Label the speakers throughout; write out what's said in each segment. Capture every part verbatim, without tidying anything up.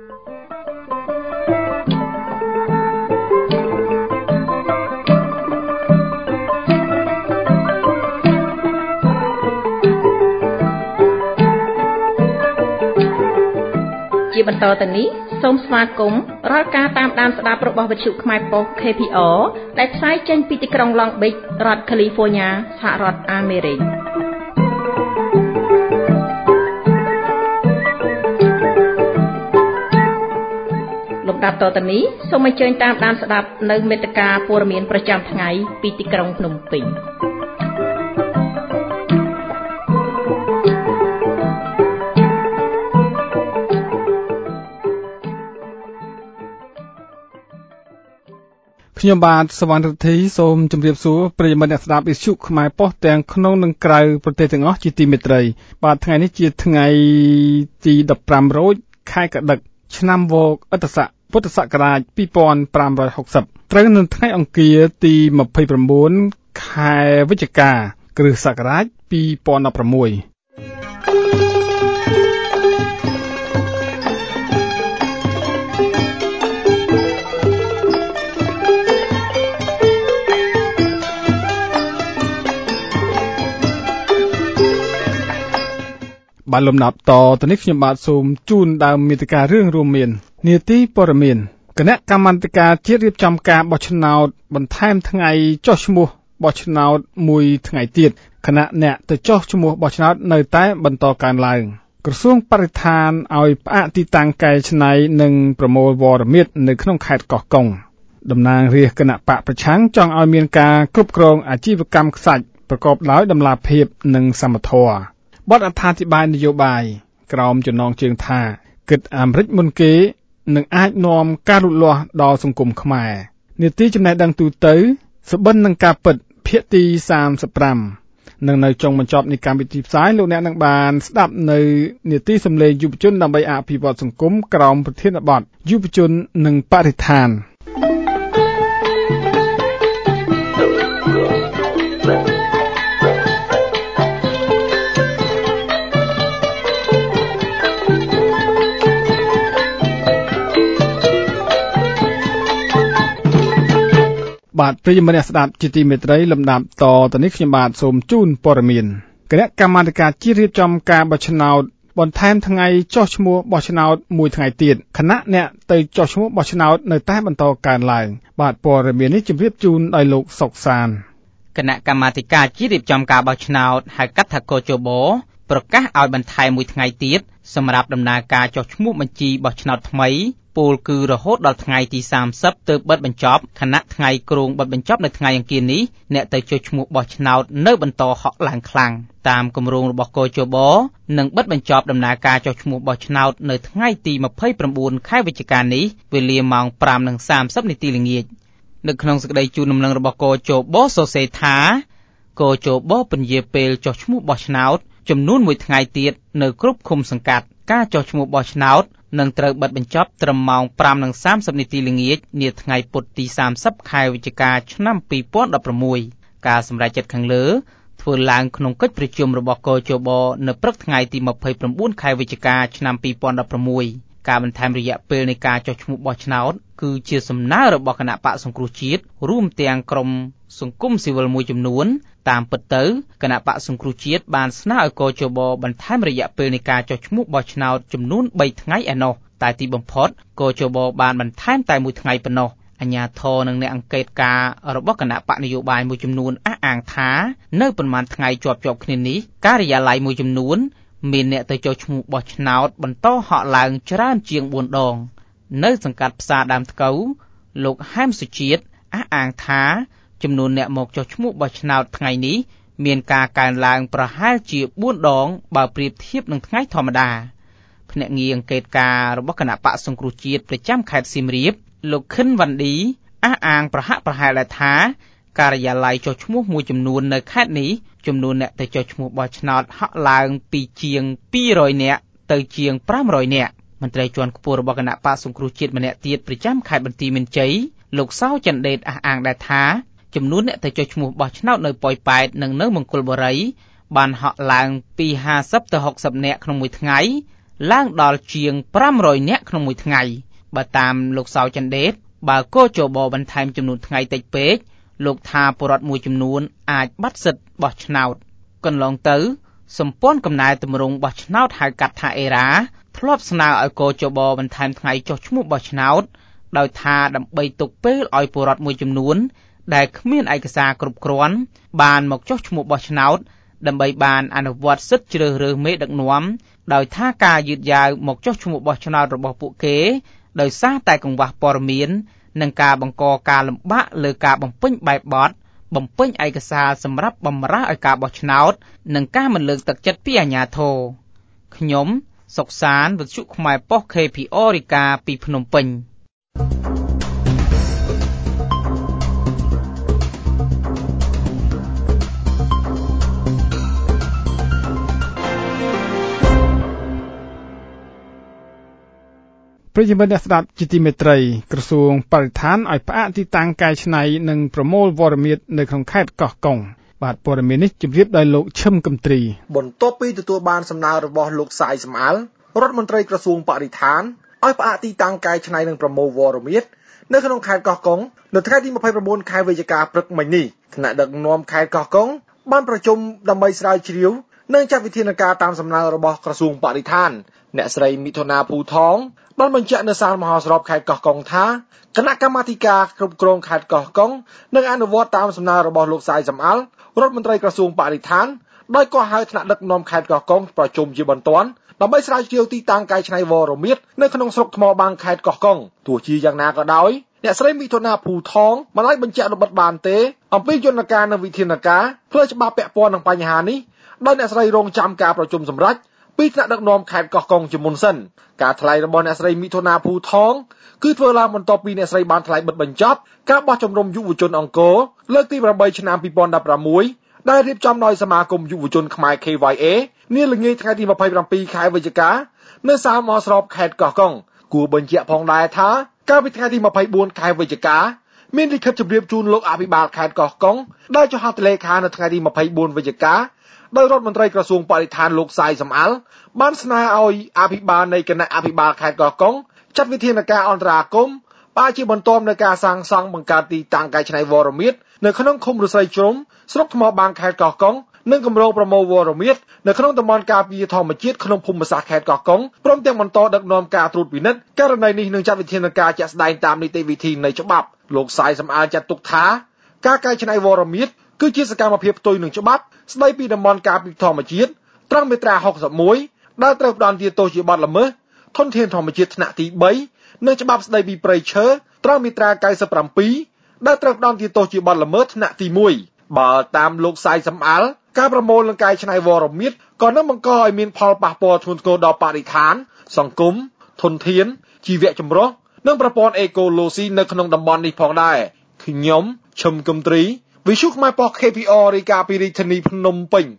Speaker 1: ជាបន្តទៅនេះសូមស្វាគមន៍រាល់ការតាមដានស្ដាប់របស់វិទ្យុខ្មែរប៉ុស្តិ៍ K P R ដែលផ្សាយចេញពីទីក្រុង Long Beach រដ្ឋ California សហរដ្ឋអាមេរិកលំដាប់តទៅនេះសូមអញ្ជើញតាមដានស្ដាប់នៅមេត្តាព័ត៌មានប្រចាំថ្ងៃពីទីក្រុងភ្នំពេញ
Speaker 2: ខ្ញុំបាទសវណ្ណរិទ្ធីសូមជម្រាបសួរប្រិយមិត្តអ្នកស្ដាប់វិទ្យុខ្មែរប៉ុស្តិ៍ទាំងក្នុងនិងក្រៅប្រទេសទាំងអស់ជាទីមេត្រីបាទថ្ងៃនេះជាថ្ងៃទីដប់ប្រាំរោចខែកដឹកឆ្នាំវកឥត្តស័កពុទ្ធសករាជពីរពាន់ប្រាំរយហកសិបត្រូវនៅថ្ងៃអង្គារទីម្ភៃប្រាំបួនខែវិច្ឆិកាគ្រិស្តសករាជពីរពាន់ដប់ប្រាំមួយបាទលំដាប់តទៅនេះខ្ញុំបាទសូមជូនដើមមេតិការរឿងរួមមាននីតិព័ត៌មានគណៈកម្មាធិការជាតិរៀបចំការបោះឆ្នោតបន្ថែមថ្ងៃចុះឈ្មោះបោះឆ្នោតមួយថ្ងៃទៀតគណៈអ្នកទៅចុះឈ្មោះបោះឆ្នោតនៅតែបន្តកើនឡើងក្រសួងបរិស្ថានឲ្យផ្អាកទីតាំងកែច្នៃនិងប្រមូលវត្តមាននៅក្នុងខេត្តកោះកុងតំណាងរាស្ត្រគណៈបកប្រឆាំងចង់ឲ្យមានការគ្រប់គ្រងអាជីវកម្មខ្សាច់ប្រកបដោយតម្លាភាពនិងសមធម៌បទអត្ថាធិប្បាយនយោបាយក្រោមចំណងជើងថាគិតអាមេរិកមុនគេនឹងអាចនាំការលូតលាស់ដល់សង្គមខ្មែរនីតិចំណេះដឹងទូទៅសុបិននឹងការពិតភាគទីសាមសិបប្រាំនិងនៅចុងបញ្ចប់នៃកម្មវិធីផ្សាយលោកអ្នកនឹងបានស្ដាប់នៅនីតិសម្លេងយុវជនដើម្បីអភិវឌ្ឍសង្គមក្រោមប្រធានបទយុវជននិងបរិស្ថានបាទប្រិយមិត្តអ្នកស្ដាប់ជាទីមេត្រីលំដាប់តទៅនេះខ្ញុំបាទសូមជូនព័ត៌មានគណៈកម្មាធិការជាតិរៀបចំការបោះឆ្នោតបន្ថែមថ្ងៃចុះឈ្មោះបោះឆ្នោតមួយថ្ងៃទៀតគណៈអ្នកទៅចុះឈ្មោះបោះឆ្នោតនៅតែបន្តកើនឡើងបាទព័ត៌មាននេះជម្រាបជូនដោយលោកសុកសាន
Speaker 3: គណៈកម្មាធិការជាតិរៀបចំការបោះឆ្នោតហៅកាត់ថាកោជបប្រកាសឲ្យបន្ថែមមួយថ្ងៃទៀតសម្រាប់ដំណើរការចុះឈ្មោះបញ្ជីបោះឆ្នោតថ្មីពលគឺរហូតដល់ថ្ងៃទីសាមសិបទើបបិទបញ្ចប់ខណៈថ្ងៃគ្រងបិទបញ្ចប់នៅថ្ងៃអង្គារនេះអ្នកទៅចុះឈ្មោះបោះឆ្នោតនៅបន្តហក់ឡើងខ្លាំងតាមគម្រោងរបស់កោជបនឹងបិទបញ្ចប់ដំណើរការចុះឈ្មោះបោះឆ្នោតនៅថ្ងៃទីម្ភៃប្រាំបួនខែវិច្ឆិកានេះវេលាម៉ោងប្រាំសាមសិបនាទីល្ងាចនៅក្នុងសេចក្តីជូនដំណឹងរបស់កោជបសរសេរថាកោជបពន្យាពេលចុះឈ្មោះបោះឆ្នោតចំនួនមួយថ្ងៃទៀតនៅគ្រប់ឃុំសង្កាត់ការចុះឈ្មោះបោះឆ្នោតនឹងត្រូវបិទបញ្ចប់ត្រឹមម៉ោងប្រាំសាមសិបនាទីល្ងាចនាថ្ងៃពុធទីសាមសិបខែវិច្ឆិកាឆ្នាំពីរពាន់ដប់ប្រាំមួយការសម្រេចចិត្តខាងលើធ្វើឡើងក្នុងកិច្ចប្រជុំរបស់កោជបនៅព្រឹកថ្ងៃទីម្ភៃប្រាំបួនខែវិច្ឆិកាឆ្នាំពីរពាន់ដប់ប្រាំមួយការបន្ថែមរយៈពេលនៃការចុះឈ្មោះបោះឆ្នោតគឺជាសំណើរបស់គណៈបកសង្គ្រោះជាតិរួមទាំងក្រុមសង្គមស៊ីវិលមួយចំនួនតាមពិតទៅគណៈបកសង្គ្រោះជាតិបានស្នើឲ្យកោជបបន្ថែមរយៈពេលនៃការចុះឈ្មោះបោះឆ្នោតចំនួនបីថ្ងៃឯណោះតែទីបំផុតកោជបបានបន្ថែមតែមួយថ្ងៃប៉ុណ្ណោះអាជ្ញាធរនិងអ្នកអង្កេតការណ៍របស់គណៈបកនយោបាយមួយចំនួនអះអាងថានៅប្រមាណថ្ងៃជាប់ជាប់គ្នានេះការិយាល័យមួយចំនួនមានអ្នកទៅចុះឈ្មោះបោះឆ្នោតបន្តហក់ឡើងច្រើនជាងបួនដងនៅសង្កាត់ផ្សារដើមថ្កូវលោកហែមសុជាតិអះអាងថាចំនួនអ្នកមកចុះឈ្មោះបោះឆ្នោតថ្ងៃនេះមានការកើនឡើងប្រហែលជាបួនដងបើប្រៀបធៀបនឹងថ្ងៃធម្មតាភ្នាក់ងារអង្កេតការណ៍របស់គណៈបកសង្គ្រោះជាតិប្រចាំខេត្តសៀមរាបលោកខិនវ៉ាន់ឌីអះអាងប្រហាក់ប្រហែលដែរថាការិយាល័យចុះឈ្មោះមួយចំនួននៅខេត្តនេះចំនួនអ្នកទៅចុះឈ្មោះបោះឆ្នោតហក់ឡើងពីជាងពីររយនាក់ទៅជាងប្រាំរយនាក់មន្ត្រីជាន់ខ្ពស់របស់គណៈបកសង្គ្រោះជាតិម្នាក់ទៀតប្រចាំខេត្តបន្ទាយមានជ័យលោកសៅចន្ទដេតអះអាងដែរថាចំនួនអ្នកទៅចុះឈ្មោះបោះឆ្នោតនៅប៉ោយប៉ែតនិងនៅមង្គលបុរីបានហក់ឡើងពីហាសិបទៅហុកសិបនាក់ក្នុងមួយថ្ងៃឡើងដល់ជាងfive hundredនាក់ក្នុងមួយថ្ងៃបើតាមលោកសៅចន្ទដេតបើកោជបបន្ថែមចំនួនថ្ងៃតិចពេកលោកថាពលរដ្ឋមួយចំនួនអាចបាត់សិទ្ធិបោះឆ្នោតកន្លងទៅសម្ព័ន្ធកំណែតម្រង់បោះឆ្នោតហៅកាត់ថាអេរ៉ាធ្លាប់ស្នើឲ្យកោជបបន្ថែមថ្ងៃចុះឈ្មោះបោះឆ្នោតដោយថាដើម្បីទុកពេលឲ្យពលរដ្ឋមួយចំនួនដែលគ្មានឯកសារគ្រប់គ្រាន់បានមកចុះឈ្មោះបោះឆ្នោតដើម្បីបានអនុវត្តសិទ្ធិជ្រើសរើសមេដឹកនាំដោយថាការយឺតយ៉ាវមកចុះឈ្មោះបោះឆ្នោតរបស់ពួកគេដោយសារតែកង្វះព័ត៌មាននិងការបង្កការលំបាកលើការបំពេញបែបបទបំពេញឯកសារសម្រាប់បម្រើឲ្យការបោះឆ្នោតនិងការមិនលើកទឹកចិត្តពីអាជ្ញាធរខ្ញុំសុកសានវិទ្យុខ្មែរប៉ុស្តិ៍ ខេ ភី អូ រាយការណ៍ពីភ្នំពេញ
Speaker 2: ប្រិយមិត្តអ្នកស្ដាប់ជាទីមេត្រីក្រសួងបរិស្ថានឲ្យផ្អាកទីតាំងកែច្នៃនិងប្រមូលវត្តមាននៅក្នុងខេត្តកោះកុងបាទព័ត៌មាននេះជម្រាបដោយលោកឈឹមកំទ្រី
Speaker 4: បន្ទាប់ពីទទួលបានសំណើរបស់លោកសាយសំអាលរដ្ឋមន្ត្រីក្រសួងបរិស្ថានឲ្យផ្អាកទីតាំងកែច្នៃនិងប្រមូលវត្តមាននៅក្នុងខេត្តកោះកុងនៅថ្ងៃទីtwenty-nineខែវិច្ឆិកាព្រឹកមិញនេះគណៈដឹកនាំខេត្តកោះកុងបានប្រជុំដើម្បីស្រាវជ្រាវនិងចាត់វិធានការតាមសំណើរបស់ក្រសួងបរិស្ថានអ្នកស្រីមិថុនាភូថងបានបញ្ជាក់នៅសាលមហោស្រពខេត្តកោះកុងថាគណៈកម្មាធិការគ្រប់គ្រងខេត្តកោះកុងនឹងអនុវត្តតាមសំណើរបស់លោកសាយសំអាលរដ្ឋមន្ត្រីក្រសួងបរិស្ថានដោយក៏ហៅថ្នាក់ដឹកនាំខេត្តកោះកុងប្រជុំជាបន្ទាន់ដើម្បីស្រាវជ្រាវទីតាំងកែច្នៃវរមៀតនៅក្នុងស្រុកថ្មបាំងខេត្តកោះកុងទោះជាយ៉ាងណាក៏ដោយអ្នកស្រីមិថុនាភូថងមិនអាចបញ្ជាក់លម្អិតបានទេអំពីយន្តការនិងវិធានការផ្លូវច្បាប់ពាក់ព័ន្ធនឹងបញ្ហានេះដោយអ្នកស្រីរងចាំការប្រជុំសម្រេចពីថ្នាក់ដឹកនាំខេត្តកោះកុងជាមុនសិនការថ្លែងរបស់អ្នកស្រីមិថុនាភូថងគឺធ្វើឡើងបន្ទាប់ពីអ្នកស្រីបានថ្លែងបិទបញ្ចប់ការបោះជំរំយុវជនអង្គរលើកទីeightឆ្នាំtwenty sixteenដែលរៀបចំដោយសមាគមយុវជនខ្មែរ K Y A នាល្ងាចថ្ងៃទីtwenty-sevenខែវិច្ឆិកានៅសាលមហោស្រពខេត្តកោះកុងគួរបញ្ជាក់ផងដែរថាកាលពីថ្ងៃទីtwenty-fourខែវិច្ឆិកាមានលិខិតជម្រាបជូនលោកអភិបាលខេត្តកោះកុងដែលចុះហត្ថលេខានៅថ្ងៃទីtwenty-fourវិច្ឆិកាដោយរដ្ឋមន្ត្រីក្រសួងបរិស្ថានលោកសាយសំអាលបានស្នើឲ្យអភិបាលនៃគណៈអភិបាលខេត្តកោះកុងចាត់វិធានការអន្តរាគមន៍បើជាបន្ទាប់នៃការសាងសង់បង្កើតទីតាំងកែច្នៃវរមៀតនៅក្នុងឃុំរស្រីជ្រុំស្រុកថ្មបាំងខេត្តកោះកុងនិងគម្រោងប្រមូលវរមៀតនៅក្នុងតំបន់ការពារធម្មជាតិក្នុងភូមិសាស្ត្រខេត្តកោះកុងព្រមទាំងបន្តដឹកនាំការត្រួតពិនិត្យករណីនេះនឹងចាត់វិធានការជាក់ស្ដែងតាមនីតិវិធីនៃច្បាប់លោកសាយសំអាលចាត់ទុកថាការកែច្នៃវរមៀតគឺជាសកម្មភាពផ្ទុយនឹងច្បាប់ស្ដីពីតំបន់ការពារធម្មជាតិត្រង់មាត្រាsixty-oneដែលត្រូវផ្ដន្ទាទោសជាបទល្មើសធនធានធម្មជាតិថ្នាក់ទីthreeនិងច្បាប់ស្ដីពីព្រៃឈើត្រង់មាត្រាninety-sevenដែលត្រូវផ្ដន្ទាទោសជាបទល្មើសថ្នាក់ទីoneបើតាមលោកសាយសំអាលការប្រមូលនិងកែច្នៃវរមៀតក៏នឹងបង្កឲ្យមានផលប៉ះពាល់ធ្ងន់ធ្ងរដល់បរិស្ថានសង្គមធនធានជីវៈចម្រុះនិងប្រព័ន្ធអេកូឡូស៊ីនៅក្នុងតំបន់នេះផងដែរខ្ញុំឈឹមកំទ្រីវិទ្យុខ្មែរប៉ុស្តិ៍ K P R រាយការណ៍ពីរាជធានីភ្នំពេញ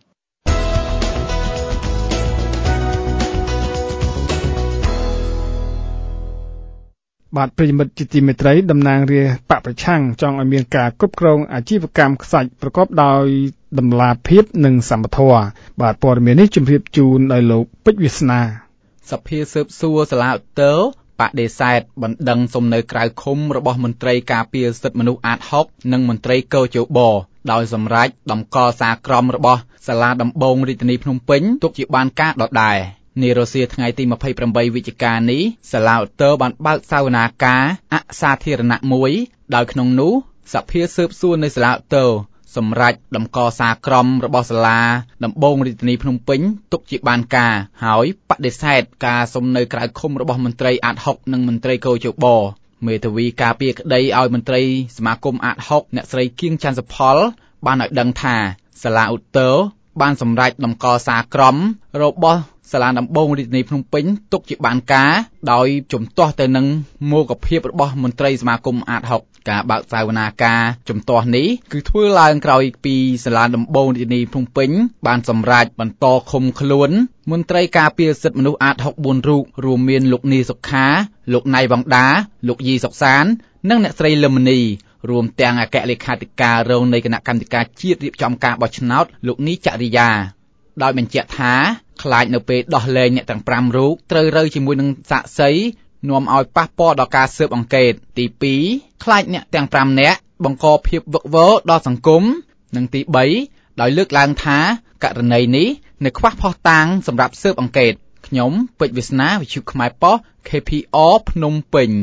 Speaker 2: បាទប្រិយមិត្តជាទីមេត្រីតំណាងរាស្ត្របកប្រឆាំងចង់ឲ្យមានការគ្រប់គ្រងអាជីវកម្មខ្សាច់ប្រកបដោយតម្លាភាពនិងសមធម៌បាទព័ត៌មាននេះជម្រាបជូនដោយលោកពេជ្រវាសនា
Speaker 3: សភាស៊ើបសួរសាលាឧទ្ធរបដិសេធបណ្ដឹងសំណើក្រៅឃុំរបស់មន្ត្រីការពារសិទ្ធិមនុស្សអាតsixនិងមន្ត្រីកោជបដោយសម្រេចដំកល់សារក្រមរបស់សាលាដំបងរាជធានីភ្នំពេញទុកជាបានការដដែលនារសៀលថ្ងៃទីtwenty-eightវិច្ឆិកានេះសាលាឧទ្ធរបានបើកសវនាការអសាធារណៈមួយដោយក្នុងនោះសភាស៊ើបសួរនៃសាលាឧទ្ធរសម្រេចដំកល់សារក្រមរបស់សាលាដំបងរាជធានីភ្នំពេញទុកជាបានការហើយបដិសេធការសុំនៅក្រៅឃុំរបស់មន្ត្រីអាតsixនិងមន្ត្រីកោជបមេធាវីការពារក្តីឲ្យមន្ត្រីសមាគមអាតsixអ្នកស្រីគៀងច័ន្ទសុផលបានឲ្យដឹងថាសាលាឧទ្ធរបានសម្រេចដំកល់សារក្រមរបស់សាលាដំបងរាជធានីភ្នំពេញទុកជាបានការដោយជំទាស់ទៅនឹងមោគភាពរបស់មន្ត្រីសមាគមអាតsixការបើកសវនាការជំទាស់នេះគឺធ្វើឡើងក្រោយពីសាលាដំបងរាជធានីភ្នំពេញបានសម្រេចបន្តឃុំខ្លួនមន្ត្រីការពារសិទ្ធិមនុស្សអាតsix fourរូបរួមមានលោកនីសុខាលោកណៃវង្ដាលោកយីសុកសាននិងអ្នកស្រីលឹមមនីរួមទាំងអគ្គលេខាធិការរងនៃគណៈកម្មាធិការជាតិរៀបចំការបោះឆ្នោតលោកនីចរិយា
Speaker 5: ដោយបញ្ជាក់ថាខ្លាចនៅពេលដោះលែងអ្នកទាំង5រូបត្រូវរើជាមួយនឹងសាក្សីនាំឲ្យប៉ះពាល់ដល់ការស៊ើបអង្កេតទីពីរខ្លាចអ្នកទាំង5នាក់បង្កភាពវឹកវរដល់សង្គមនិងទីបីដោយលើកឡើងថាករណីនេះនៅខ្វះភស្តុតាងសម្រាប់ស៊ើបអង្កេតខ្ញុំពេជ្រវាសនាវិទ្យុខ្មែរប៉ុស្តិ៍ ខេ ភី អរ ភ្នំពេញ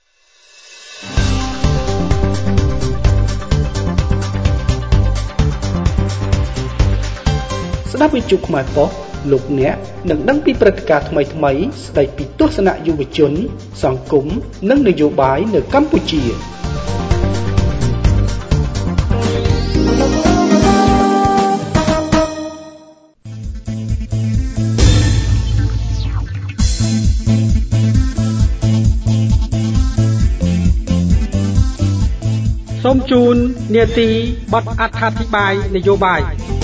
Speaker 6: ស្ដាប់វិទ្យុខ្មែរប៉ុស្តិ៍លោកអ្នកនឹងដឹងពីព្រឹត្តិការណ៍ថ្មីៗស្ដីពីទស្សនៈយុវជនសង្គមនិងនយោបាយនៅកម្ពុជាសូមជូននាទីបទអត្ថាធិប្បាយនយោបាយ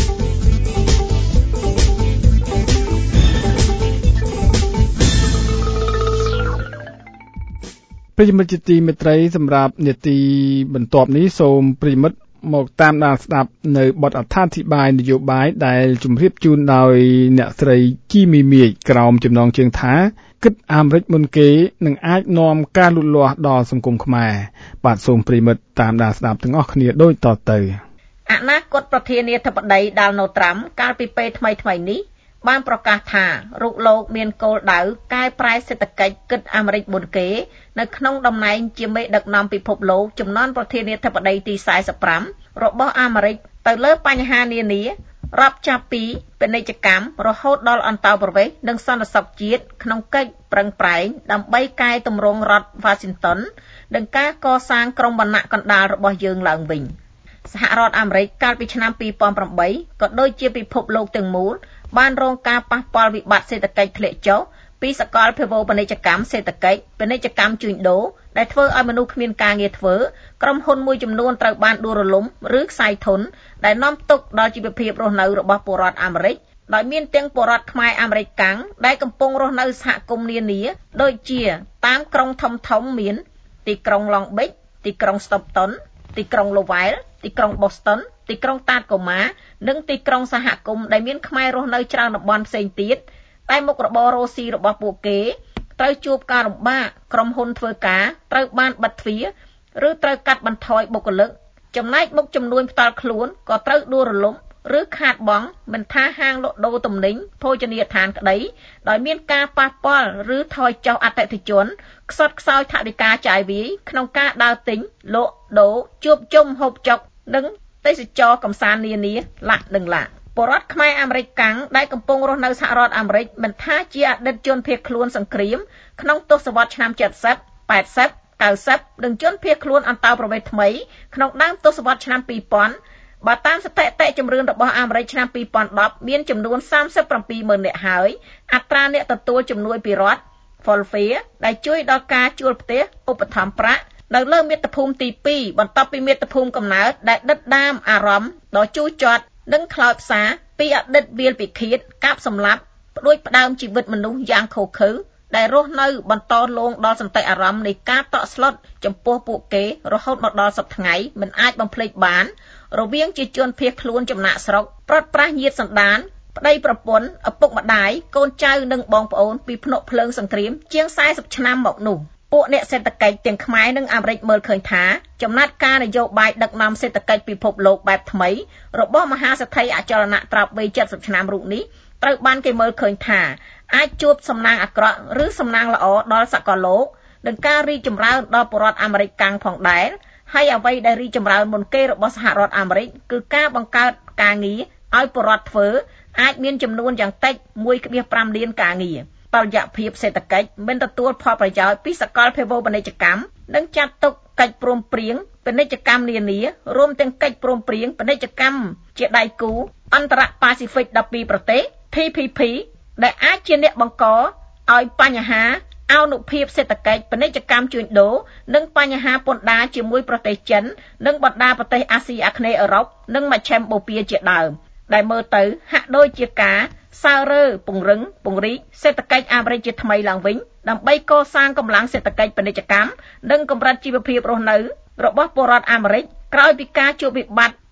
Speaker 2: ប្រិយមិត្តជាទីមេត្រីសម្រាប់នាទីបន្ទាប់នេះសូមប្រិយមិត្តមកតាមដានស្ដាប់នៅបទអត្ថាធិប្បាយនយោបាយដែលជម្រាបជូនដោយអ្នកស្រីជីមីមាជក្រោមចំណងជើងថាគិតអាមេរិកមុនគេនឹងអាចនាំការលូតលាស់ដល់សង្គមខ្មែរបាទសូមប្រិយមិត្តតាមដានស្ដាប់ទាំងអស់គ្នាដូចតទៅ
Speaker 1: អនាគតប្រធានាធិបតីដាល់ណូត្រាំកាលពីពេលថ្មីៗនេះបានប្រកាសថារូបលោកមានគោលដៅកែប្រែសេដ្ឋកិច្ចគិតអាមេរិកមុនគេនៅក្នុងតំណែងជាមេដឹកនាំពិភពលោកចំនួនប្រធានាធិបតីទីสี่สิบห้าរបស់អាមេរិកទៅលើបញ្ហានានារាប់ចាប់ពីពាណិជ្ជកម្មរហូតដល់អន្តោប្រវេសន៍និងសន្តិសុខជាតិក្នុងកិច្ចប្រឹងប្រែងដើម្បីកែតម្រង់រដ្ឋ Washington និងការកសាងក្រុមវណ្ណៈកណ្ដាលរបស់យើងឡើងវិញសហរដ្ឋអាមេរិកកាលពីឆ្នាំtwo thousand eightក៏ដូចជាពិភពលោកទាំងមូលបានរងការប៉ះពាល់វិបត្តិសេដ្ឋកិច្ចធ្លាក់ចុះពីសកលភាវូបនីយកម្មសេដ្ឋកិច្ចពាណិជ្ជកម្មជួញដូរដែលធ្វើឲ្យមនុស្សគ្មានការងារធ្វើក្រុមហ៊ុនមួយចំនួនត្រូវបានដួលរលំឬខ្សែធនដែលនាំទុក្ខដល់ជីវភាពរស់នៅរបស់ពលរដ្ឋអាមេរិកដោយមានទាំងពលរដ្ឋខ្មែរអាមេរិកកាំងដែលកំពុងរស់នៅសហគមន៍នានាដូចជាតាមក្រុងធំៗមានទីក្រុង Long Beach ទីក្រុង Stockton ទីក្រុង Lowell ទីក្រុង Boston ទីក្រុង Tacoma និងទីក្រុងសហគមន៍ដែលមានខ្មែររស់នៅច្រើនតំបន់ផ្សេងទៀតតែមុខរបររកស៊ីរបស់ពួកគេត្រូវជួបការលំបាកក្រុមហ៊ុនធ្វើការត្រូវបានបិទទ្វារឬត្រូវកាត់បន្ថយបុគ្គលិកចំណែកមុខចំនួនផ្ទាល់ខ្លួនក៏ត្រូវដួលរលំឬខាតបង់មិនថាហាងលក់ដូរទំនិញភោជនីយដ្ឋានក្តីដោយមានការប៉ះពាល់ឬថយចុះអតិថិជនខ្សត់ខ្សោយថវិកាចាយវាយក្នុងការដើរទិញលក់ដូរជួបជុំហូបចុកនិងទេសចរកំសាន្តនានាឡាក់និងឡាក់ពលរដ្ឋខ្មែរអាមេរិកកាំងដែលកំពុងរស់នៅសហរដ្ឋអាមេរិកមិនថាជាអតីតជនភៀសខ្លួនសង្គ្រាមក្នុងទសវត្សរ៍ឆ្នាំseventy, eighty, ninetyនិងជនភៀសខ្លួនអន្តោប្រវេសន៍ថ្មីក្នុងដើមទសវត្សរ៍ឆ្នាំtwo thousandបើតាមស្ថិតិជំរឿនរបស់អាមេរិកឆ្នាំtwenty tenមានចំនួនthirty-seven thousandនាក់ហើយអត្រាអ្នកទទួលជំនួយពីរដ្ឋ Welfare ដែលជួយដល់ការជួលផ្ទះឧបត្ថម្ភប្រាក់នៅលើមាតុភូមិទីtwoបន្ទាប់ពីមាតុភូមិកំណើតដែលដិតដាមអារម្មណ៍ដ៏ជូរចត់និងខ្លោចផ្សាពីអតីតវាលពិឃាតកាប់សម្លាប់ផ្ដួចផ្ដើមជីវិតមនុស្សយ៉ាងឃោរឃៅដែលរស់នៅបន្តលងដល់សន្តិអារម្មណ៍នៃការតក់ស្លុតចំពោះពួកគេរហូតមកដល់សប្តាហ៍ថ្ងៃមិនអាចបំភ្លេចបានរវាងជាជនភៀសខ្លួនចំណាក់ស្រុកប្រត់ប្រាស់ញាតិសន្តានប្តីប្រពន្ធឪពុកម្ដាយកូនចៅនិងបងប្អូនពីភ្នក់ភ្លើងសង្គ្រាមជាងfortyឆ្នាំមកនោះពួកអ្នកសេដ្ឋកិច្ចទាំងខ្មែរនិងអាមេរិកមើលឃើញថាចំណាត់ការនយោបាយដឹកនាំសេដ្ឋកិច្ចពិភពលោកបែបថ្មីរបស់មហាសេដ្ឋីអចលនៈត្រាប់វ័យseventyឆ្នាំរូបនេះត្រូវបានគេមើលឃើញថាអាចជួបសំណាងអាក្រក់ឬសំណាងល្អដល់សកលលោកនិងការរីកចម្រើនដល់ពលរដ្ឋអាមេរិកកាំងផងដែរហើយអ្វីដែលរីកចម្រើនមុនគេរបស់សហរដ្ឋអាមេរិកគឺការបង្កើតការងារឲ្យពលរដ្ឋធ្វើអាចមានចំនួនយ៉ាងតិចone point fiveលានការងារតុល្យភាពសេដ្ឋកិច្ចមិនទទួលផលប្រយោជន៍ពីសកលភាវូបនីយកម្មនិងចាត់ទុកកិច្ចព្រមព្រៀងពាណិជ្ជកម្មនានារួមទាំងកិច្ចព្រមព្រៀងពាណិជ្ជកម្មជាដៃគូអន្តរប៉ាស៊ីហ្វិកtwelveប្រទេស T P P ដែលអាចជាអ្នកបង្កឲ្យបញ្ហាអនុភាពសេដ្ឋកិច្ចពាណិជ្ជកម្មជួញដូរនិងបញ្ហាពន្ធដារជាមួយប្រទេសចិននិងបណ្ដាប្រទេសអាស៊ីអាគ្នេយ៍អឺរ៉ុបនិងមជ្ឈិមបូព៌ាជាដើមដែលមើលទៅហាក់ដូចជាការសើរើពង្រឹងពង្រីកសេដ្ឋកិច្ចអាមេរិកជាថ្មីឡើងវិញដើម្បីកសាងកម្លាំងសេដ្ឋកិច្ចពាណិជ្ជកម្មនិងកម្រិតជីវភាពរស់នៅរបស់ពលរដ្ឋអាមេរិកក្រោយពីការជួបវិបត្តិ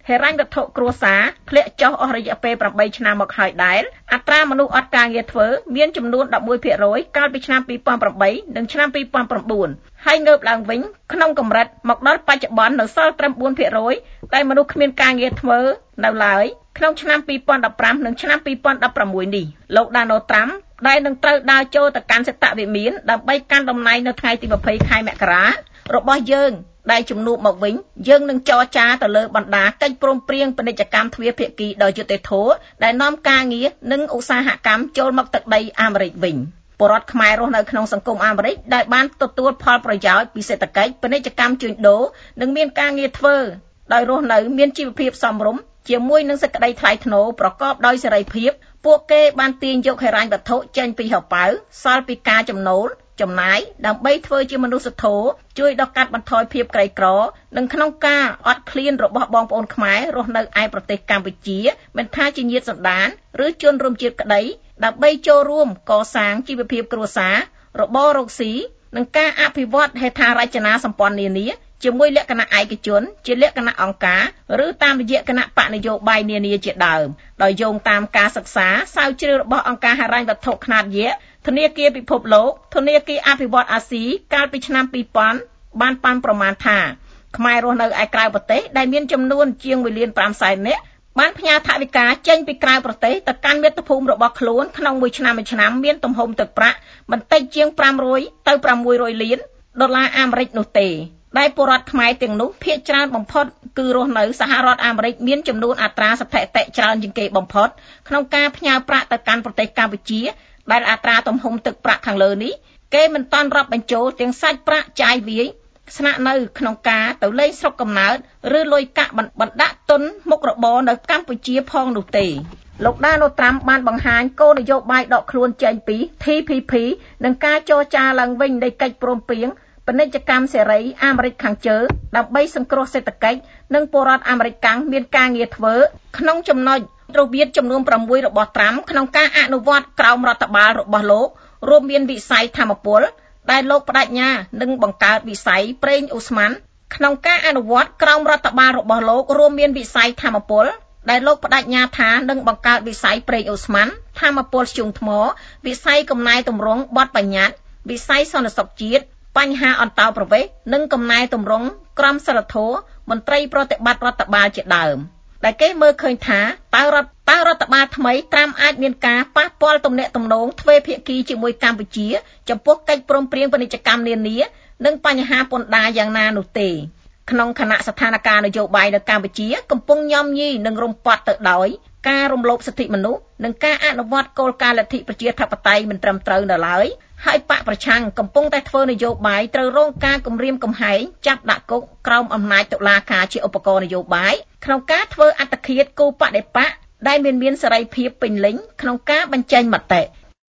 Speaker 1: ហិរញ្ញវត្ថុគ្រួសារធ្លាក់ចុះអស់រយៈពេលប្រាំបីឆ្នាំមកហើយដែរអត្រាមនុស្សអត់ការងារធ្វើមានចំនួនដប់មួយភាគរយ កាលពីឆ្នាំពីរពាន់ប្រាំបីនិងឆ្នាំពីរពាន់ប្រាំបួនហើយងើបឡើងវិញក្នុងកម្រិតមកដល់បច្ចុប្បន្ននៅសល់ត្រឹមបួនភាគរយដែលមនុស្សគ្មានការងារធ្វើនៅឡើយក្នុងឆ្នាំពីរពាន់ដប់ប្រាំនិងឆ្នាំពីរពាន់ដប់ប្រាំមួយនេះលោក Donald Trump ដែលនឹងត្រូវដើរចូលទៅកាន់សិទ្ធិវិមានដើម្បីកាន់តំណែងនៅថ្ងៃទីยี่สิบខែមករារបស់យើងដែលជំនួបមកវិញយើងនឹងចរចាទៅលើបណ្ដាកិច្ចព្រមព្រៀងពាណិជ្ជកម្មទ្វេភាគីដ៏យុត្តិធម៌ដែលនាំការងារនិងឧស្សាហកម្មចូលមកទឹកដីអាមេរិកវិញពលរដ្ឋខ្មែររស់នៅក្នុងសង្គមអាមេរិកដែលបានទទួលផលប្រយោជន៍ពីសេដ្ឋកិច្ចពាណិជ្ជកម្មជួញដូរនិងមានការងារធ្វើដោយរស់នៅមានជីវភាពសមរម្យជាមួយនឹងសេចក្តីថ្លៃថ្នូរប្រកបដោយសេរីភាពពួកគេបានទាញយកហិរញ្ញវត្ថុចេញពីហោប៉ៅសល់ពីការចំណូលចំណាយដើម្បីធ្វើជាមនុស្សធម៌ជួយដល់កាត់បន្ថយភាពក្រីក្រនិងក្នុងការអត់ឃ្លានរបស់បងប្អូនខ្មែររស់នៅឯប្រទេសកម្ពុជាមិនថាជាញាតិសន្តានឬជនរួមជាតិក្តីដើម្បីចូលរួមកសាងជីវភាពគ្រួសាររបររកស៊ីនិងការអភិវឌ្ឍហេដ្ឋារចនាសម្ព័ន្ធនានាជាមួយលក្ខណៈឯកជនជាលក្ខណៈអង្គការឬតាមរយៈគណៈបកនយោបាយនានាជាដើមដោយយោងតាមការសិក្សាស្រាវជ្រាវរបស់អង្គការហិរញ្ញវត្ថុខ្នាតយក្សធនាគារពិភពលោកធនាគារអភិវឌ្ឍន៍អាស៊ីកាលពីឆ្នាំពីរពាន់បានប៉ាន់ប្រមាណថាខ្មែររស់នៅឯក្រៅប្រទេសដែលមានចំនួនជាងមួយលានប្រាំសែននាក់បានផ្ញើថវិកាចេញពីក្រៅប្រទេសទៅកាន់មាតុភូមិរបស់ខ្លួនក្នុងមួយឆ្នាំមួយឆ្នាំមានទំហំទឹកប្រាក់បន្តិចជាងប្រាំរយទៅប្រាំមួយរយលានដុល្លារអាមេរិកនោះទេដែលពលរដ្ឋខ្មែរទាំងនោះភាគច្រើនបំផុតគឺរស់នៅសហរដ្ឋអាមេរិកមានចំនួនអត្រាស្ថិតិច្រើនជាងគេបំផុតក្នុងការផ្ញើប្រាក់ទៅកាន់ប្រទេសកម្ពុជាដែលអត្រាទំហំទឹកប្រាក់ខាងលើនេះគេមិនតាន់រាប់បញ្ចូលទាំងសាច់ប្រាក់ចាយវាយស្នាក់នៅក្នុងការទៅលេងស្រុកកំណើតឬលុយកាក់បណ្ដាក់ទុនមុខរបរនៅកម្ពុជាផងនោះទេលោក Donald Trump បានបង្ហាញគោលនយោបាយដកខ្លួនចេញពី T P P និងការចរចាឡើងវិញនៃកិច្ចព្រមព្រៀងពាណិជ្ជកម្មសេរីអាមេរិកខាងជើងដើម្បីសង្គ្រោះសេដ្ឋកិច្ចនិងពលរដ្ឋអាមេរិកកាំងមានការងារធ្វើក្នុងចំណុចរបៀបចំនួនប្រាំមួយរបស់ត្រាំក្នុងការអនុវត្តក្រោមរដ្ឋបាលរបស់លោករួមមានវិស័យធម្មពលដែលលោកបដិញ្ញានឹងបង្កើតវិស័យប្រេងអូស្មန်ក្នុងការអនុវត្តក្រោមរដ្ឋបាលរបស់លោករួមមានវិស័យធម្មពលដែលលោកបដិញ្ញាថានឹងបង្កើតវិស័យប្រេងអូស្មန်ធម្មពលធ្យូងថ្មវិស័យកំណែតម្រង់បទបញ្ញត្តិវិស័យសន្តិសុខជាតិបញ្ហាអន្តោប្រវេសន៍និងកំណែតម្រង់ក្រមសីលធម៌មន្ត្រីប្រតិបត្តិរដ្ឋបាលជាដើមដែលគេមើលឃើញថាតើរដ្ឋតើរដ្ឋបាលថ្មីត្រាំអាចមានការប៉ះពាល់ទំនាក់ទំនងទ្វេភាគីជាមួយកម្ពុជាចំពោះកិច្ចព្រមព្រៀងពាណិជ្ជកម្មនានានិងបញ្ហាពន្ធដារយ៉ាងណានោះទេក្នុងខណៈស្ថានភាពនយោបាយនៅកម្ពុជាកំពុងញោមញីនិងរំពាត់ទៅដោយការរំលោភសិទ្ធិមនុស្សនិងការអនុវត្តគោលការណ៍លទ្ធិប្រជាធិបតេយ្យមិនត្រឹមត្រូវនៅឡើយហើយបកប្រឆាំងកំពុងតែធ្វើនយោបាយត្រូវរងការគំរាមកំហែងចាប់ដាក់គុកក្រោមអំណាចតុលាការជាឧបករណ៍នយោបាយក្នុងការធ្វើអត្តឃាតគូបដិបកដែលមានមានសេរីភាពពេញលេញក្នុងការបញ្ចេញមតិ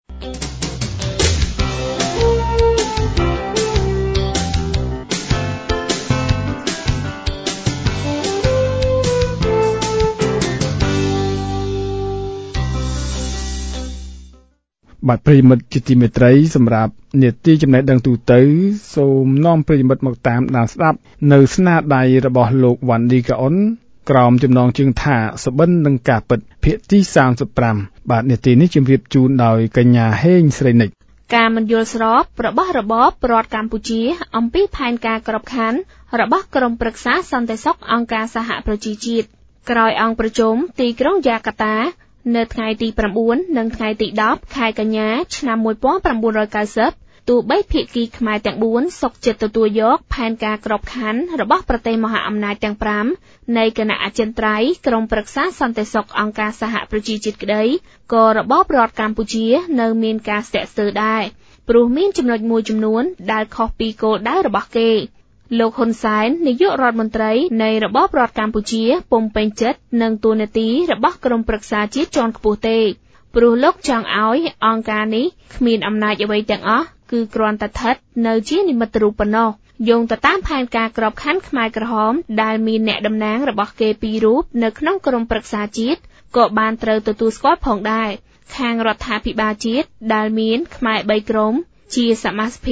Speaker 2: បាទប្រិយមិត្តជាទីមេត្រីសម្រាប់នេតិចំណេះដឹងទូទៅសូមនាំប្រិយមិត្តមកតាមដានស្ដាប់នៅស្នាដៃរបស់លោកវ៉ាន់ឌីកាអុនក្រោមចំណងជើងថាសបិននឹងការពិតភាគទីសាមសិបប្រាំបាទនេតិនេះជម្រាបជូនដោយកញ្ញាហេងស្រីនិច
Speaker 7: ការមិនយល់ស្របរបស់របបរដ្ឋកម្ពុជាអំពីផែនការក្របខ័ណ្ឌរបស់ក្រុមប្រឹក្សាសន្តិសុខអង្គការសហប្រជាជាតិក្រោយអង្គប្រជុំទីក្រុងយ៉ាកាតានៅថ្ងៃទីប្រាំបួននិងថ្ងៃទីដប់ខែកញ្ញាឆ្នាំmột nghìn chín trăm chín mươiទោះបីភាគីខ្មែរទាំងបួនសុខចិត្តទទួលយកផែនការក្របខ័ណ្ឌរបស់ប្រទេសមហាអំណាចទាំងប្រាំនៃគណៈអចិន្ត្រៃយ៍ក្រុមប្រឹក្សាសន្តិសុខអង្គការសហប្រជាជាតិក្តីក៏របបរដ្ឋកម្ពុជានៅមានការស្ទាក់ស្ទើរដែរព្រោះមានចំណុចមួយចំនួនដែលខុសពីគោលដៅរបស់គេលោកហ៊ុនសែននាយករដ្ឋមន្ត្រីនៃរបបរដ្ឋកម្ពុជាពុំពេញចិត្តនឹងតួនាទីរបស់ក្រុមប្រឹក្សាជាតិជាន់ខ្ពស់ទេព្រោះលោកចង់ឲ្យអង្គការនេះគ្មានអំណាចអ្វីទាំងអស់គឺគ្រាន់តែស្ថិតនៅជានិមិត្តរូបប៉ុណ្ណោះយោងទៅតាមផែនការក្របខ័ណ្ឌខ្មែរក្រហមដែលមានអ្នកតំណាងរបស់គេពីររូបនៅក្នុងក្រុមប្រឹក្សាជាតិក៏បានត្រូវទទួលស្គាល់ផងដែរខាងរដ្ឋាភិបាលជាតិដែលមានខ្មែរបីក្រុមជាសមាជិក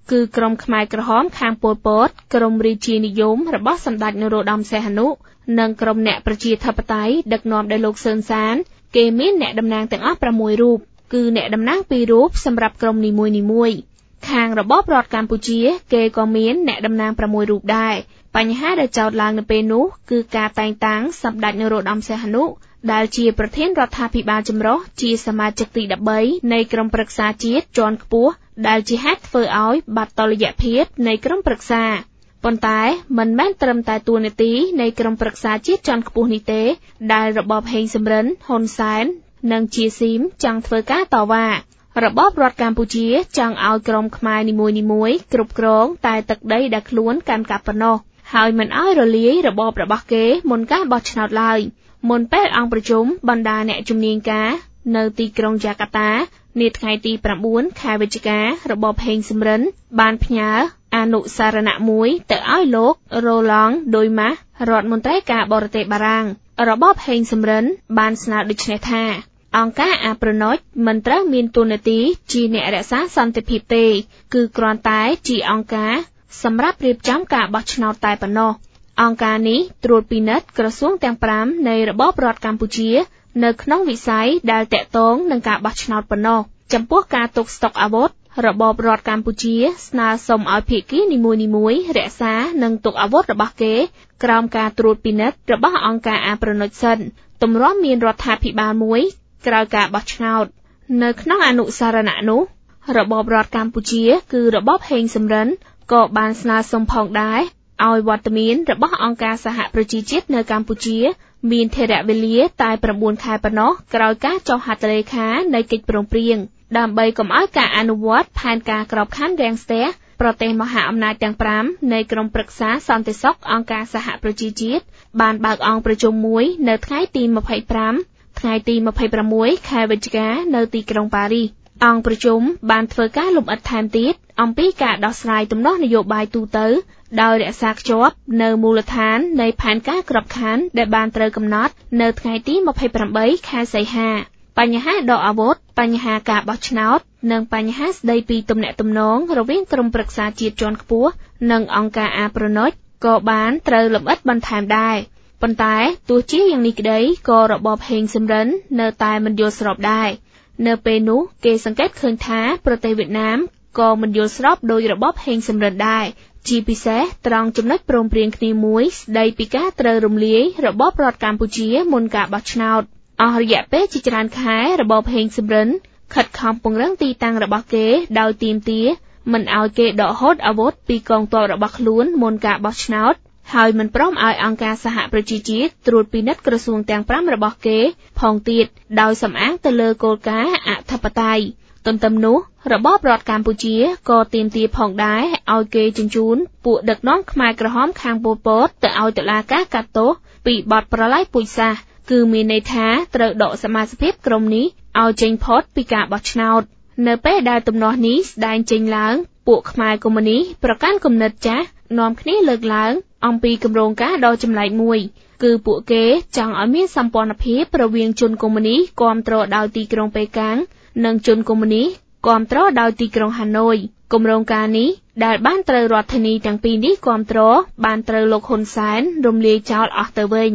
Speaker 7: គឺក្រុមខ្មែរក្រហមខាងប៉ុលពតក្រុមរាជានិយមរបស់សម្ដេចនរោត្តមសីហនុនិងក្រុមអ្នកប្រជាធិបតេយ្យដឹកនាំដោយលោកសឺនសានគេមានអ្នកតំណាងទាំងអស់ប្រាំមួយរូបគឺអ្នកតំណាងពីររូបសម្រាប់ក្រុមនីមួយៗខាងរបបរដ្ឋកម្ពុជាគេក៏មានអ្នកតំណាងប្រាំមួយរូបដែរបញ្ហាដែលចោទឡើងនៅពេលនោះគឺការតែងតាំងសម្ដេចនរោត្តមសីហនុដែលជាប្រធានរដ្ឋាភិបាលចម្រុះជាសមាជិកទីដប់បីនៃក្រុមប្រឹក្សាជាតិជាន់ខ្ពស់ដែលជាហេតុធ្វើឲ្យបាត់តុល្យភាពនៃក្រុមប្រឹក្សាប៉ុន្តែមិនមែនត្រឹមតែតួនាទីនៃក្រុមប្រឹក្សាជាតិជាន់ខ្ពស់នេះទេដែលរបបហេងសំរិនហ៊ុនសែននិងជាស៊ីមចង់ធ្វើការតវ៉ារបបរដ្ឋកម្ពុជាចង់ឲ្យក្រុមខ្មែរនីមួយៗគ្រប់គ្រងតែទឹកដីដែលខ្លួនកាន់កាប់ប៉ុណ្ណោះហើយមិនឲ្យរលាយរបបរបស់គេមុនការបោះឆ្នោតឡើយមុនពេលអង្គប្រជុំបណ្ដាអ្នកជំនាញការនៅទីក្រុងយ៉ាកាតានាថ្ងៃទីប្រាំបួនខែវិច្ឆិការបបហេងសំរិនបានផ្ញើអនុសារណៈមួយទៅឲ្យលោករ៉ូឡង់ឌុយម៉ាស់រដ្ឋមន្ត្រីការបរទេសបារាំងរបបហេងសំរិនបានស្នើដូចនេះថាអង្គការអាប្រណុចមិនត្រូវមានតួនាទីជាអ្នករក្សាសន្តិភាពទេគឺគ្រាន់តែជាអង្គការសម្រាប់រៀបចំការបោះឆ្នោតតែប៉ុណ្ណោះអង្គការនេះត្រួតពិនិត្យក្រសួងទាំងប្រាំនៃរបបរដ្ឋកម្ពុជានៅក្នុងវិស័យដែលតាក់ទងនឹងការបោះឆ្នោតប៉ុណ្ណោះចំពោះការទុកស្តុកអាវុធរបបរដ្ឋកម្ពុជាស្នើសុំឲ្យភាគីនីមួយៗរក្សានិងទុកអាវុធរបស់គេក្រោមការត្រួតពិនិត្យរបស់អង្គការអាប្រណុចសិនទម្រាំមានរដ្ឋាភិបាលមួយក្រោយការបោះឆ្នោតនៅក្នុងអនុសារណៈនោះរបបរដ្ឋកម្ពុជាគឺរបបហេងសំរិនក៏បានស្នើសុំផងដែរឲ្យវត្តមានរបស់អង្គការសហប្រជាជាតិនៅកម្ពុជាមានថេរវេលាតែប្រាំបួនខែប៉ុណ្ណោះក្រោយការចុះហត្ថលេខានៃកិច្ចព្រមព្រៀងដើម្បីកុំឲ្យការអនុវត្តផែនការក្របខ័ណ្ឌរាំងស្ទះប្រទេសមហាអំណាចទាំងប្រាំនៃក្រុមប្រឹក្សាសន្តិសុខអង្គការសហប្រជាជាតិបានបើកអង្គប្រជុំមួយនៅថ្ងៃទីម្ភៃប្រាំថ្ងៃទីម្ភៃប្រាំមួយខែវិច្ឆិកានៅទីក្រុងប៉ារីសអង្គប្រជុំបានធ្វើការលម្អិតថែមទៀតអំពីការដោះស្រាយទំនាស់នយោបាយទូទៅដោយរក្សាខ្ជាប់នៅមូលដ្ឋាននៃផែនការក្របខ័ណ្ឌដែលបានត្រូវកំណត់នៅថ្ងៃទីម្ភៃប្រាំបីខែសីហាបញ្ហាដកអាវុធបញ្ហាការបោះឆ្នោតនិងបញ្ហាស្ដីពីទំនាក់ទំនងរវាងក្រុមប្រឹក្សាជាតិជាន់ខ្ពស់និងអង្គការអាប្រណុចក៏បានត្រូវលម្អិតបន្ថែមដែរប៉ុន្តែទោះជាយ៉ាងនេះក្តីក៏របបហេងសំរិននៅតែមិនយល់ស្របដែរនៅពេលនោះគេសង្កេតឃើញថាប្រទេសវៀតណាមក៏មិនយល់ស្របដោយរបបហេងសំរិនដែរជាពិសេសត្រង់ចំណុចព្រមព្រៀងគ្នាមួយស្ដីពីការត្រូវរំលាយរបបរដ្ឋកម្ពុជាមុនការបោះឆ្នោតអស់រយៈពេលជាច្រើនខែរបបហេងសំរិនខិតខំពង្រឹងទីតាំងរបស់គេដោយទាមទារមិនឲ្យគេដកហូតអាវុធពីកងទ័ពរបស់ខ្លួនមុនការបោះឆ្នោតហើយមិនព្រមឲ្យអង្គការសហប្រជាជាតិត្រួតពិនិត្យក្រសួងទាំងប្រាំរបស់គេផងទៀតដោយសំអាងទៅលើគោលការណ៍អធិបតេយ្យទន្ទឹមនោះរបបរដ្ឋកម្ពុជាក៏ទាមទារផងដែរឲ្យគេជញ្ជូនពួកដឹកនាំខ្មែរក្រហមខាងប៉ុលពតទៅឲ្យតុលាការកាត់ទោសពីបទប្រល័យពូជសាសន៍គឺមានន័យថាត្រូវដកសមាជិកក្រុមនេះឲ្យចេញផុតពីការបោះឆ្នោតនៅពេលដែលទំនាស់នេះស្ដែងចេញឡើងពួកខ្មែរកុម្មុយនីសប្រកាន់គំនិតចាស់នាំគ្នាលើកឡើងអំពីគម្រោងការដ៏ចម្លែកមួយគឺពួកគេចង់ឲ្យមានសម្ព័ន្ធភាពរវាងជនកុម្មុយនីសគាំទ្រដោយទីក្រុងប៉េកាំងនិងជនកុម្មុយនីសគាំទ្រដោយទីក្រុងហាណូយគម្រោងការនេះដែលបានត្រូវរដ្ឋធានីទាំងពីរនេះគាំទ្របានត្រូវលោកហ៊ុនសែនរំលាយចោលអស់ទៅវិញ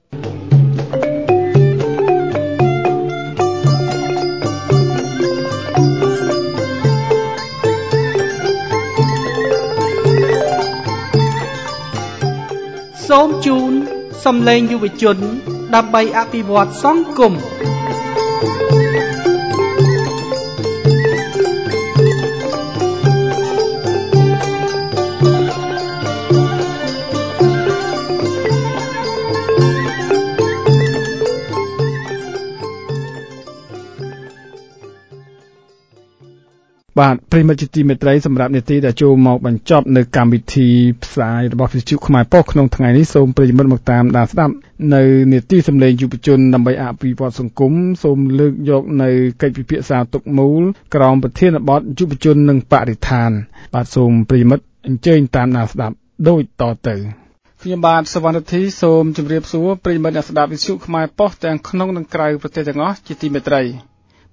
Speaker 6: សូមជូនសំឡេងយុវជនដើម្បីអភិវឌ្ឍសង្គម
Speaker 2: បាទប្រិមិត្តជាទីមេត្រីសម្រាប់នេតិដែលចូលមកបញ្ចប់នៅកម្មវិធីផ្សាយរបស់វិទ្យុខ្មែរប៉ុស្តិ៍ក្នុងថ្ងៃនេះសូមប្រិមិត្តមកតាមដានស្ដាប់នៅនេតិសម្លេងយុវជនដើម្បីអភិវឌ្ឍសង្គមសូមលើកយកនៅកិច្ចពិភាក្សាទុកមូលក្រោមប្រធានបទយុវជននិងបរិស្ថានបាទសូមប្រិមិត្តអញ្ជើញតាមដានស្ដាប់ដូចតទៅខ្ញុំបាទសវណ្ណធីសូមជម្រាបសួរប្រិមិត្តអ្នកស្ដាប់វិទ្យុខ្មែរប៉ុស្តិ៍ទាំងក្នុងនិងក្រៅប្រទេសទាំងអស់ជាទីមេត្រី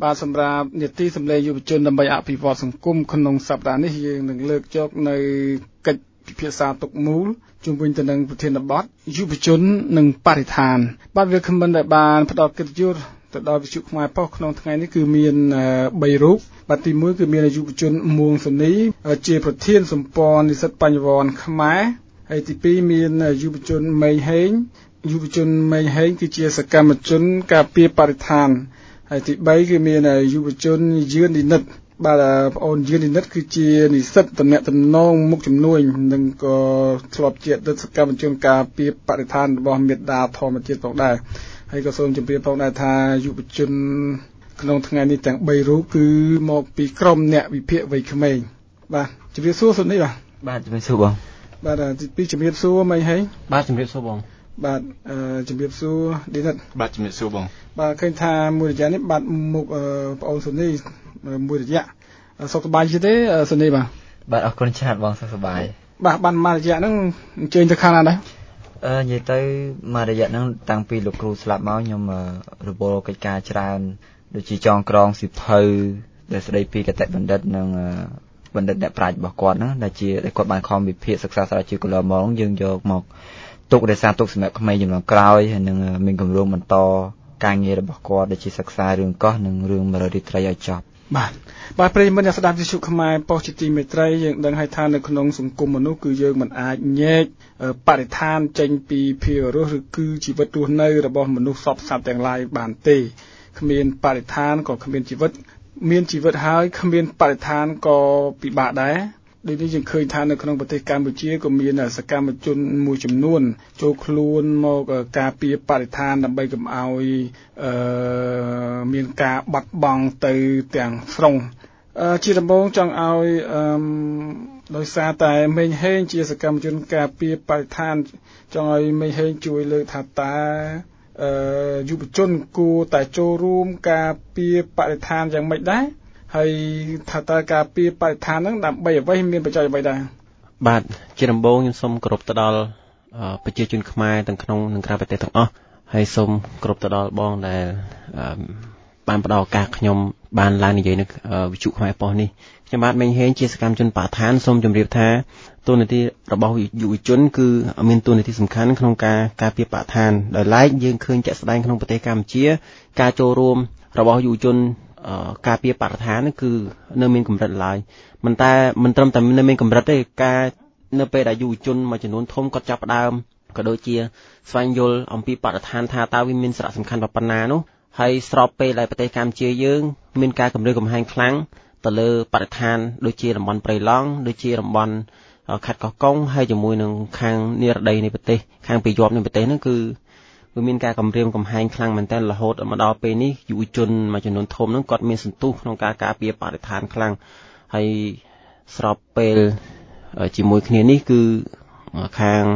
Speaker 2: បាទសម្រាប់នីតិសម្លេងយុវជនដើម្បីអភិវឌ្ឍសង្គមក្នុងសប្តាហ៍នេះយើងនឹងលើកយកនៅកិច្ចពិភាក្សាទុកមូលជុំវិញទៅនឹងប្រធានបទយុវជននិងបរិស្ថានបាទវាគ្មិនដែលបានផ្ដល់កិត្តិយសទៅដល់វិទ្យុខ្មែរប៉ុស្តិ៍ក្នុងថ្ងៃនេះគឺមានបីរូបបាទទីមួយគឺមានយុវជនមួងសុនីជាប្រធានសម្ព័ន្ធនិស្សិតបញ្ញវន្តខ្មែរហើយទីពីរមានយុវជនមេងហេងយុវជនមេងហេងគឺជាសកម្មជនការពារបរិស្ថានហើយទីបីគឺមានយុវជនយឿនឌីនិតបាទបងអូនយឿនឌីនិតគឺជានិស្សិតតំណែងតំណងមុខជំនួយនិងក៏ធ្លាប់ជាអតីតសកម្មជនការពារបរិស្ថានរបស់មេដាធម្មជាតិផងដែរហើយក៏សូមជម្រាបផងដែរថាយុវជនក្នុងថ្ងៃនេះទាំងបីរូបគឺមកពីក្រុមអ្នកវិភាគវ័យក្មេងបាទជម្រាបសួរសុនីបាទ
Speaker 8: បាទជម្រាបសួរបង
Speaker 2: បាទទីពីរជម្រាបសួរមេងហេង
Speaker 8: បាទជម្រាបសួរបង
Speaker 2: បាទអឺជំរាបសួរឌីនិត
Speaker 8: បាទជំរាបសួរបង
Speaker 2: បាទឃើញថាមួយរយៈនេះបាទមុខបងអូនសុនីមួយរយៈសុខសប្បាយទេសុនីបាទ
Speaker 8: បាទអរគុណច្រើនបងសុខសប្បាយ
Speaker 2: បាទបានមួយរយៈហ្នឹងអញ្ជើញទៅខាងណាដែរ
Speaker 8: អឺនិយាយទៅមួយរយៈហ្នឹងតាំងពីលោកគ្រូស្លាប់មកខ្ញុំរវល់កិច្ចការច្រើនដូចជាចងក្រងសិភៅដែលស្ដីពីគតិបណ្ឌិតនិងបណ្ឌិតអ្នកប្រាជ្ញរបស់គាត់ហ្នឹងដែលជាដែលគាត់បានខំវិភាគសិក្សាស្រាវជ្រាវកន្លងមកយើងយកមកទុករក្សាទុកសម្រាប់ក្មេងជំនាន់ក្រោយហើយនឹងមានគម្រោងបន្តការងាររបស់គាត់ដែលជាសិក្សារឿងកោះនិងរឿងមររីត្រីឲ្យចប់
Speaker 2: បាទបាទប្រិយមិត្តអ្នកស្ដាប់វិទ្យុខ្មែរប៉ុស្តិ៍ជាទីមេត្រីយើងដឹងហើយថានៅក្នុងសង្គមមនុស្សគឺយើងមិនអាចញែកបរិស្ថានចេញពីភាវរស់ឬគឺជីវិតរស់នៅរបស់មនុស្សសពសត្វទាំងឡាយបានទេគ្មានបរិស្ថានក៏គ្មានជីវិតមានជីវិតហើយគ្មានបរិស្ថានក៏ពិបាកដែរដូចនេះយើងឃើញថានៅក្នុងប្រទេសកម្ពុជាក៏មានសកម្មជនមួយចំនួនចូលខ្លួនមកការពារបរិស្ថានដើម្បីកុំឲ្យអឺមានការបាត់បង់ទៅទាំងស្រុងជាដំបូងចង់ឲ្យអឺដោយសារតែមេងហេងជាសកម្មជនការពារបរិស្ថានចង់ឲ្យមេងហេងជួយលើកថាតើអឺយុវជនគួរតែចូលរួមការពារបរិស្ថានយ៉ាងម៉េចដែរហើយថាតើការពារបរិស្ថានហ្នឹងដើម្បីអ្វីមានបច្ច័យអ្វីដែរ
Speaker 9: បាទជាដំបូងខ្ញុំសូមគោរពទៅដល់ប្រជាជនខ្មែរទាំងក្នុងនិងក្រៅប្រទេសទាំងអស់ហើយសូមគោរពទៅដល់បងដែលបានផ្ដល់ឱកាសខ្ញុំបានឡើងនិយាយនៅវិទ្យុខ្មែរប៉ុស្តិ៍នេះខ្ញុំបាទមេងហេងជាសកម្មជនបរិស្ថានសូមជម្រាបថាតួនាទីរបស់យុវជនគឺមានតួនាទីសំខាន់ក្នុងការការពារបរិស្ថានដោយឡែកយើងឃើញជាក់ស្ដែងក្នុងប្រទេសកម្ពុជាការចូលរួមរបស់យុវជនការពារបរិស្ថានគឺនៅមានកម្រិតឡើយមិនតែមិនត្រឹមតែនៅមានកម្រិតទេការនៅពេលដែលយុវជនមួយចំនួនធំគាត់ចាប់ផ្ដើមក៏ដូចជាស្វែងយល់អំពីបរិស្ថានថាតើវាមានសារៈសំខាន់ប៉ុណ្ណានោះហើយស្របពេលដែលប្រទេសកម្ពុជាយើងមានការគម្រាមកំហែងខ្លាំងទៅលើបរិស្ថានដូចជាតំបន់ព្រៃឡង់ដូចជាតំបន់ខេត្តកោះកុងហើយជាមួយនឹងខាងនិរដីនៃប្រទេសខាងពីយប់នៃប្រទេសហ្នឹងគឺវាមានការគម្រាមកំហែងខ្លាំងមែនទែនរហូតមកដល់ពេលនេះយុវជនមួយចំនួនធំហ្នឹងគាត់មានសន្ទុះក្នុងការការពារបរិស្ថានខ្លាំងហើយស្របពេលជាមួយគ្នានេះគឺខាង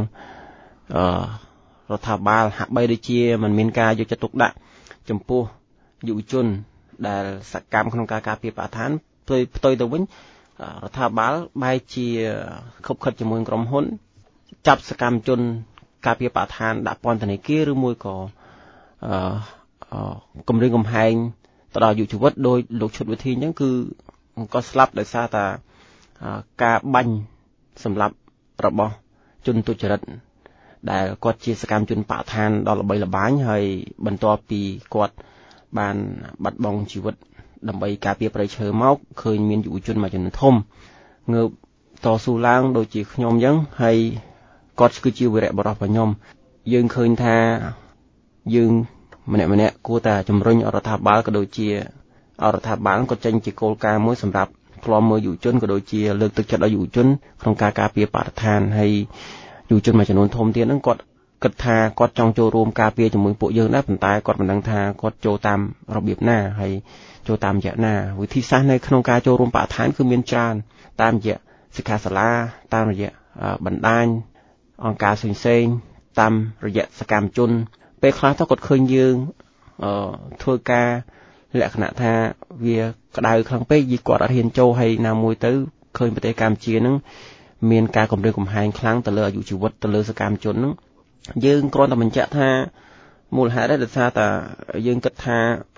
Speaker 9: រដ្ឋាភិបាលហាក់បីដូចជាមិនមានការយកចិត្តទុកដាក់ចំពោះយុវជនដែលសកម្មក្នុងការការពារបរិស្ថានផ្ទុយផ្ទុយទៅវិញរដ្ឋាភិបាលបែរជាខົບខិតជាមួយក្រុមហ៊ុនចាប់សកម្មជនការពារបរិស្ថានដាក់ពន្ធនាគារឬមួយក៏អឺគម្រាមកំហែងទៅដល់យុវជីវិតដោយលោកឈុតវិធីអញ្ចឹងគឺគាត់ស្លាប់ដោយសារតែការបាញ់សម្លាប់របស់ជនទុច្ចរិតដែលគាត់ជាសកម្មជនបរិស្ថានដ៏ល្បីល្បាញហើយបន្ទាប់ពីគាត់បានបាត់បង់ជីវិតដើម្បីការពារប្រៃឈើមកឃើញមានយុវជនមួយចំនួនធំងើបតស៊ូឡើងដូចជាខ្ញុំអញ្ចឹងហើយគាត់គឺជាវីរៈបុរសរបស់ខ្ញុំយើងឃើញថាយើងម្នាក់ម្នាក់គួរតែជំរុញរដ្ឋាភិបាលក៏ដូចជារដ្ឋាភិបាលក៏ចេញជាគោលការណ៍មួយសម្រាប់ឃ្លាំមើលយុវជនក៏ដូចជាលើកទឹកចិត្តដល់យុវជនក្នុងការការពារបរិស្ថានហើយយុវជនមួយចំនួនធំទៀតហ្នឹងគាត់គិតថាគាត់ចង់ចូលរួមការពារជាមួយពួកយើងដែរប៉ុន្តែគាត់មិនដឹងថាគាត់ចូលតាមរបៀបណាហើយចូលតាមរយៈណាវិធីសាស្ត្រនៅក្នុងការចូលរួមបរិស្ថានគឺមានច្រើនតាមរយៈសិក្ខាសាលាតាមរយៈបណ្ដាញអង្គការផ្សេងៗតាមរយៈសកម្មជនពេលខ្លះទៅគាត់ឃើញយើងអឺធ្វើការលក្ខណៈថាវាក្តៅខ្លាំងពេកយីគាត់អត់ហ៊ានចូលហើយណាមួយទៅឃើញប្រទេសកម្ពុជានឹងមានការគម្រាមកំហែងខ្លាំងទៅលើអាយុជីវិតទៅលើសកម្មជននឹងយើងគ្រាន់តែបញ្ជាក់ថាមូលហេតុដែរដោយសារតែយើងគិតថា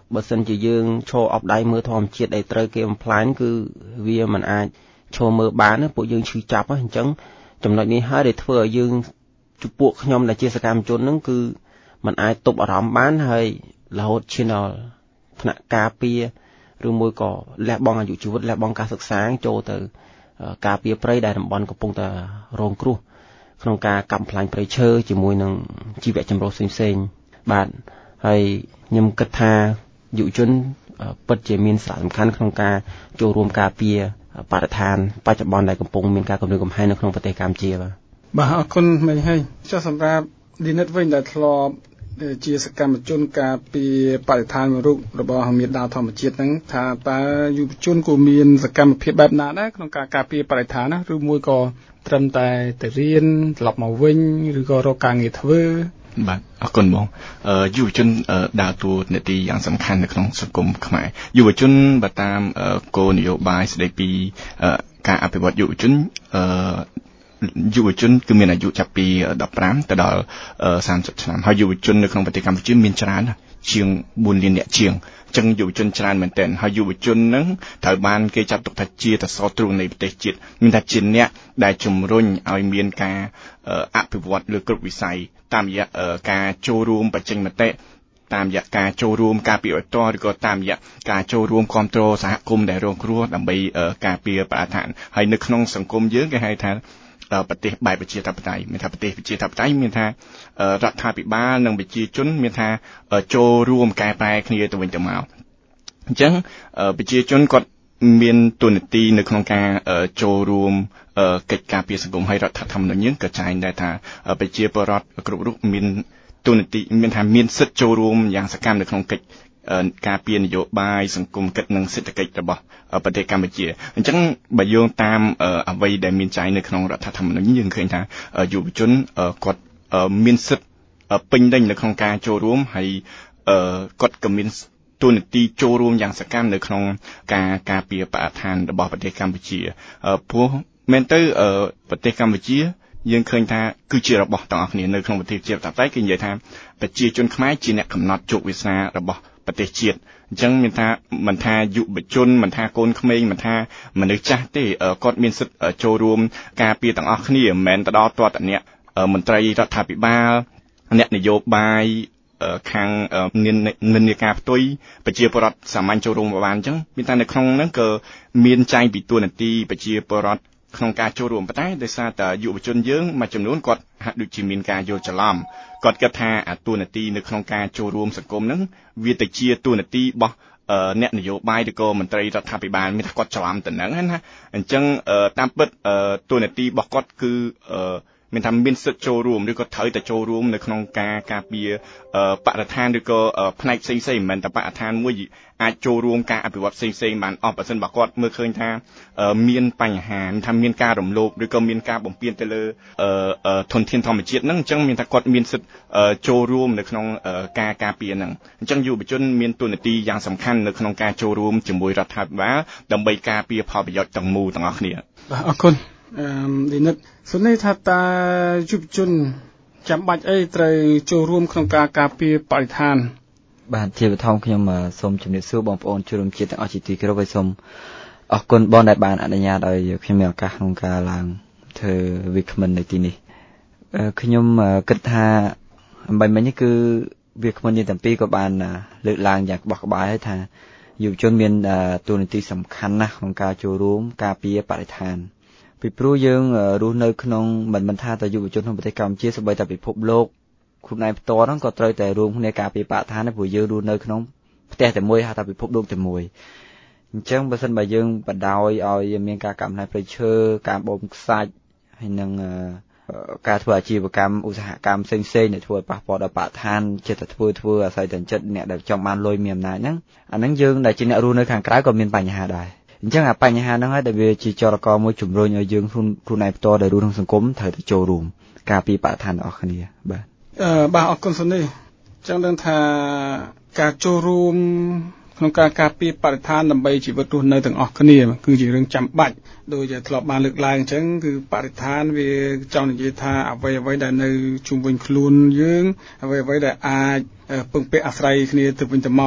Speaker 9: បើសិនជាយើងឈរអបដៃមើលធម្មជាតិដែលត្រូវគេបំផ្លាញគឺវាមិនអាចឈរមើលបានពួកយើងឈឺចាប់អញ្ចឹងចំណុចនេះហើយដែលធ្វើឲ្យយើងជួបពួកខ្ញុំដែលជាសកម្មជនហ្នឹងគឺมันអាចទប់អារម្មណ៍បានហើយរហូតឈានដល់ថ្នាក់ការពារឬមួយក៏លះបង់អាយុជីវិតលះបង់ការសិក្សាចូលទៅការពារព្រៃដែលតំបន់កំពុងតែរងគ្រោះក្នុងការកាប់បំផ្លាញព្រៃឈើជាមួយនឹងជីវៈចម្រុះផ្សេងៗបាទហើយខ្ញុំគិតថាយុវជនពិតជាមានសារៈសំខាន់ក្នុងការចូលរួមការពារបរិស្ថានបច្ចុប្បន្នដែលកំពុងមានការគំរាមកំហែងនៅក្នុងប្រទេសកម្ពុជាបាទ
Speaker 2: បាទអរគុណមិញហើយចុះសម្រាប់ឌីនិតវិញដែលធ្លាប់ជាសកម្មជនការពារបរិស្ថានរូបរបស់មេដាធម្មជាតិហ្នឹងថាតើយុវជនគួរមានសកម្មភាពបែបណាដែរក្នុងការការពារបរិស្ថានណាឬមួយក៏ត្រឹមតែទៅរៀនត្រឡប់មកវិញឬក៏រកការងារធ្វើ
Speaker 10: បាទអរគុណបងយុវជនដើរតួនាទីយ៉ាងសំខាន់នៅក្នុងសង្គមខ្មែរយុវជនបើតាមគោលនយោបាយស្តីពីការអភិវឌ្ឍយុវជនយុវជនគឺមានអាយុចាប់ពីដប់ប្រាំទៅដល់សាមសិបឆ្នាំហើយយុវជននៅក្នុងប្រទេសកម្ពុជាមានច្រើនជាងបួនលាននាក់ជាងអញ្ចឹងយុវជនច្រើនមែនទែនហើយយុវជនហ្នឹងត្រូវបានគេចាត់ទុកថាជាតសទ្រូងនៃប្រទេសជាតិមានថាជាអ្នកដែលជំរុញឲ្យមានការអភិវឌ្ឍលើគ្រប់វិស័យតាមរយៈការចូលរួមបញ្ចេញមតិតាមរយៈការចូលរួមការពារបន្តឬក៏តាមរយៈការចូលរួមគ្រប់គ្រងសហគមន៍ដែលរងគ្រោះដើម្បីការពារបរិស្ថានហើយនៅក្នុងសង្គមយើងគេហៅថាប្រទេសបែបប្រជាធិបតេយ្យមានថាប្រទេសប្រជាធិបតេយ្យមានថារដ្ឋាភិបាលនិងប្រជាជនមានថាចូលរួមកែប្រែគ្នាទៅវិញទៅមកអញ្ចឹងប្រជាជនគាត់មានទូនាទីនៅក្នុងការចូលរួមកិច្ចការពារសង្គមហើយរដ្ឋធម្មនុញ្ញយើងក៏ចែងដែរថាប្រជាពលរដ្ឋគ្រប់រូបមានទូនាទីមានថាមានសិទ្ធិចូលរួមយ៉ាងសកម្មនៅក្នុងកិច្ចការពារនយោបាយសង្គមគិតនិងសេដ្ឋកិច្ចរបស់ប្រទេសកម្ពុជាអញ្ចឹងបើយោងតាមអ្វីដែលមានចែងនៅក្នុងរដ្ឋធម្មនុញ្ញយើងឃើញថាយុវជនគាត់មានសិទ្ធិពេញលេញនៅក្នុងការចូលរួមហើយគាត់ក៏មានទូនាទីចូលរួមយ៉ាងសកម្មនៅក្នុងការការពារបរិស្ថានរបស់ប្រទេសកម្ពុជាព្រោះមែនទៅប្រទេសកម្ពុជាយើងឃើញថាគឺជារបស់ទាំងអស់គ្នានៅក្នុងប្រទេសជាតិតែគេនិយាយថាប្រជាជនខ្មែរជាអ្នកកំណត់ជោគវាសនារបស់ប្រទេសជាតិអញ្ចឹងមានថាមិនថាយុវជនមិនថាកូនក្មេងមិនថាមនុស្សចាស់ទេគាត់មានសិទ្ធិចូលរួមការពារទាំងអស់គ្នាមិនមែនទៅដល់ទាល់តែអ្នកមន្ត្រីរដ្ឋាភិបាលអ្នកនយោបាយខាងនិន្នាការផ្ទុយប្រជាពលរដ្ឋសាមញ្ញចូលរួមបានអញ្ចឹងមានថានៅក្នុងហ្នឹងក៏មានចែងពីតួនាទីប្រជាពលរដ្ឋក្នុងការចូលរួមប៉ុន្តែដោយសារតែយុវជនយើងមួយចំនួនគាត់ហាក់ដូចជាមានការយល់ច្រឡំគាត់គិតថាអាតួនាទីនៅក្នុងការចូលរួមសង្គមហ្នឹងវាទៅជាតួនាទីរបស់អ្នកនយោបាយឬក៏មន្ត្រីរដ្ឋាភិបាលមានថាគាត់ច្រឡំទៅហ្នឹងណាអញ្ចឹងតាមពិតតួនាទីរបស់គាត់គឺមានថាមានសិទ្ធិចូលរួមឬក៏ត្រូវតែចូលរួមនៅក្នុងការការពារបរិស្ថានឬក៏ផ្នែកផ្សេងៗមិនមែនតែបរិស្ថានមួយអាចចូលរួមការអភិវឌ្ឍផ្សេងៗបានអស់បើសិនបើគាត់មើលឃើញថាមានបញ្ហាមានថាមានការរំលោភឬក៏មានការបំពានទៅលើធនធានធម្មជាតិហ្នឹងអញ្ចឹងមានថាគាត់មានសិទ្ធិចូលរួមនៅក្នុងការការពារហ្នឹងអញ្ចឹងយុវជនមានតួនាទីយ៉ាងសំខាន់នៅក្នុងការចូលរួមជាមួយរដ្ឋាភិបាលដើម្បីការពារផលប្រយោជន៍ទាំងមូលទាំងអស់គ្នា
Speaker 2: បាទអរគុណអឺឌីនិតសុនេះថាតើយុវជនចាំបាច់អីត្រូវចូលរួមក្នុងការការពារបរិស្ថាន
Speaker 8: បាទជាបឋមខ្ញុំសូមជម្រាបសួរបងប្អូនជនរួមជាតិទាំងអស់ជាទីគោរពហើយសូមអរគុណបងដែលបានអនុញ្ញាតឲ្យខ្ញុំមានឱកាសក្នុងការឡើងធ្វើវាគ្មិននៅទីនេះខ្ញុំគិតថាអំបញ្ញមិញនេះគឺវាគ្មិននេះទាំងពីរក៏បានលើកឡើងយ៉ាងក្បោះក្បាយហើយថាយុវជនមានតួនាទីសំខាន់ណាស់ក្នុងការចូលរួមការពារបរិស្ថានពីព្រោះយើងរស់នៅក្នុងមិនមិនថាតែយុវជនក្នុងប្រទេសកម្ពុជាសូម្បីតែពិភពលោកខ្លួនឯងផ្ទាល់ហ្នឹងក៏ត្រូវតែរួមគ្នាការពារបរិស្ថានដែរព្រោះយើងរស់នៅក្នុងផ្ទះតែមួយហៅថាពិភពលោកតែមួយអញ្ចឹងបើសិនបើយើងបដ ாய் ឲ្យមានការកាប់ផ្នែកព្រៃឈើការបូមខ្សាច់ហើយនឹងការធ្វើអាជីវកម្មឧស្សាហកម្មផ្សេងផ្សេងដែលធ្វើឲ្យប៉ះពាល់ដល់បរិស្ថានចិត្តតែធ្វើធ្វើអាស្រ័យតែចិត្តអ្នកដែលចង់បានលុយមានអំណាចហ្នឹងអាហ្នឹងយើងដែលជាអ្នករស់នៅខាងក្រៅក៏មានបញ្ហាដែរអញ្ចឹងអាបញ្ហាហ្នឹងហើយដែលវាជាចរកមួយជំរុញឲ្យយើងខ្លួនខ្លួនឯងផ្ទាល់ដែលរស់ក្នុងសង្គមត្រូវតែចូលរួមការពារបរិស្ថានរបស់គ្នាបាទ
Speaker 2: អឺបាទអរគុណសុនេះចឹងដឹងថាការចូលរួមក្នុងការការពារបរិស្ថានដើម្បីជីវិតរស់នៅទាំងអស់គ្នាគឺជារឿងចាំបាច់ដោយជាធ្លាប់បានលើកឡើងអញ្ចឹងគឺបរិស្ថានវាចង់និយាយថាអ្វីអ្វីដែលនៅជុំវិញខ្លួនយើងអ្វីអ្វីដែលអាចពឹងពាក់អាស្រ័យគ្នាទៅវិញទៅមកអ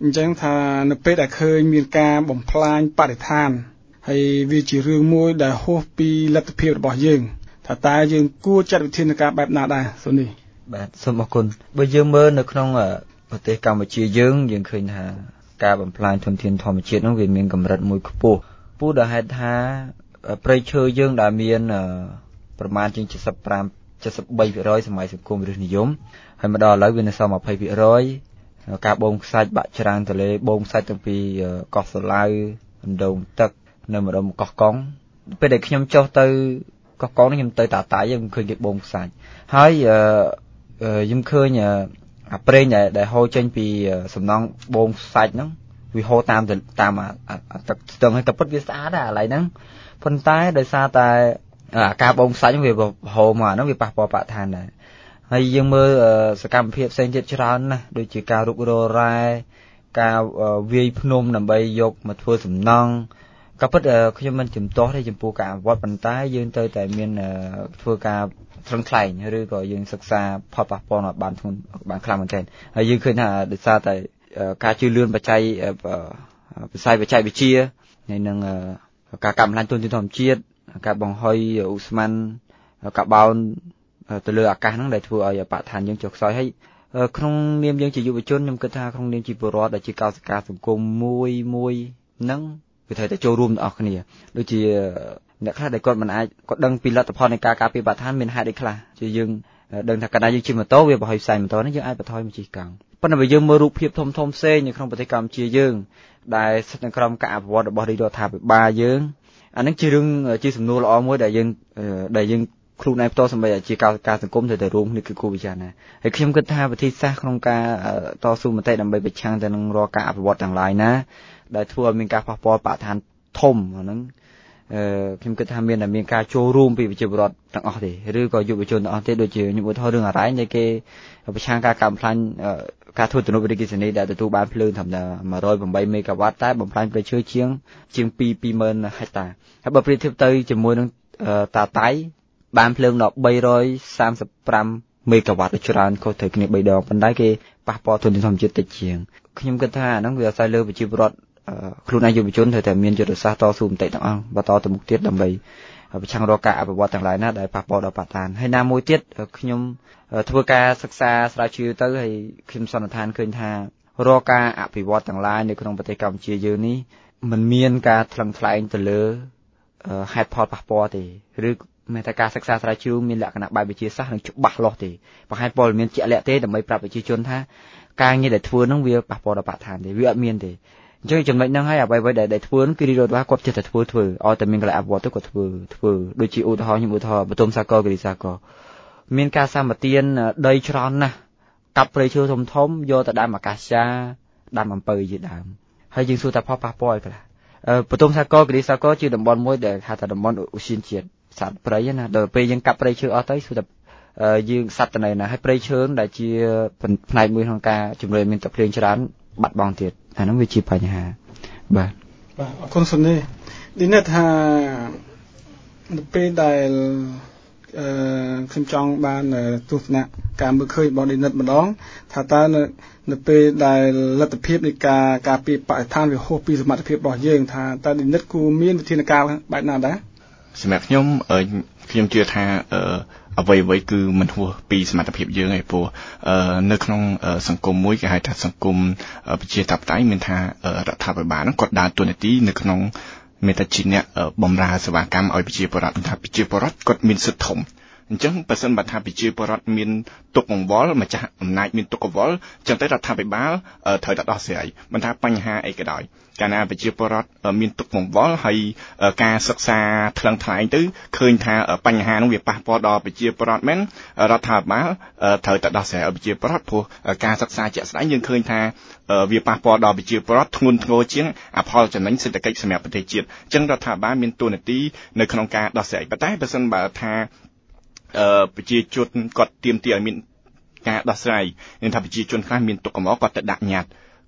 Speaker 2: អញ្ចឹងថានៅពេលដែលឃើញមានការបំផ្លាញបរិស្ថានហើយវាជារឿងមួយដែលហួសពីលទ្ធភាពរបស់យើងថាតើយើងគួរចាត់វិធានការបែបណាដែរសូនេះ
Speaker 8: បាទសូមអរគុណបើយើងមើលនៅក្នុងប្រទេសកម្ពុជាយើងយើងឃើញថាការបំផ្លាញធនធានធម្មជាតិនោះវាមានកម្រិតមួយខ្ពស់ពូដែលហេតុថាព្រៃឈើយើងដែលមានប្រមាណជាងเจ็ดสิบห้า เจ็ดสิบสามភាគរយសម័យសង្គមរាស្ត្រនិយមហើយមកដល់ឥឡូវវានៅសល់ยี่สิบភាគរយការបូមខ្សាច់បាក់ច្រាំងទន្លេបូមខ្សាច់តាំងពីកោះសាឡៅអណ្ដូងទឹកនៅម្ដុំកោះកុងពេលដែលខ្ញុំចុះទៅកោះកុងនេះខ្ញុំទៅតាតាយខ្ញុំឃើញគេបូមខ្សាច់ហើយខ្ញុំឃើញអាប្រេងដែលហូរចេញពីសំណង់បូមខ្សាច់ហ្នឹងវាហូរតាមតាមទឹកស្ទឹងហើយតែពិតវាស្អាតដែរឥឡូវហ្នឹងប៉ុន្តែដោយសារតែការបូមខ្សាច់ហ្នឹងវាហូរមកហ្នឹងវាប៉ះពាល់បរិស្ថានដែរហើយយើងមើលសកម្មភាពផ្សេងទៀតច្រើនណាស់ដូចជាការរុករករ៉ែការវាយភ្នំដើម្បីយកមកធ្វើសំណង់ក៏ពិតខ្ញុំមិនជំទាស់ទេចំពោះការអនុវត្តប៉ុន្តែយើងទៅតែមានធ្វើការត្រឹមថ្លែងឬក៏យើងសិក្សាផលប៉ះពាល់បានធ្ងន់បានខ្លាំងមែនទែនហើយយើងឃើញថាដោយសារតែការជឿនលឿនបច្ច័យវិស័យបច្ចេកវិទ្យាហើយនឹងការកាប់បំផ្លាញទុនធានធម្មជាតិការបង្ហុយឧស្ម័នកាបូនទៅលើអាកាសហ្នឹងដែលធ្វើឲ្យបរិស្ថានយើងចុះខ្សោយហើយក្នុងនាមយើងជាយុវជនខ្ញុំគិតថាក្នុងនាមជាពលរដ្ឋដែលជាកោសិកាសង្គមមួយមួយហ្នឹងវាត្រូវតែចូលរួមទាំងអស់គ្នាដូចជាអ្នកខ្លះដែលគាត់មិនអាចគាត់ដឹងពីលទ្ធផលនៃការការពារបរិស្ថានមានហេតុអីខ្លះជាយើងដឹងថាកាលណាយើងជិះម៉ូតូវាបង្ហុយផ្សែងម៉ូតូនេះយើងអាចបន្ថយមកជិះកង់ប៉ុន្តែបើយើងមើលរូបភាពធំធំផ្សេងនៅក្នុងប្រទេសកម្ពុជាយើងដែលស្ថិតនៅក្រោមការអភិវឌ្ឍរបស់រាជរដ្ឋាភិបាលយើងអានឹងជារឿងជាសំណួរល្អមួយដែលយើងដែលយើងខ្លួនឯងផ្ទាល់សម្រាប់ជាកោសិកាសង្គមទៅតែរួមនេះគឺគួរពិចារណាហើយខ្ញុំគិតថាវិធីសាស្ត្រក្នុងការតស៊ូមតិដើម្បីប្រឆាំងទៅនឹងរាល់ការអភិវឌ្ឍទាំងឡាយណាដែលធ្វើឲ្យមានការប៉ះពាល់បរិស្ថានធំអាហ្នឹងអឺខ្ញុំគិតថាមានតែមានការចូលរួមពីប្រជាពលរដ្ឋទាំងអស់ទេឬក៏យុវជនទាំងអស់ទេដូចជាខ្ញុំឧទាហរណ៍រឿងអរ៉ៃដែលគេប្រឆាំងការកាប់បំផ្លាញការធ្វើទំនប់វារីអគ្គិសនីដែលទទួលបានភ្លើងត្រឹមតែone hundred eightមេហ្គាវ៉ាត់តែបំផ្លាញព្រៃឈើជាងជាងtwo thousandហិកតាហើយបើប្រៀបធៀបទៅជាមួយនឹងតាតៃបានភ្លើងដល់three hundred thirty-fiveមេហ្គាវ៉ាត់ច្រើនខុសត្រូវគ្នាthreeដងប៉ុន្តែគេប៉ះពាល់ធនធានធម្មជាតិតិចជាងខ្ញុំគិតថាអាហ្នឹងវាអាស្រ័យលើប្រជាពលរដ្ឋខ្លួនឯងយុវជនត្រូវតែមានយុទ្ធសាស្ត្រតស៊ូមតិទាំងអស់បន្តទៅមុខទៀតដើម្បីប្រឆាំងរាល់ការអភិវឌ្ឍទាំងឡាយណាដែលប៉ះពាល់ដល់បរិស្ថានហើយណាមួយទៀតខ្ញុំធ្វើការសិក្សាស្រាវជ្រាវទៅហើយខ្ញុំសន្និដ្ឋានឃើញថារាល់ការអភិវឌ្ឍទាំងឡាយនៅក្នុងប្រទេសកម្ពុជាយើងនេះមិនមានការថ្លឹងថ្លែងទៅលើហេតុផលប៉ះពាល់ទេឬមានតែការសិក្សាស្រាវជ្រាវមានលក្ខណៈបែបវិទ្យាសាស្ត្រនិងច្បាស់លាស់ទេបង្ហាញព័ត៌មានជាក់លាក់ទេដើម្បីប្រាប់ប្រជាជនថាការងារដែលធ្វើហ្នឹងវាប៉ះពាល់ដល់បរិស្ថានទេវាអត់មានទេអញ្ចឹងចំណុចហ្នឹងហើយអ្វីៗដែលធ្វើគឺរាជរដ្ឋាភិបាលគាត់ចេះតែធ្វើធ្វើឲ្យតែមានកន្លែងអភិវឌ្ឍទៅគាត់ធ្វើធ្វើដូចជាឧទាហរណ៍ខ្ញុំឧទាហរណ៍បទុមសាគរគិរីសាគរមានការសម្បទានដីច្រើនណាស់កាប់ព្រៃឈើធំធំយកទៅដាំអាកាសចាដាំអំពៅជាដើមហើយយើងសួរថាផលប៉ះពាល់អីខ្លះបទុមសាគរគិរីសាគរជាតំបន់មួយដែលហៅថាតំបន់ឧស្សាហជាតិសត្វព្រៃណាដល់ពេលយើងកាប់ព្រៃឈើអស់ទៅសួរថាយើងសត្វទៅណាហើយព្រៃឈើដែលជាផ្នែកមួយក្នុងការជំរុញមានទឹកភ្លៀងច្រើនបាត់បង់ទៀតអាហ្នឹងវាជាបញ្ហាបាទ
Speaker 2: បាទអរគុណសុនីនេះនេះថានៅពេលដែលអឺខ្ញុំចង់បានទស្សនៈការមើលឃើញរបស់ឌីនិតម្ដងថាតើនៅពេលដែលលទ្ធភាពនៃការការពារបរិស្ថានវាហួសពីសមត្ថភាពរបស់យើងថាតើឌីនិតគួរមានវិធានការបែបណាដែរ
Speaker 10: សម្រាប់ខ្ញុំខ្ញុំជឿថាអឺអ្វីអ្វីគឺមិនហួសពីសមត្ថភាពយើងឯព្រោះនៅក្នុងសង្គមមួយគេហៅថាសង្គមប្រជាធិបតេយ្យមានថារដ្ឋាភិបាលហ្នឹងគាត់ដើរតួនាទីនៅក្នុងមានតែជាអ្នកបម្រើសេវាកម្មឲ្យប្រជាពលរដ្ឋថាប្រជាពលរដ្ឋគាត់មានសិទ្ធិធំអញ្ចឹងបើសិនបើថាប្រជាពលរដ្ឋមានទុកកង្វល់ម្ចាស់អំណាចមានទុកកង្វល់អញ្ចឹងទៅរដ្ឋាភិបាលត្រូវតែដោះស្រាយមិនថាបញ្ហាអីក៏ដោយកាលណាប្រជាពលរដ្ឋមានទុកកង្វល់ហើយការសិក្សាថ្លឹងថ្លែងទៅឃើញថាបញ្ហានោះវាប៉ះពាល់ដល់ប្រជាពលរដ្ឋមែនរដ្ឋាភិបាលត្រូវតែដោះស្រាយឲ្យប្រជាពលរដ្ឋព្រោះការសិក្សាជាក់ស្ដែងយើងឃើញថាវាប៉ះពាល់ដល់ប្រជាពលរដ្ឋធ្ងន់ធ្ងរជាងអផលចំណេញសេដ្ឋកិច្ចសម្រាប់ប្រទេសជាតិអញ្ចឹងរដ្ឋាភិបាលមានតួនាទីនៅក្នុងការដោះស្រាយប៉ុន្តែបើសិនបើថាអឺប្រជាជនគាត់ទាមទារឲ្យមានការដោះស្រាយនឹងថាប្រជាជនខ្លះមានទុកកង្វល់គាត់ទៅដាក់ញត្តិ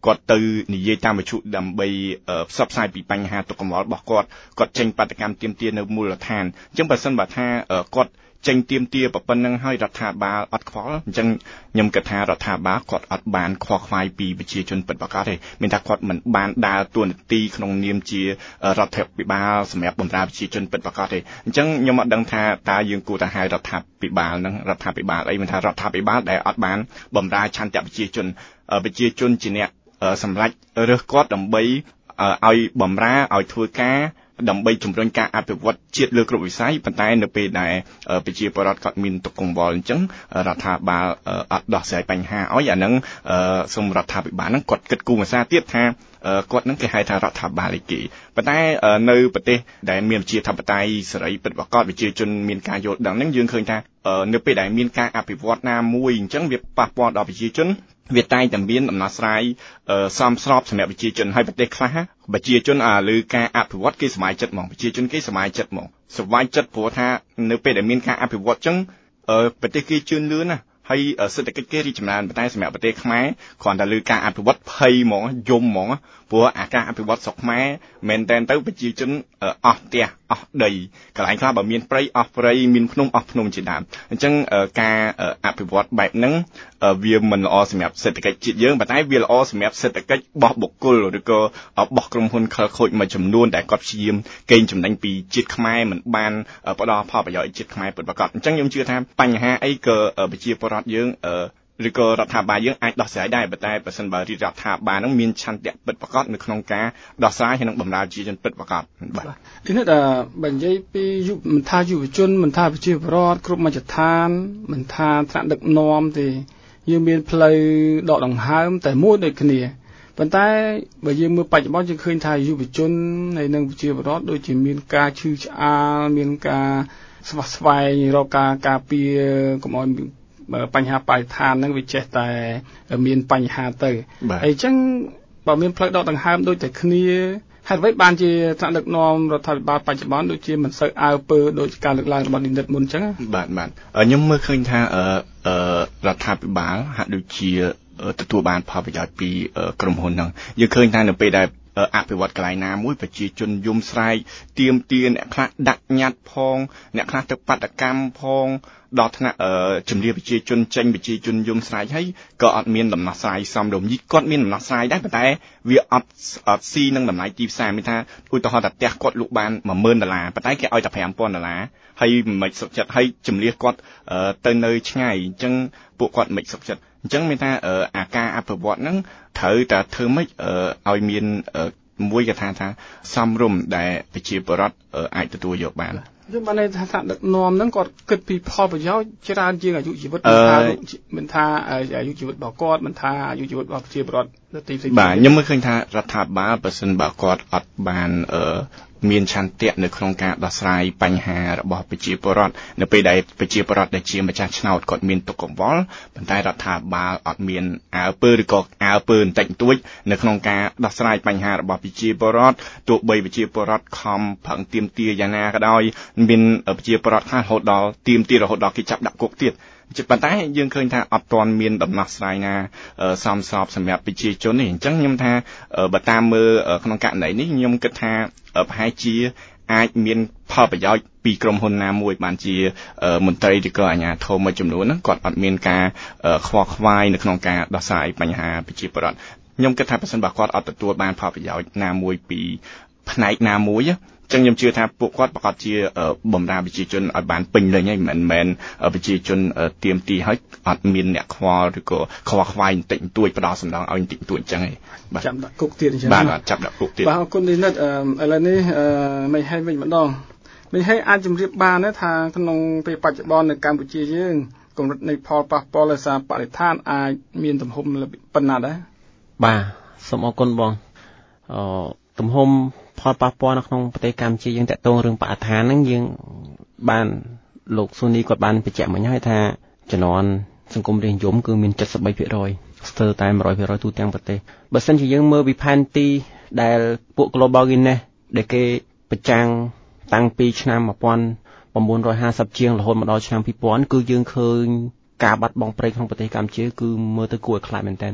Speaker 10: គាត់ទៅនិយាយតាមវិទ្យុដើម្បីផ្សព្វផ្សាយពីបញ្ហាទុកកង្វល់របស់គាត់គាត់ចេញបដកម្មទាមទារនៅមូលដ្ឋានអញ្ចឹងបើសិនបើថាគាត់ចេញទាមទារប៉ុណ្ណឹងហើយរដ្ឋាភិបាលអត់ខ្វល់អញ្ចឹងខ្ញុំគិតថារដ្ឋាភិបាលគាត់អត់បានខ្វល់ខ្វាយពីប្រជាជនពិតប្រាកដទេមានថាគាត់មិនបានដើរតួនាទីក្នុងនាមជារដ្ឋាភិបាលសម្រាប់បម្រើប្រជាជនពិតប្រាកដទេអញ្ចឹងខ្ញុំអត់ដឹងថាតើយើងគួរតែហៅរដ្ឋាភិបាលហ្នឹងរដ្ឋាភិបាលអីមិនថារដ្ឋាភិបាលដែលអត់បានបម្រើឆន្ទៈប្រជាជនប្រជាជនជាអ្នកសម្រេចរើសគាត់ដើម្បីឲ្យបម្រើឲ្យធ្វើការដើម្បីជំរុញការអភិវឌ្ឍជាតិលើគ្រប់វិស័យប៉ុន្តែនៅពេលដែលប្រជាពលរដ្ឋគាត់មានទុកកង្វល់អញ្ចឹងរដ្ឋាភិបាលអត់ដោះស្រាយបញ្ហាឲ្យអាហ្នឹងសូមរដ្ឋាភិបាលហ្នឹងគាត់គិតគូរភាសាទៀតថាគាត់នឹងគេហៅថារដ្ឋាភិបាលឯគេប៉ុន្តែនៅប្រទេសដែលមានប្រជាធិបតេយ្យសេរីពិតប្រាកដប្រជាជនមានការយល់ដឹងហ្នឹងយើងឃើញថានៅពេលដែលមានការអភិវឌ្ឍណាមួយអញ្ចឹងវាប៉ះពាល់ដល់ប្រជាជនវាតែងតែមានដំណោះស្រាយសមស្របសម្រាប់ប្រជាជនហើយប្រទេសខ្លះប្រជាជនអាលើការអភិវឌ្ឍគេសប្បាយចិត្តហ្មងប្រជាជនគេសប្បាយចិត្តហ្មងសប្បាយចិត្តព្រោះថានៅពេលដែលមានការអភិវឌ្ឍអញ្ចឹងប្រទេសគេជឿនលឿនណាហើយសេដ្ឋកិច្ចគេរីកចម្រើនប៉ុន្តែសម្រាប់ប្រទេសខ្មែរគ្រាន់តែលើការអភិវឌ្ឍភ័យហ្មងយំហ្មងព្រោះអាការអភិវឌ្ឍស្រុកខ្មែរមែនតែនទៅប្រជាជនអស់ផ្ទះអស់ដីកន្លែងខ្លះបើមានព្រៃអស់ព្រៃមានភ្នំអស់ភ្នំជាដើមអញ្ចឹងការអភិវឌ្ឍបែបហ្នឹងវាមិនល្អសម្រាប់សេដ្ឋកិច្ចជាតិយើងប៉ុន្តែវាល្អសម្រាប់សេដ្ឋកិច្ចរបស់បុគ្គលឬក៏របស់ក្រុមហ៊ុនខលខូចមួយចំនួនដែលគាត់ព្យាយាមកេងចំណេញពីជាតិខ្មែរមិនបានផ្ដល់ផលប្រយោជន៍ជាតិខ្មែរពិតប្រាកដអញ្ចឹងខ្ញុំជឿថាបញ្ហាអីក៏ប្រជាពលរដ្ឋយើងឬក៏រដ្ឋាភិបាលយើងអាចដោះស្រាយដែរប៉ុន្តែបើសិនបើរដ្ឋាភិបាលនឹងមានឆន្ទៈពិតប្រាកដនៅក្នុងការដោះស្រាយហើយនឹងបម្រើប្រជាជនពិតប្រាកដបាទ
Speaker 2: នេះតែបើនិយាយពីយុវមិនថាយុវជនមិនថាប្រជាពលរដ្ឋគ្រប់មជ្ឈដ្ឋានមិនថាថ្នាក់ដឹកនាំទេយើងមានផ្លូវដកដង្ហើមតែមួយដូចគ្នាប៉ុន្តែបើយើងមើលបច្ចុប្បន្នយើងឃើញថាយុវជនហើយនឹងប្រជាពលរដ្ឋដូចជាមានការឈឺឆ្អាលមានការស្វះស្វែងរកការការពារកុំឲ្យបញ្ហាបរិស្ថានហ្នឹងវាចេះតែមានបញ្ហាទៅហើយអញ្ចឹងបើមានផ្លូវដកដង្ហើមដូចតែគ្នាហេតុអ្វីបានជាថ្នាក់ដឹកនាំរដ្ឋាភិបាលបច្ចុប្បន្នដូចជាមិនសូវអើពើដោយការលើកឡើងរបស់និនិតមុនអញ្ចឹង
Speaker 10: បាទបាទខ្ញុំមើលឃើញថារដ្ឋាភិបាលហាក់ដូចជាទទួលបានផលប្រយោជន៍ពីក្រុមហ៊ុនហ្នឹងយើងឃើញថានៅពេលដែលអភិវឌ្ឍកន្លែងណាមួយប្រជាជនយំស្រែកទាមទារអ្នកខ្លះដាក់ញត្តិផងអ្នកខ្លះទៅបាតកម្មផងដល់ថ្នាក់ជំរាបប្រជាជនចេញប្រជាជនយំស្រែកហើយក៏អត់មានដំណោះស្រាយសមរម្យគាត់មានដំណោះស្រាយដែរប៉ុន្តែវាអត់អត់ស៊ីនឹងតម្លៃទីផ្សារមានថាឧទាហរណ៍ថាផ្ទះគាត់លក់បានមួយម៉ឺនដុល្លារប៉ុន្តែគេឲ្យតែប្រាំពាន់ដុល្លារហើយមិនសុខចិត្តហើយជំរាបគាត់ទៅនៅឆ្ងាយអញ្ចឹងពួកគាត់មិនសុខចិត្តអញ្ចឹងមានថាអាការអភិវឌ្ឍហ្នឹងត្រូវតែធ្វើម៉េចឲ្យមានមួយគេថាថាសមរម្យដែលប្រជាពលរដ្ឋអាចទទួលយកបាន
Speaker 2: ខ្ញុំបានថាថាដឹកនាំហ្នឹងគាត់គិតពីផលប្រយោជន៍ច្រើនជាងអាយុជីវិតមិនថាមិនថាអាយុជីវិតរបស់គាត់មិនថាអាយុជីវិតរបស់ប្រជាពលរដ្ឋនៅទីផ្សេង
Speaker 10: បាទខ្ញុំមើលឃើញថារដ្ឋាភិបាលបើសិនបើគាត់អត់បានមានឆន្ទៈនៅក្នុងការដោះស្រាយបញ្ហារបស់ប្រជាពលរដ្ឋនៅពេលដែលប្រជាពលរដ្ឋដែលជាម្ចាស់ឆ្នោតគាត់មានទុក្ខកង្វល់ប៉ុន្តែរដ្ឋាភិបាលអត់មានអើពើឬក៏អើពើបន្តិចបន្តួចនៅក្នុងការដោះស្រាយបញ្ហារបស់ប្រជាពលរដ្ឋទោះបីប្រជាពលរដ្ឋខំប្រឹងទាមទារយ៉ាងណាក៏ដោយមានប្រជាពលរដ្ឋខ្លះរហូតដល់ទាមទាររហូតដល់គេចាប់ដាក់គុកទៀតប៉ុន្តែយើងឃើញថាអត់ទាន់មានដំណោះស្រាយណាសមស្របសម្រាប់ប្រជាជននេះអញ្ចឹងខ្ញុំថាបើតាមមើលក្នុងករណីនេះខ្ញុំគិតថាប្រហែលជាអាចមានផលប្រយោជន៍ពីក្រុមហ៊ុនណាមួយបានជាមន្ត្រីឬក៏អាជ្ញាធរមួយចំនួនហ្នឹងគាត់អត់មានការខ្វល់ខ្វាយនៅក្នុងការដោះស្រាយបញ្ហាប្រជាពលរដ្ឋខ្ញុំគិតថាប្រសិនបើគាត់អត់ទទួលបានផលប្រយោជន៍ណាមួយពីផ្នែកណាមួយចឹងខ្ញុំជឿថាពួកគាត់ប្រកាសជាបំរើប្រជាជនឲ្យបានពេញលេញហើយមិនមែនប្រជាជនទៀមទីហើយអត់មានអ្នកខ្វល់ឬក៏ខ្វល់ខ្វាយបន្តិចបន្តួចផ្ដោតសំដងឲ្យបន្តិចបន្តួចចឹងឯង
Speaker 2: បាទចាប់ដាក់គុកទៀតអញ្ចឹង
Speaker 10: បាទចាប់ដាក់គុកទៀត
Speaker 2: បាទអរគុណនេះនិតឥឡូវនេះមិនឲ្យវិញម្ដងមិនឲ្យអាចជម្រាបបានទេថាក្នុងពេលបច្ចុប្បន្ននៅកម្ពុជាយើងកម្រិតនៃផលប៉ះពាល់លើសារបរិស្ថានអាចមានទំហំប៉ុណ្ណាដែរ
Speaker 9: បាទសូមអរគុណបងអឺទំហំផលប៉ះពាល់នៅក្នុងប្រទេសកម្ពុជាយើងតកតងរឿងបរិស្ថានហ្នឹងយើងបានលោកស៊ូនីគាត់បានបញ្ជាក់មិញហើយថាជំនាន់សង្គមរាស្ត្រនិយមគឺមាន 七十三ភាគរយ ស្ទើរតែ một trămភាគរយ ទូទាំងប្រទេសបើសិនជាយើងមើលពីផែនទីដែលពួក Global Guinness ដែលគេប្រចាំងតាំងពីឆ្នាំmột nghìn chín trămห้าสิบជាងរហូតមកដល់ឆ្នាំពីរពាន់គឺយើងឃើញការបាត់បង់ព្រៃក្នុងប្រទេសកម្ពុជាគឺមើលទៅគួរឲ្យខ្លាចមែនទែន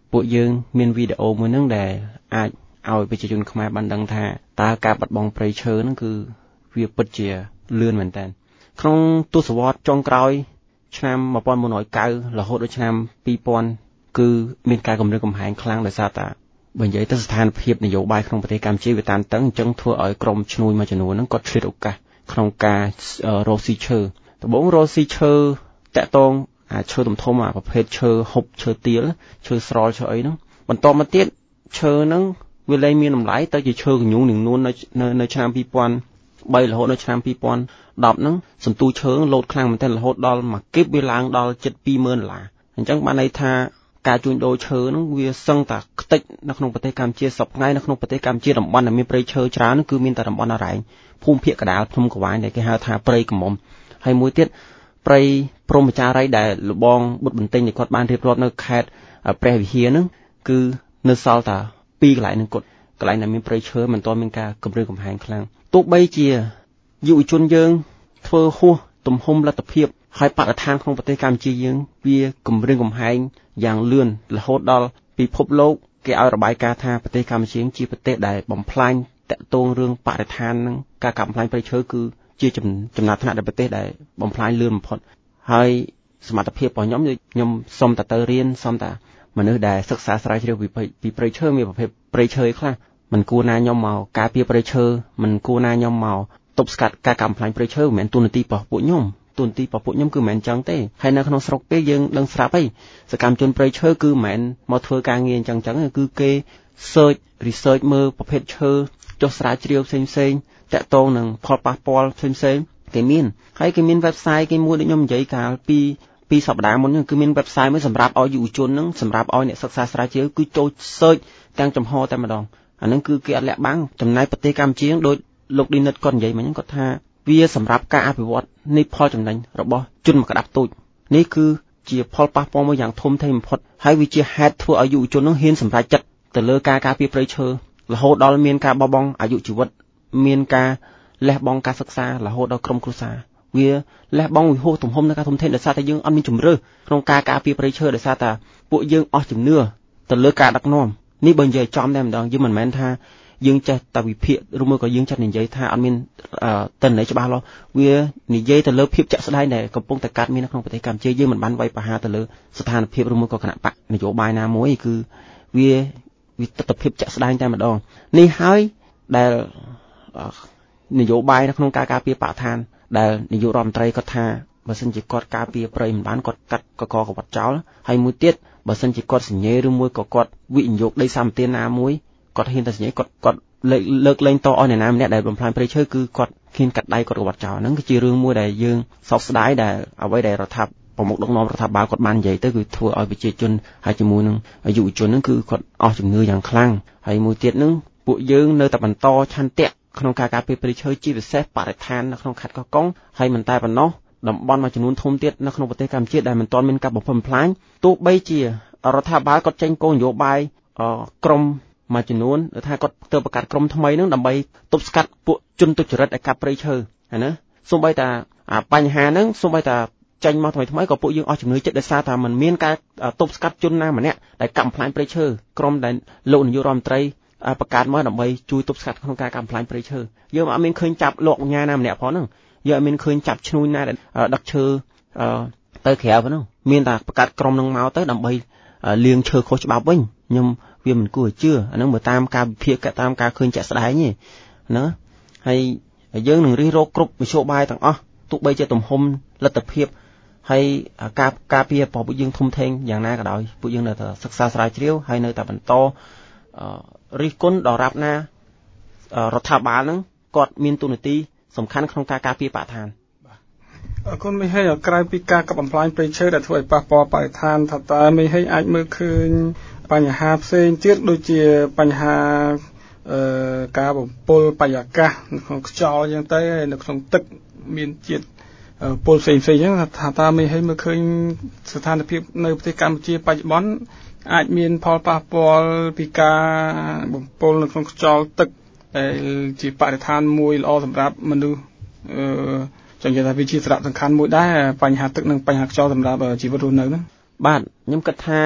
Speaker 9: ពួកយើងមានវីដេអូមួយហ្នឹងដែលអាចឲ្យប្រជាជនខ្មែរបានដឹងថាតើការបាត់បង់ព្រៃឈើហ្នឹងគឺវាពិតជាលឿនមែនតើក្នុងទសវត្សរ៍ចុងក្រោយឆ្នាំmột nghìn bốn trăm chín mươiរហូតដល់ឆ្នាំពីរពាន់គឺមានការគម្រាមកំហែងខ្លាំងដោយសារតែបើនិយាយទៅស្ថានភាពនយោបាយក្នុងប្រទេសកម្ពុជាវាតានតឹងអញ្ចឹងធ្វើឲ្យក្រុមឈ្នួយមួយចំនួនហ្នឹងគាត់ឆ្លៀតឱកាសក្នុងការរកស៊ីឈើដំបូងរកស៊ីឈើតាក់ទងអាឈើធំធំអាប្រភេទឈើហុបឈើទាលឈើស្រល់ឈើអីហ្នឹងបន្តមកទៀតឈើហ្នឹងវាលែងមានតម្លៃទៅជាឈើកញ្ញូងនឹងនួននៅនៅឆ្នាំពីរពាន់បីរហូតដល់ឆ្នាំពីរពាន់ដប់ហ្នឹងសន្ទូឈើលោតខ្លាំងមែនទែនរហូតដល់មួយគីបវាឡើងដល់ជិតពីរម៉ឺនដុល្លារអញ្ចឹងបានន័យថាការជួញដូរឈើហ្នឹងវាសឹងតែខ្ទេចនៅក្នុងប្រទេសកម្ពុជាសពថ្ងៃនៅក្នុងប្រទេសកម្ពុជាតំបន់ដែលមានព្រៃឈើច្រើនគឺមានតែតំបន់អរ៉ែងភូមិភាគកណ្ដាលភ្នំក្រវាញដែលគេហៅថាព្រៃកមុំហើយមួយទៀតព្រៃព្រហ្មចារីដែលលបងបុត្របន្ទិញដែលគាត់បានរៀបរាប់នៅខេត្តព្រះវិហារហ្នឹងគឺនៅសល់តែពីរកន្លែងហ្នឹងគាត់កន្លែងដែលមានព្រៃឈើមិនទាន់មានការគម្រាមកំហែងខ្លាំងទោះបីជាយុវជនយើងធ្វើហួសទំហំលទ្ធភាពហើយបរិស្ថានក្នុងប្រទេសកម្ពុជាយើងវាគម្រាមកំហែងយ៉ាងលឿនរហូតដល់ពិភពលោកគេឲ្យរបាយការណ៍ថាប្រទេសកម្ពុជាជាប្រទេសដែលបំផ្លាញតាក់ទងរឿងបរិស្ថាននិងការកាប់បំផ្លាញព្រៃឈើគឺជាចំណាត់ថ្នាក់នៃប្រទេសដែលបំផ្លាញលឿនបំផុតហើយសមត្ថភាពរបស់ខ្ញុំខ្ញុំសុំតែទៅរៀនសុំតែមនុស្សដែលសិក្សាស្រាវជ្រាវពីពីព្រៃឈើមានប្រភេទព្រៃឈើខ្លះមិនគួរណាខ្ញុំមកការពារព្រៃឈើមិនគួរណាខ្ញុំមកទប់ស្កាត់ការកាប់បំផ្លាញព្រៃឈើមិនមែនទូនាទីរបស់ពួកខ្ញុំទូនាទីរបស់ពួកខ្ញុំគឺមិនមែនចឹងទេហើយនៅក្នុងស្រុកពេលយើងដឹងស្រាប់ហើយសកម្មជនព្រៃឈើគឺមិនមែនមកធ្វើការងារចឹងចឹងគឺគេ search research មើលប្រភេទឈើចុះស្រាវជ្រាវផ្សេងផ្សេងតាក់ទងនឹងផលប៉ះពាល់ផ្សេងផ្សេងគេមានហើយគេមាន website គេមួយដូចខ្ញុំនិយាយកាលពីពីសប្តាហ៍មុនគឺមាន website មួយសម្រាប់ឲ្យយុវជនហ្នឹងសម្រាប់ឲ្យអ្នកសិក្សាស្រាវជ្រាវគឺចូល search ទាំងចំហតែម្ដងអាហ្នឹងគឺគេអត់លាក់បាំងចំណាយប្រទេសកម្ពុជាដូចលោកឌីនិតគាត់និយាយមិញហ្នឹងគាត់ថាវាសម្រាប់ការអភិវឌ្ឍនៃផលចំណេញរបស់ជនមកក្តាប់ទូចនេះគឺជាផលប៉ះពាល់មួយយ៉ាងធំធេងបំផុតហើយវាជាហេតុធ្វើឲ្យយុវជនហ្នឹងហ៊ានសម្រេចចិត្តទៅលើការការពារព្រៃឈើរហូតដល់មានការបោះបង់អាយុជីវិតមានការលះបង់ការសិក្សារហូតដល់ក្រុមគ្រួសារវាលះបង់វិហោទំហំនៃការធំធេងដោយសារតែយើងអត់មានជំរឿក្នុងការការពារព្រៃឈើដោយសារតែពួកយើងអស់ជំនឿទៅលើការដឹកនាំនេះបើនិយាយចំតែម្ដងយើងមិនមែនថាយើងចេះតែវិភាគឬមួយក៏យើងចេះនិយាយថាអត់មានតន័យច្បាស់លាស់វានិយាយទៅលើភាពជាក់ស្ដែងដែលកំពុងតែកើតមាននៅក្នុងប្រទេសកម្ពុជាយើងមិនបានវាយប្រហារទៅលើស្ថានភាពឬមួយក៏គណៈបកនយោបាយណាមួយគឺវាវាទស្សនវិជ្ជាជាក់ស្ដែងតែម្ដងនេះហើយដែលនយោបាយនៅក្នុងការការពារបរិស្ថានដែលនាយករដ្ឋមន្ត្រីគាត់ថាបើសិនជាគាត់ការពារព្រៃមិនបានគាត់កាត់កកកវត្តចោលហើយមួយទៀតបើសិនជាគាត់សញ្ញេឬមួយក៏គាត់វិនិយោគដីសម្បត្តិណាមួយគាត់ហ៊ានតែសញ្ញេគាត់គាត់លើកលែងតឲ្យអ្នកណាម្នាក់ដែលបំផ្លាញព្រៃឈើគឺគាត់ហ៊ានកាត់ដៃគាត់កវត្តចោលហ្នឹងគឺជារឿងមួយដែលយើងសោកស្ដាយដែលអ្វីដែលរដ្ឋាភិបាលប្រមុខដឹកនាំរដ្ឋាភិបាលគាត់បាននិយាយទៅគឺធ្វើឲ្យប្រជាជនហើយជាមួយនឹងយុវជនហ្នឹងគឺគាត់អស់ជំនឿយ៉ាងខ្លាំងហើយមួយទៀតហ្នឹងពួកយើងនៅតែបន្តឆន្ទៈក្នុងការការពារព្រៃឈើជាពិសេសបរិស្ថាននៅក្នុងខេត្តកោះកុងហើយមិនតែប៉ុណ្ណោះតំបន់មួយចំនួនធំទៀតនៅក្នុងប្រទេសកម្ពុជាដែលមិនទាន់មានការបំផ្លិចបំផ្លាញទោះបីជារដ្ឋាភិបាលគាត់ចេញគោលនយោបាយក្រមមួយចំនួនថាគាត់ទៅបង្កើតក្រុមថ្មីហ្នឹងដើម្បីទប់ស្កាត់ពួកជនទុច្ចរិតឲ្យកាប់ព្រៃឈើណាសូម្បីតែបញ្ហាហ្នឹងសូម្បីតែចេញមកថ្មីថ្មីក៏ពួកយើងអស់ជំនឿចិត្តដោយសារតែมันមានការទប់ស្កាត់ជនណាម្នាក់ដែលកាប់បំផ្លាញព្រៃឈើក្រុមដែលលោកនាយករដ្ឋមន្ត្រីបង្កើតមកដើម្បីជួយទប់ស្កាត់ក្នុងការកាប់បំផ្លាញព្រៃឈើយើងអត់មានឃើញចាប់លោកញ៉ាណាម្នាក់ផងហ្នឹងយើងអត់មានឃើញចាប់ឈ្នួយណាដែលដឹកឈើទៅក្រៅផងហ្នឹងមានតែបង្កើតក្រុមនឹងមកទៅដើម្បីលាងឈើខុសច្បាប់វិញខ្ញុំវាមិនគួរឲ្យជឿអាហ្នឹងមើលតាមការវិភាគតាមការឃើញជាក់ស្ដែងទេណាហើយយើងនឹងរិះរកគ្រប់វិទ្យោបាយទាំងអស់ទោះបីជាទំហំលទ្ធភាពហើយការការពាររបស់ពួកយើងធំធេងយ៉ាងណាក៏ដោយពួកយើងនៅតែសិក្សាស្រាវជ្រាវហើយនៅតែបន្តរិះគន់ដល់រាប់ណារដ្ឋាភិបាលហ្នឹងគាត់មានទូនាទីសំខាន់ក្នុងការការពារបរិស្ថាន
Speaker 2: អរគុណមីហេក្រៅពីការកាប់បំផ្លាញព្រៃឈើដែលធ្វើឲ្យប៉ះពាល់បរិស្ថានថាតើមីហេអាចមើលឃើញបញ្ហាផ្សេងទៀតដូចជាបញ្ហាអឺការបំពុលបរិយាកាសនៅក្នុងខ្យល់អញ្ចឹងទៅនៅក្នុងទឹកមានជាតិពុលផ្សេងផ្សេងអញ្ចឹងថាតើមីហេមើលឃើញស្ថានភាពនៅប្រទេសកម្ពុជាបច្ចុប្បន្នអាចមានផលប៉ះពាល់ពីការបំពុលនៅក្នុងខ្យល់ទឹកដែលជាបរិស្ថានមួយល្អសម្រាប់មនុស្សអឺចឹងនិយាយថាវាជាសារៈសំខាន់មួយដែរបញ្ហាទឹកនិងបញ្ហាខ្យល់សម្រាប់ជីវិតរស់នៅហ្នឹង
Speaker 9: បាទខ្ញុំគិតថា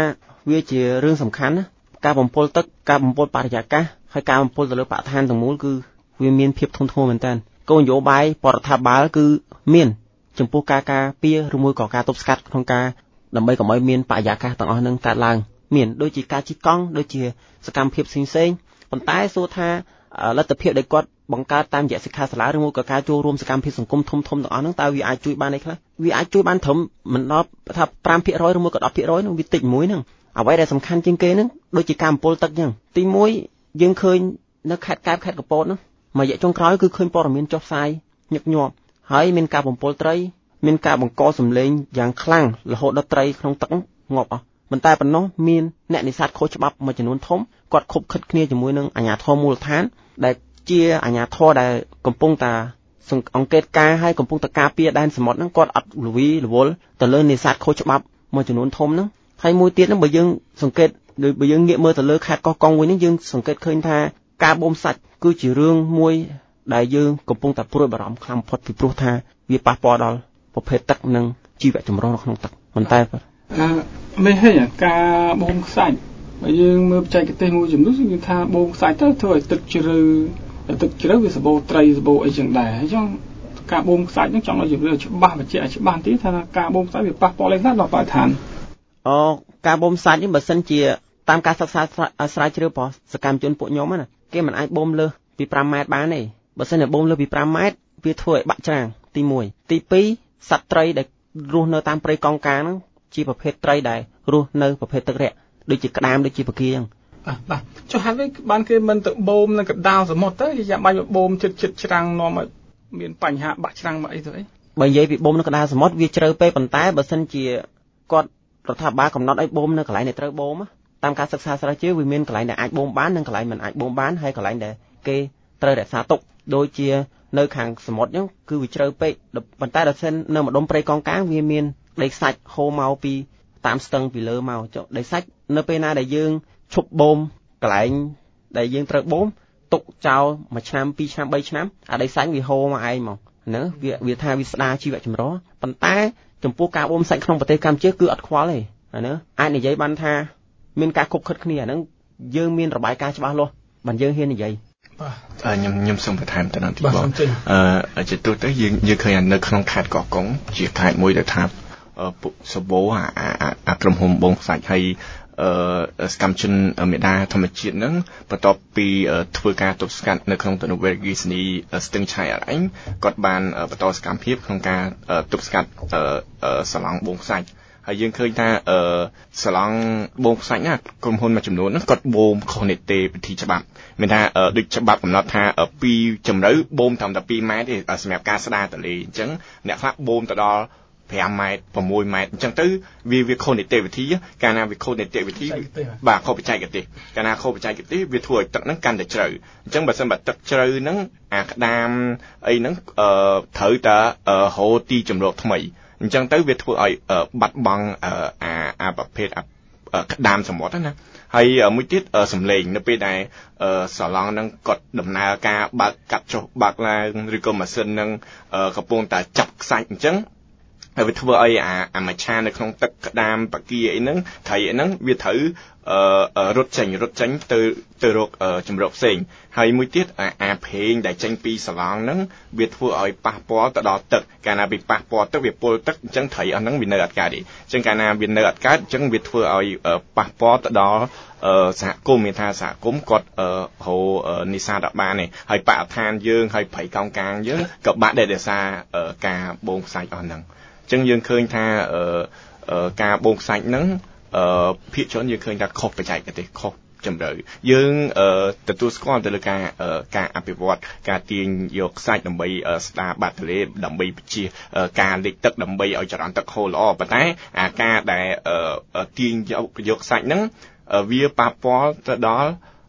Speaker 9: វាជារឿងសំខាន់ណាការបំពុលទឹកការបំពុលបរិយាកាសហើយការបំពុលទៅលើបរិស្ថានទាំងមូលគឺវាមានភាពធ្ងន់ធ្ងរមែនតើគោលនយោបាយបរដ្ឋាភិបាលគឺមានចំពោះការការពារឬមួយក៏ការទប់ស្កាត់ក្នុងការដើម្បីកុំឲ្យមានបរិយាកាសទាំងអស់នឹងកើតឡើងមានដូចជាការជិះកង់ដូចជាសកម្មភាពផ្សេងៗប៉ុន្តែសួរថាលទ្ធភាពដែលគាត់បង្កើតតាមរយៈសិក្ខាសាលាឬមួយក៏ការចូលរួមសកម្មភាពសង្គមធំៗទាំងអស់ហ្នឹងតើវាអាចជួយបានអីខ្លះវាអាចជួយបានត្រឹមមិនដល់ថា five percent ឬមួយក៏ ten percent ហ្នឹងវាតិចមួយហ្នឹងអ្វីដែលសំខាន់ជាងគេហ្នឹងដូចជាការបំពុលទឹកអញ្ចឹងទីមួយយើងឃើញនៅខេត្តកែបខេត្តកពតហ្នឹងមួយរយៈចុងក្រោយគឺឃើញព័ត៌មានចុះផ្សាយញឹកញាប់ហើយមានការបំពុលត្រីមានការបង្កសម្លេងយ៉ាងខ្លាំងរហូតដល់ត្រីក្នុងទឹកងាប់អស់ប៉ុន្តែប៉ុណ្ណោះមានអ្នកនេសាទខុសច្បាប់មួយចំនួនធំគាត់ខົບខិតគ្នាជាមួយនឹងអាជ្ញាធរមូលដ្ឋានដែលជាអាជ្ញាធរដែលកំពុងតែអង្កេតការហើយកំពុងតែការពារដែនសមុទ្រហ្នឹងគាត់អត់លវីរវល់ទៅលើនេសាទខុសច្បាប់មួយចំនួនធំហ្នឹងហើយមួយទៀតហ្នឹងបើយើងសង្កេតដោយបើយើងងាកមើលទៅលើខេត្តកោះកុងវិញហ្នឹងយើងសង្កេតឃើញថាការបូមសាច់គឺជារឿងមួយដែលយើងកំពុងតែព្រួយបារម្ភខ្លាំងបំផុតពីព្រោះថាវាប៉ះពាល់ដល់ប្រភេទទឹកនិងជីវៈចម្រុះនៅក្នុងទឹកប៉ុន្តែ
Speaker 2: អឺមិនហេការបូមខ្សាច់បើយើងមើលបច្ចេកទេសមួយចំនួនគឺថាបូមខ្សាច់ទៅធ្វើឲ្យទឹកជ្រៅទឹកជ្រៅវាសបោត្រីសបោអីចឹងដែរអញ្ចឹងការបូមខ្សាច់ហ្នឹងចង់ឲ្យយើងច្បាស់បញ្ជាក់ច្បាស់ទៀតថាការបូមខ្សាច់វាប៉ះពាល់អីខ្លះដល់បរិស្ថាន
Speaker 9: អូការបូមខ្សាច់នេះបើសិនជាតាមការសិក្សាស្រាវជ្រាវរបស់សកម្មជនពួកខ្ញុំណាគេមិនអាចបូមលើសពីfiveម៉ែត្របានទេបើសិនជាបូមលើសពីfiveម៉ែត្រវាធ្វើឲ្យបាក់ច្រាំងទីoneទីtwoសត្វត្រីដែលរស់នៅតាមព្រៃកោងកាងហ្នឹងជាប្រភេទត្រីដែលរស់នៅប្រភេទទឹករាក់ដូចជាក្តាមដូចជាបកាអញ្ចឹង
Speaker 2: បាទបាទចុះហេតុនេះបានគេមិនទៅបូមនៅកណ្ដាលសមុទ្រទៅគេចាំបាច់បូមជិតជិតច្រាំងនាំឲ្យមានបញ្ហាបាក់ច្រាំងមកអីទៅអី
Speaker 9: បើនិយាយពីបូមនៅកណ្ដាលសមុទ្រវាជ្រៅពេកប៉ុន្តែបើសិនជាគាត់រដ្ឋាភិបាលកំណត់ឲ្យបូមនៅកន្លែងដែលត្រូវបូមតាមការសិក្សាស្រាវជ្រាវវាមានកន្លែងដែលអាចបូមបាននិងកន្លែងមិនអាចបូមបានហើយកន្លែងដែលគេត្រូវរក្សាទុកដូចជានៅខាងសមុទ្រអញ្ចឹងគឺវាជ្រៅពេកប៉ុន្តែដល់សិននៅម្ដុំព្រៃកោងកាងវាមានដីខ្សាច់ហូរមកពីតាមស្ទឹងពីលើមកចុះដីខ្សាច់នៅពេលណាដែលយើងឈប់បូមកន្លែងដែលយើងត្រូវបូមទុកចោលមួយឆ្នាំពីរឆ្នាំបីឆ្នាំអាដីខ្សាច់វាហូរមកឯងមកហ្នឹងវាវាថាវាស្ដារជីវៈចម្រុះប៉ុន្តែចំពោះការបូមសាច់ក្នុងប្រទេសកម្ពុជាគឺអត់ខ្វល់ទេអាហ្នឹងអាចនិយាយបានថាមានការគប់ខិតគ្នាអាហ្នឹងយើងមានរបាយការណ៍ច្បាស់លាស់បានយើងហ៊ាននិយាយ
Speaker 10: បាទខ្ញុំខ្ញុំសូមបន្ថែមទៅនឹងទីបងអឺជាទូទៅយើងយើងឃើញនៅក្នុងខេត្តកោះកុងជាខេត្តមួយដែលថាពុកសបោអាអាក្រុមហ៊ុនបងខ្សាច់ហើយអឺសកម្មជនមេដាធម្មជាតិហ្នឹងបន្ទាប់ពីធ្វើការទប់ស្កាត់នៅក្នុងទំនប់វារីអគ្គិសនីស្ទឹងឆៃអរ៉ែងគាត់បានបន្តសកម្មភាពក្នុងការទប់ស្កាត់សាឡង់បងខ្សាច់ហើយយើងឃើញថាអឺសាឡង់បងខ្សាច់ណាក្រុមហ៊ុនមួយចំនួនហ្នឹងគាត់បូមខុសនីតិវិធីច្បាប់មានថាដូចច្បាប់កំណត់ថាពីជម្រៅបូមត្រឹមតែtwoម៉ែត្រទេសម្រាប់ការស្ដារទន្លេអញ្ចឹងអ្នកខ្លះបូមទៅដល់fiveម៉ែត្រsixម៉ែត្រអញ្ចឹងទៅវាវាខុសនីតិវិធីកាលណាវាខុសនីតិវិធីបាទខុសបច្ចេកទេសកាលណាខុសបច្ចេកទេសវាធ្វើឲ្យទឹកហ្នឹងកាន់តែជ្រៅអញ្ចឹងបើសិនបើទឹកជ្រៅហ្នឹងអាក្តាមអីហ្នឹងអឺត្រូវតែហូរទីជម្រកថ្មីអញ្ចឹងទៅវាធ្វើឲ្យបាត់បង់អាអាប្រភេទក្តាមសមុទ្រណាហើយមួយទៀតសំឡេងនៅពេលដែលសាឡង់ហ្នឹងគាត់ដំណើរការបើកកាត់ចុះបើកឡើងឬក៏ម៉ាស៊ីនហ្នឹងកំពុងតែចាប់ខ្សាច់អញ្ចឹងហើយវាធ្វើឲ្យអាអាមច្ឆានៅក្នុងទឹកក្តាមបកាអីហ្នឹងត្រីអីហ្នឹងវាត្រូវរត់ចេញរត់ចេញទៅទៅរកជំរកផ្សេងហើយមួយទៀតអាភេងដែលចេញពីសាឡង់ហ្នឹងវាធ្វើឲ្យប៉ះពាល់ទៅដល់ទឹកកាលណាវាប៉ះពាល់ទឹកវាពុលទឹកអញ្ចឹងត្រីអស់ហ្នឹងវានៅអត់កើតទេអញ្ចឹងកាលណាវានៅអត់កើតអញ្ចឹងវាធ្វើឲ្យប៉ះពាល់ទៅដល់សហគមន៍មានថាសហគមន៍គាត់ហៅនេសាទអត់បានទេហើយបរិស្ថានយើងហើយព្រៃកោងកាងយើងក៏បាក់ដែរដោយសារការបូមខ្សាច់អស់ហ្នឹងអញ្ចឹងយើងឃើញថាការបូមខ្សាច់ហ្នឹងអឺភាគច្រើនយើងឃើញថាខុសបច្ចេកទេសខុសជំរឿយើងទទួលស្គាល់ទៅលើការការអភិវឌ្ឍការទាញយកខ្សាច់ដើម្បីស្ដារបាតទន្លេដើម្បីបញ្ជាការលិចទឹកដើម្បីឲ្យចរន្តទឹកហូរល្អប៉ុន្តែអាការដែលទាញយកយកខ្សាច់ហ្នឹងវាប៉ះពាល់ទៅដល់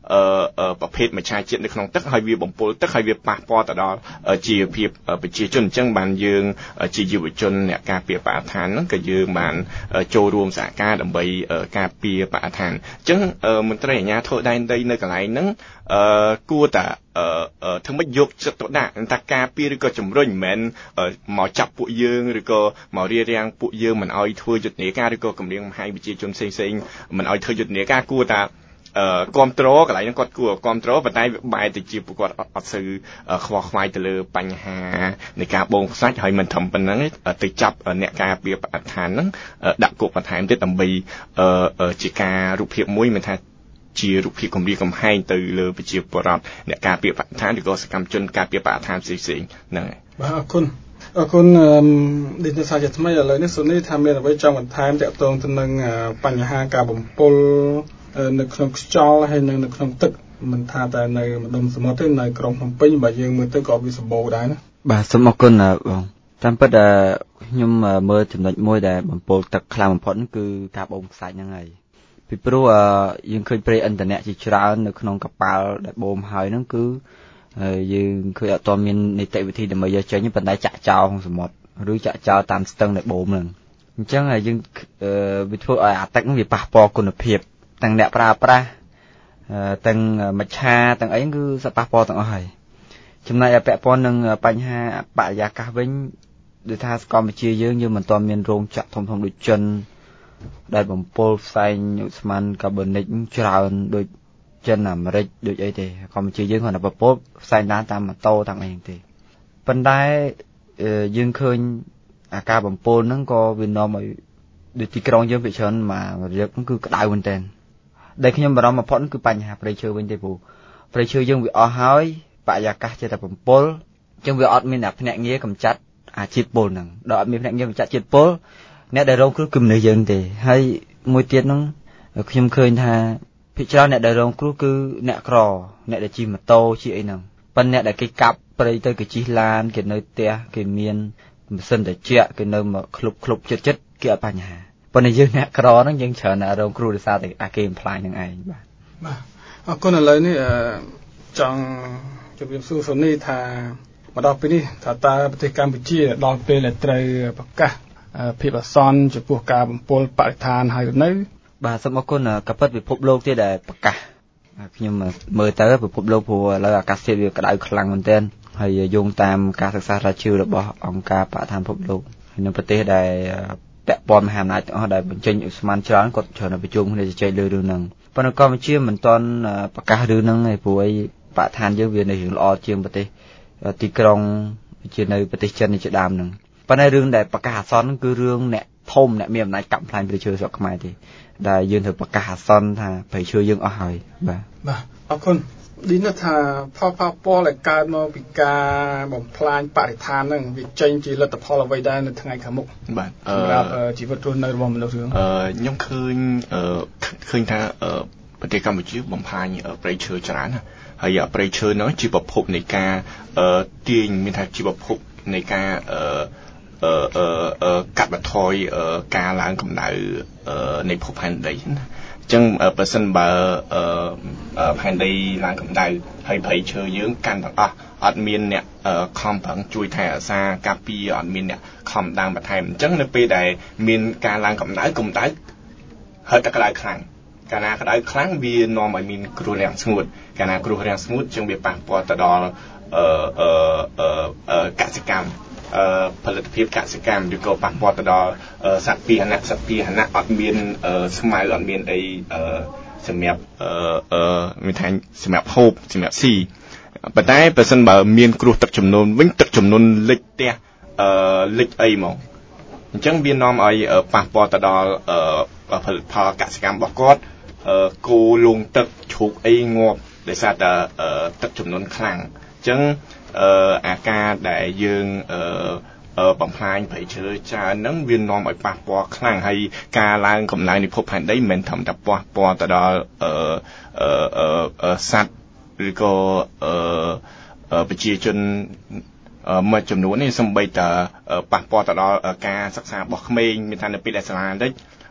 Speaker 10: អឺប្រភេទមច្ឆជាតិនៅក្នុងទឹកហើយវាបំពុលទឹកហើយវាប៉ះពាល់ទៅដល់ជីវភាពប្រជាជនអញ្ចឹងបានយើងជាយុវជនអ្នកការពារបរិស្ថានហ្នឹងក៏យើងបានចូលរួមសហការដើម្បីការពារបរិស្ថានអញ្ចឹងមន្ត្រីអាជ្ញាធរដែនដីនៅកន្លែងហ្នឹងអឺគួរតែអឺធ្វើម៉េចយកចិត្តទុកដាក់ថាការពារឬក៏ជំរុញមិនមែនមកចាប់ពួកយើងឬក៏មករារាំងពួកយើងមិនឲ្យធ្វើយុទ្ធនាការឬក៏គម្រាមកំហែងប្រជាជនផ្សេងៗមិនឲ្យធ្វើយុទ្ធនាការគួរតែអឺគ្រប់គ្រងកន្លែងហ្នឹងគាត់គួរគ្រប់គ្រងប៉ុន្តែវាបែរទៅជាពួកគាត់អត់សូវខ្វល់ខ្វាយទៅលើបញ្ហានៃការបូមខ្សាច់ហើយមិនត្រឹមប៉ុណ្ណឹងទៅចាប់អ្នកការពារបរិស្ថានហ្នឹងដាក់គុកបន្ថែមទៀតដើម្បីអឺជាការរូបភាពមួយមិនថាជារូបភាពគម្រាមកំហែងទៅលើប្រជាពលរដ្ឋអ្នកការពារបរិស្ថានឬក៏សកម្មជនការពារបរិស្ថានផ្សេងៗហ្នឹងហើយ
Speaker 2: បាទអរគុណអរគុណឌីនសាជាថ្មីឥឡូវនេះសូនីថាមានអ្វីចង់បន្ថែមទាក់ទងទៅនឹងបញ្ហាការបំពុលនៅក្នុងខ្យល់ហើយនៅក្នុងទឹកមិនថាតែនៅម្ដុំសមុទ្រទេនៅក្រុងភ្នំពេញបើយើងមើលទៅក៏វាសម្បូរដែរណា
Speaker 8: បាទសូមអរគុណបងតាមពិតខ្ញុំមើលចំណុចមួយដែលបំពុលទឹកខ្លាំងបំផុតគឺការបូមខ្សាច់ហ្នឹងហើយពីព្រោះយើងឃើញប្រេងឥន្ធនៈជាច្រើននៅក្នុងកប៉ាល់ដែលបូមហើយហ្នឹងគឺយើងឃើញអត់ទាន់មាននីតិវិធីដើម្បីយកចេញប៉ុន្តែចាក់ចោលក្នុងសមុទ្រឬចាក់ចោលតាមស្ទឹងដែលបូមហ្នឹងអញ្ចឹងយើងវាធ្វើឲ្យអាទឹកហ្នឹងវាប៉ះពាល់គុណភាពទាំងអ្នកប្រើប្រាស់ទាំងមច្ឆាទាំងអីគឺសប៉ះពាល់ទាំងអស់ហើយចំណែកឲ្យពាក់ព័ន្ធនឹងបញ្ហាបរិយាកាសវិញដូចថាកម្ពុជាយើងយើងមិនទាន់មានរោងចក្រធំៗដូចចិនដែលបំពុលផ្សែងឧស្ម័នកាបូនិកច្រើនដូចចិនអាមេរិកដូចអីទេកម្ពុជាយើងគ្រាន់តែបំពុលផ្សែងដើរតាមម៉ូតូទាំងអីទេប៉ុន្តែយើងឃើញអាការបំពុលហ្នឹងក៏វានាំឲ្យដូចទីក្រុងយើងភាគច្រើនមករយៈហ្នឹងគឺក្តៅមែនទែនដែលខ្ញុំបារម្ភបំផុតគឺបញ្ហាព្រៃឈើវិញទេព្រោះព្រៃឈើយើងវាអស់ហើយបរិយាកាសចេះតែបំពុលអញ្ចឹងវាអត់មានអ្នកភ្នាក់ងារកម្ចាត់អាជាតិពុលហ្នឹងដល់អត់មានភ្នាក់ងារកម្ចាត់ជាតិពុលអ្នកដែលរងគ្រោះគឺមនុស្សយើងទេហើយមួយទៀតហ្នឹងខ្ញុំឃើញថាភាគច្រើនអ្នកដែលរងគ្រោះគឺអ្នកក្រអ្នកដែលជិះម៉ូតូជិះអីហ្នឹងប៉ុន្តែអ្នកដែលគេកាប់ព្រៃទៅគេជិះឡានគេនៅផ្ទះគេមានម៉ាស៊ីនត្រជាក់គេនៅមកឃ្លុបឃ្លុបចិត្តចិត្តគេអត់បញ្ហាប៉ុន្តែយើងអ្នកក្រហ្នឹងយើងច្រើនតែរងគ្រោះដោយសារតែអាគេបំផ្លាញហ្នឹងឯងបាទ
Speaker 2: បាទអរគុណឥឡូវនេះចង់ជម្រាបសួរសូនីថាមកដល់ពេលនេះថាតើប្រទេសកម្ពុជាដល់ពេលដែលត្រូវប្រកាសភាពអាសន្នចំពោះការបំពុលបរិស្ថានហើយនៅ
Speaker 8: បាទសូមអរគុណក៏ពិតពិភពលោកទៀតដែលប្រកាសខ្ញុំមើលទៅពិភពលោកព្រោះឥឡូវអាកាសធាតុវាក្តៅខ្លាំងមែនទែនហើយយោងតាមការសិក្សាស្រាវជ្រាវរបស់អង្គការបរិស្ថានពិភពលោកហើយនៅប្រទេសដែលពាក់ព័ន្ធមហាអំណាចទាំងអស់ដែលបញ្ចេញឧស្ម័នច្រើនគាត់ច្រើនតែប្រជុំគ្នាជជែកលើរឿងហ្នឹងប៉ុន្តែកម្ពុជាមិនទាន់ប្រកាសរឿងហ្នឹងទេព្រោះអីបរិស្ថានយើងវានៅរឿងល្អជាងប្រទេសទីក្រុងជានៅប្រទេសចិនជាដើមហ្នឹងប៉ុន្តែរឿងដែលប្រកាសអាសន្នគឺរឿងអ្នកធំអ្នកមានអំណាចកាប់ផ្លាញព្រៃឈើស្រុកខ្មែរទេដែលយើងត្រូវប្រកាសអាសន្នថាព្រៃឈើយើងអស់ហើយបាទ
Speaker 2: បាទអរគុណឌីនថាផលប៉ះពាល់ដែលកើតមកពីការបំផ្លាញបរិស្ថានហ្នឹងវាចេញជាលទ្ធផលអ្វីដែរនៅថ្ងៃខាងមុខ
Speaker 10: បាទ
Speaker 2: សម្រាប់ជីវិតរស់នៅរបស់មនុស្សយើង
Speaker 10: អឺខ្ញុំឃើញឃើញថាប្រទេសកម្ពុជាបំផ្លាញព្រៃឈើច្រើនណាហើយព្រៃឈើហ្នឹងជាប្រភពនៃការទាញមានថាជាប្រភពនៃការអឺអឺអឺកាត់បន្ថយការឡើងកម្ដៅនៃភពផែនដីណាអញ្ចឹងបើសិនបើផែនដីឡើងកម្ដៅហើយព្រៃឈើយើងកាន់ទាំងអស់អត់មានអ្នកខំប្រឹងជួយថែរក្សាការពារអត់មានអ្នកខំដាំបន្ថែមអញ្ចឹងនៅពេលដែលមានការឡើងកម្ដៅកម្ដៅហើយតែក្ដៅខ្លាំងកាលណាក្ដៅខ្លាំងវានាំឲ្យមានគ្រោះរាំងស្ងួតកាលណាគ្រោះរាំងស្ងួតអញ្ចឹងវាប៉ះពាល់ទៅដល់អឺអឺកសិកម្មផលិតភាពកសិកម្មឬក៏ប៉ះពាល់ទៅដល់សត្វពាហនៈសត្វពាហនៈអត់មានស្មៅអត់មានអីសម្រាប់អឺមានថាសម្រាប់ហូបសម្រាប់ស៊ីប៉ុន្តែបើសិនបើមានគ្រោះទឹកជំនន់វិញទឹកជំនន់លិចផ្ទះអឺលិចអីមកអញ្ចឹងវានាំឲ្យប៉ះពាល់ទៅដល់ផលិតផលកសិកម្មរបស់គាត់គោលងទឹកជ្រូកអីងាប់ដោយសារតែទឹកជំនន់ខ្លាំងអញ្ចឹងអឺអាការដែលយើងអឺបំផ្លាញព្រៃឈើច្រើនហ្នឹងវានាំឲ្យប៉ះពាល់ខ្លាំងហើយការឡើងកម្លាំងនៃភពផែនដីមិនមែនត្រឹមតែប៉ះពាល់ទៅដល់អឺអឺសត្វឬក៏អឺប្រជាជនមួយចំនួននេះសូម្បីតែប៉ះពាល់ទៅដល់ការសិក្សារបស់ក្មេងមានថានៅពេលដែលសាលាតិច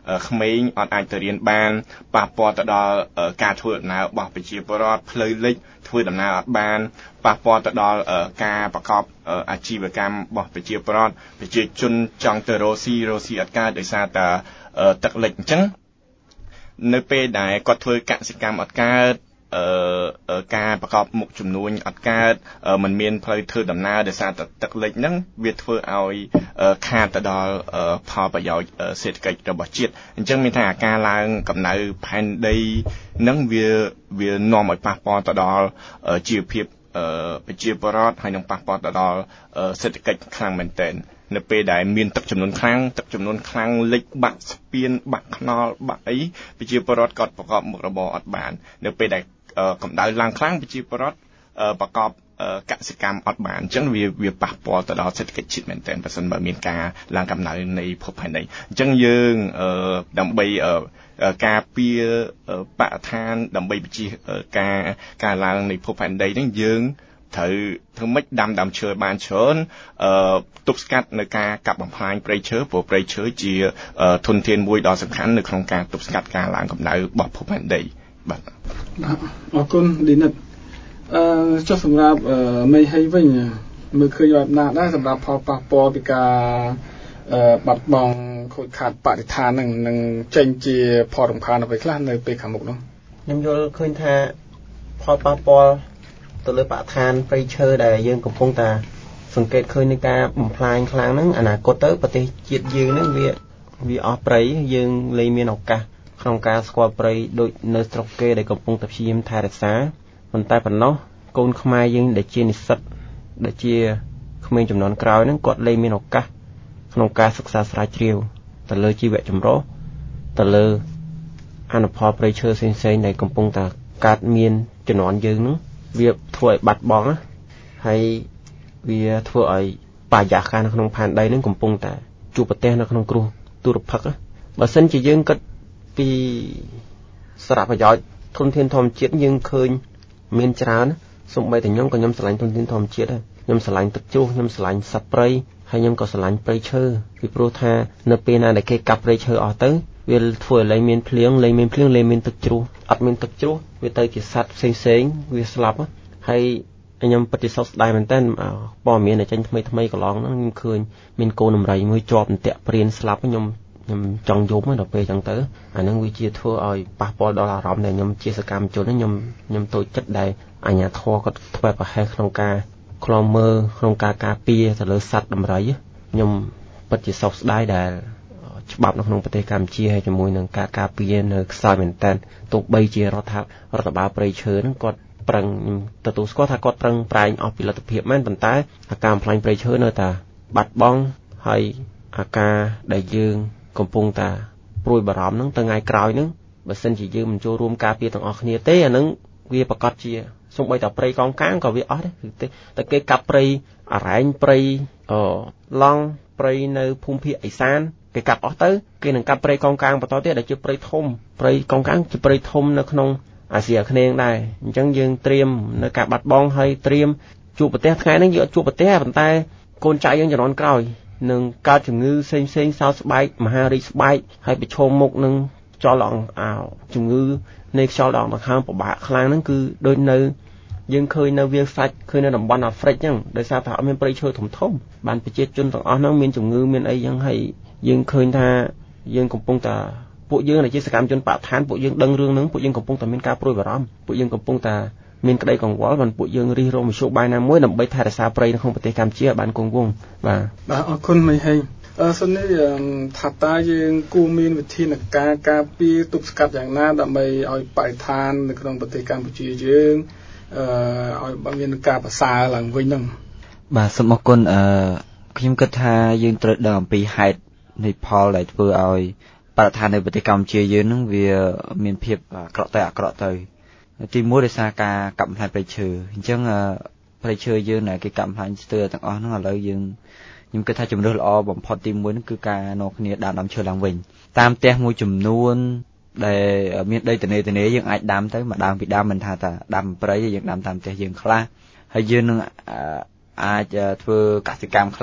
Speaker 10: ក្មេងអត់អាចទៅរៀនបានប៉ះពាល់ទៅដល់ការធ្វើដំណើររបស់ប្រជាពលរដ្ឋផ្លូវលិចធ្វើដំណើរអត់បានប៉ះពាល់ទៅដល់ការប្រកបអាជីវកម្មរបស់ប្រជាពលរដ្ឋប្រជាជនចង់ទៅរកស៊ីរកស៊ីអត់កើតដោយសារតែទឹកលិចអញ្ចឹងនៅពេលដែលគាត់ធ្វើកសិកម្មអត់កើតអឺការប្រកបមុខជំនួញអត់កើតมันមានផ្លូវធ្វើដំណើរដោយសារតែទឹកលិចហ្នឹងវាធ្វើឲ្យខាតទៅដល់ផលប្រយោជន៍សេដ្ឋកិច្ចរបស់ជាតិអញ្ចឹងមានថាការឡើងកម្ដៅផែនដីហ្នឹងវាវានាំឲ្យប៉ះពាល់ទៅដល់ជីវភាពប្រជាពលរដ្ឋហើយនឹងប៉ះពាល់ទៅដល់សេដ្ឋកិច្ចខ្លាំងមែនទែននៅពេលដែលមានទឹកចំនួនខ្លាំងទឹកចំនួនខ្លាំងលិចបាក់ស្ពានបាក់ថ្នល់បាក់អីប្រជាពលរដ្ឋក៏ប្រកបមុខរបរអត់បាននៅពេលដែលកម្ដៅឡើងខ្លាំងប្រជាពលរដ្ឋប្រកបកសិកម្មអត់បានអញ្ចឹងវាវាប៉ះពាល់ទៅដល់សេដ្ឋកិច្ចជាតិមែនទែនបើសិនបើមានការឡើងកម្ដៅនៃភពផែនដីអញ្ចឹងយើងដើម្បីការពារបរិស្ថានដើម្បីបញ្ជៀសការការឡើងនៃភពផែនដីហ្នឹងយើងត្រូវធ្វើម៉េចដាំដើមឈើបានច្រើនអឺទប់ស្កាត់នៅការកាប់បំផ្លាញព្រៃឈើព្រោះព្រៃឈើជាធនធានមួយដ៏សំខាន់នៅក្នុងការទប់ស្កាត់ការឡើងកម្ដៅរបស់ភពផែនដីបាទ
Speaker 2: អរគុណឌីនិតអឺចុះសម្រាប់មេហីវិញមើលឃើញបែបណាដែរសម្រាប់ផលប៉ះពាល់ពីការអឺបាត់បង់ខូចខាតបរិស្ថាននឹងនឹងចេញជាផលរំខានអ្វីខ្លះនៅពេលខាងមុខនោះ
Speaker 9: ខ្ញុំយល់ឃើញថាផលប៉ះពាល់ទៅលើបរិស្ថានព្រៃឈើដែលយើងកំពុងតែសង្កេតឃើញនៃការបំផ្លាញខ្លាំងហ្នឹងអនាគតទៅប្រទេសជាតិយើងហ្នឹងវាវាអស់ព្រៃយើងលែងមានឱកាសក្នុងការស្គាល់ព្រៃដូចនៅស្រុកគេដែលកំពុងតែព្យាយាមថែរក្សាប៉ុន្តែប៉ុណ្ណោះកូនខ្មែរយើងដែលជានិស្សិតដែលជាក្មេងចំនួនក្រោយហ្នឹងគាត់លែងមានឱកាសក្នុងការសិក្សាស្រាវជ្រាវទៅលើជីវៈចម្រុះទៅលើអនុផលព្រៃឈើផ្សេងៗដែលកំពុងតែកើតមានជំនាន់យើងហ្នឹងវាធ្វើឲ្យបាត់បង់ហើយវាធ្វើឲ្យបរិយាកាសនៅក្នុងផែនដីហ្នឹងកំពុងតែជួបប្រទះនៅក្នុងគ្រោះទុរភិក្សបើសិនជាយើងគិតពីសារៈប្រយោជន៍ធនធានធម្មជាតិយើងឃើញមានច្រើនសូម្បីតែខ្ញុំក៏ខ្ញុំស្រឡាញ់ធនធានធម្មជាតិដែរខ្ញុំស្រឡាញ់ទឹកជ្រោះខ្ញុំស្រឡាញ់សត្វព្រៃហើយខ្ញុំក៏ស្រឡាញ់ព្រៃឈើពីព្រោះថានៅពេលណាដែលគេកាប់ព្រៃឈើអស់ទៅវាធ្វើឲ្យលែងមានភ្លៀងលែងមានភ្លៀងលែងមានទឹកជ្រោះអត់មានទឹកជ្រោះវាទៅជាសត្វផ្សេងផ្សេងវាស្លាប់ហើយខ្ញុំពិតជាសោកស្ដាយមែនតើព័ត៌មានដែលចេញថ្មីថ្មីកន្លងហ្នឹងខ្ញុំឃើញមានកូនដំរីមួយជាប់អន្ទាក់ព្រានស្លាប់ខ្ញុំខ្ញុំចង់យំដល់ពេលអញ្ចឹងទៅអាហ្នឹងវាជាធ្វើឲ្យប៉ះពាល់ដល់អារម្មណ៍ដែលខ្ញុំជាសកម្មជនខ្ញុំខ្ញុំតូចចិត្តដែលអាជ្ញាធរគាត់ធ្វើប្រហែសក្នុងការខ្លំមើលក្នុងការការពារទៅលើសត្វដំរីខ្ញុំពិតជាសោកស្ដាយដែលច្បាប់នៅក្នុងប្រទេសកម្ពុជាហើយជាមួយនឹងការការពារនៅខ្សោយមែនតើទោះបីជារដ្ឋារដ្ឋបាលព្រៃឈើហ្នឹងគាត់ប្រឹងទទួលស្គាល់ថាគាត់ប្រឹងប្រែងអស់ពីលទ្ធភាពមែនប៉ុន្តែអាការបំផ្លាញព្រៃឈើនៅតែបាត់បង់ហើយអាការដែលយើងកំពុងតែព្រួយបារម្ភហ្នឹងទៅថ្ងៃក្រោយហ្នឹងបើសិនជាយើងមិនចូលរួមការពារទាំងអស់គ្នាទេអាហ្នឹងវាប្រកាសជាសូម្បីតែព្រៃកោងកាងក៏វាអស់ដែរតែគេកាប់ព្រៃអរ៉ែងព្រៃអឡង់ព្រៃនៅភូមិភាគឦសានគេកាប់អស់ទៅគេនឹងកាប់ព្រៃកោងកាងបន្តទៀតដែលជាព្រៃធំព្រៃកោងកាងជាព្រៃធំនៅក្នុងអាស៊ីអាគ្នេយ៍ដែរអញ្ចឹងយើងត្រៀមនៅការបាត់បង់ហើយត្រៀមជួបប្រទេសថ្ងៃហ្នឹងយើងអត់ជួបប្រទេសប៉ុន្តែកូនចៅយើងជំនាន់ក្រោយនឹងកើតជំងឺផ្សេងផ្សេងសើស្បែកមហារីកស្បែកហើយប្រឈមមុខនឹងខ្យល់ដង្ហើមជំងឺនៃខ្យល់ដង្ហើមពិបាកខ្លាំងហ្នឹងគឺដូចនៅយើងឃើញនៅវាលសាច់ឃើញនៅតំបន់អាហ្វ្រិកអញ្ចឹងដោយសារតែអត់មានព្រៃឈើធំធំបានប្រជាជនទាំងអស់ហ្នឹងមានជំងឺមានអីយ៉ាងហើយយើងឃើញថាយើងកំពុងតែពួកយើងដែលជាសកម្មជនបរិស្ថានពួកយើងដឹងរឿងហ្នឹងពួកយើងកំពុងតែមានការព្រួយបារម្ភពួកយើងកំពុងតែមានក្តីកង្វល់បានពួកយើងរិះរោមមធ្យោបាយណាមួយដើម្បីថែរក្សាព្រៃនៅក្នុងប្រទេសកម្ពុជាឲ្យបានគង់វង្សបាទ
Speaker 2: បាទអរគុណមិញហេងអឺសិននេះថាតើយើងគួរមានវិធានការការពារទប់ស្កាត់យ៉ាងណាដើម្បីឲ្យបរិស្ថាននៅក្នុងប្រទេសកម្ពុជាយើងអឺឲ្យបានមានការប្រសើរឡើងវិញហ្នឹង
Speaker 8: បាទសូមអរគុណអឺខ្ញុំគិតថាយើងត្រូវដឹងអំពីហេតុនៃផលដែលធ្វើឲ្យបរិស្ថាននៅប្រទេសកម្ពុជាយើងហ្នឹងវាមានភាពអាក្រក់ទៅអាក្រក់ទៅទីមួយដោយសារការកាប់បំផ្លាញព្រៃឈើអញ្ចឹងព្រៃឈើយើងដែលគេកាប់បំផ្លាញស្ទើរទាំងអស់ហ្នឹងឥឡូវយើងខ្ញុំគិតថាជំរឿនល្អបំផុតទីមួយហ្នឹងគឺការនាំគ្នាដាំដើមឈើឡើងវិញតាមផ្ទះមួយចំនួនដែលមានដីទនេទនេយើងអាចដាំទៅមកដើមពីដើមមិនថាតែដាំព្រៃយើងដាំតាមផ្ទះយើងខ្លះហើយយើងនឹងអាចធ្វើកសិកម្មខ្លះ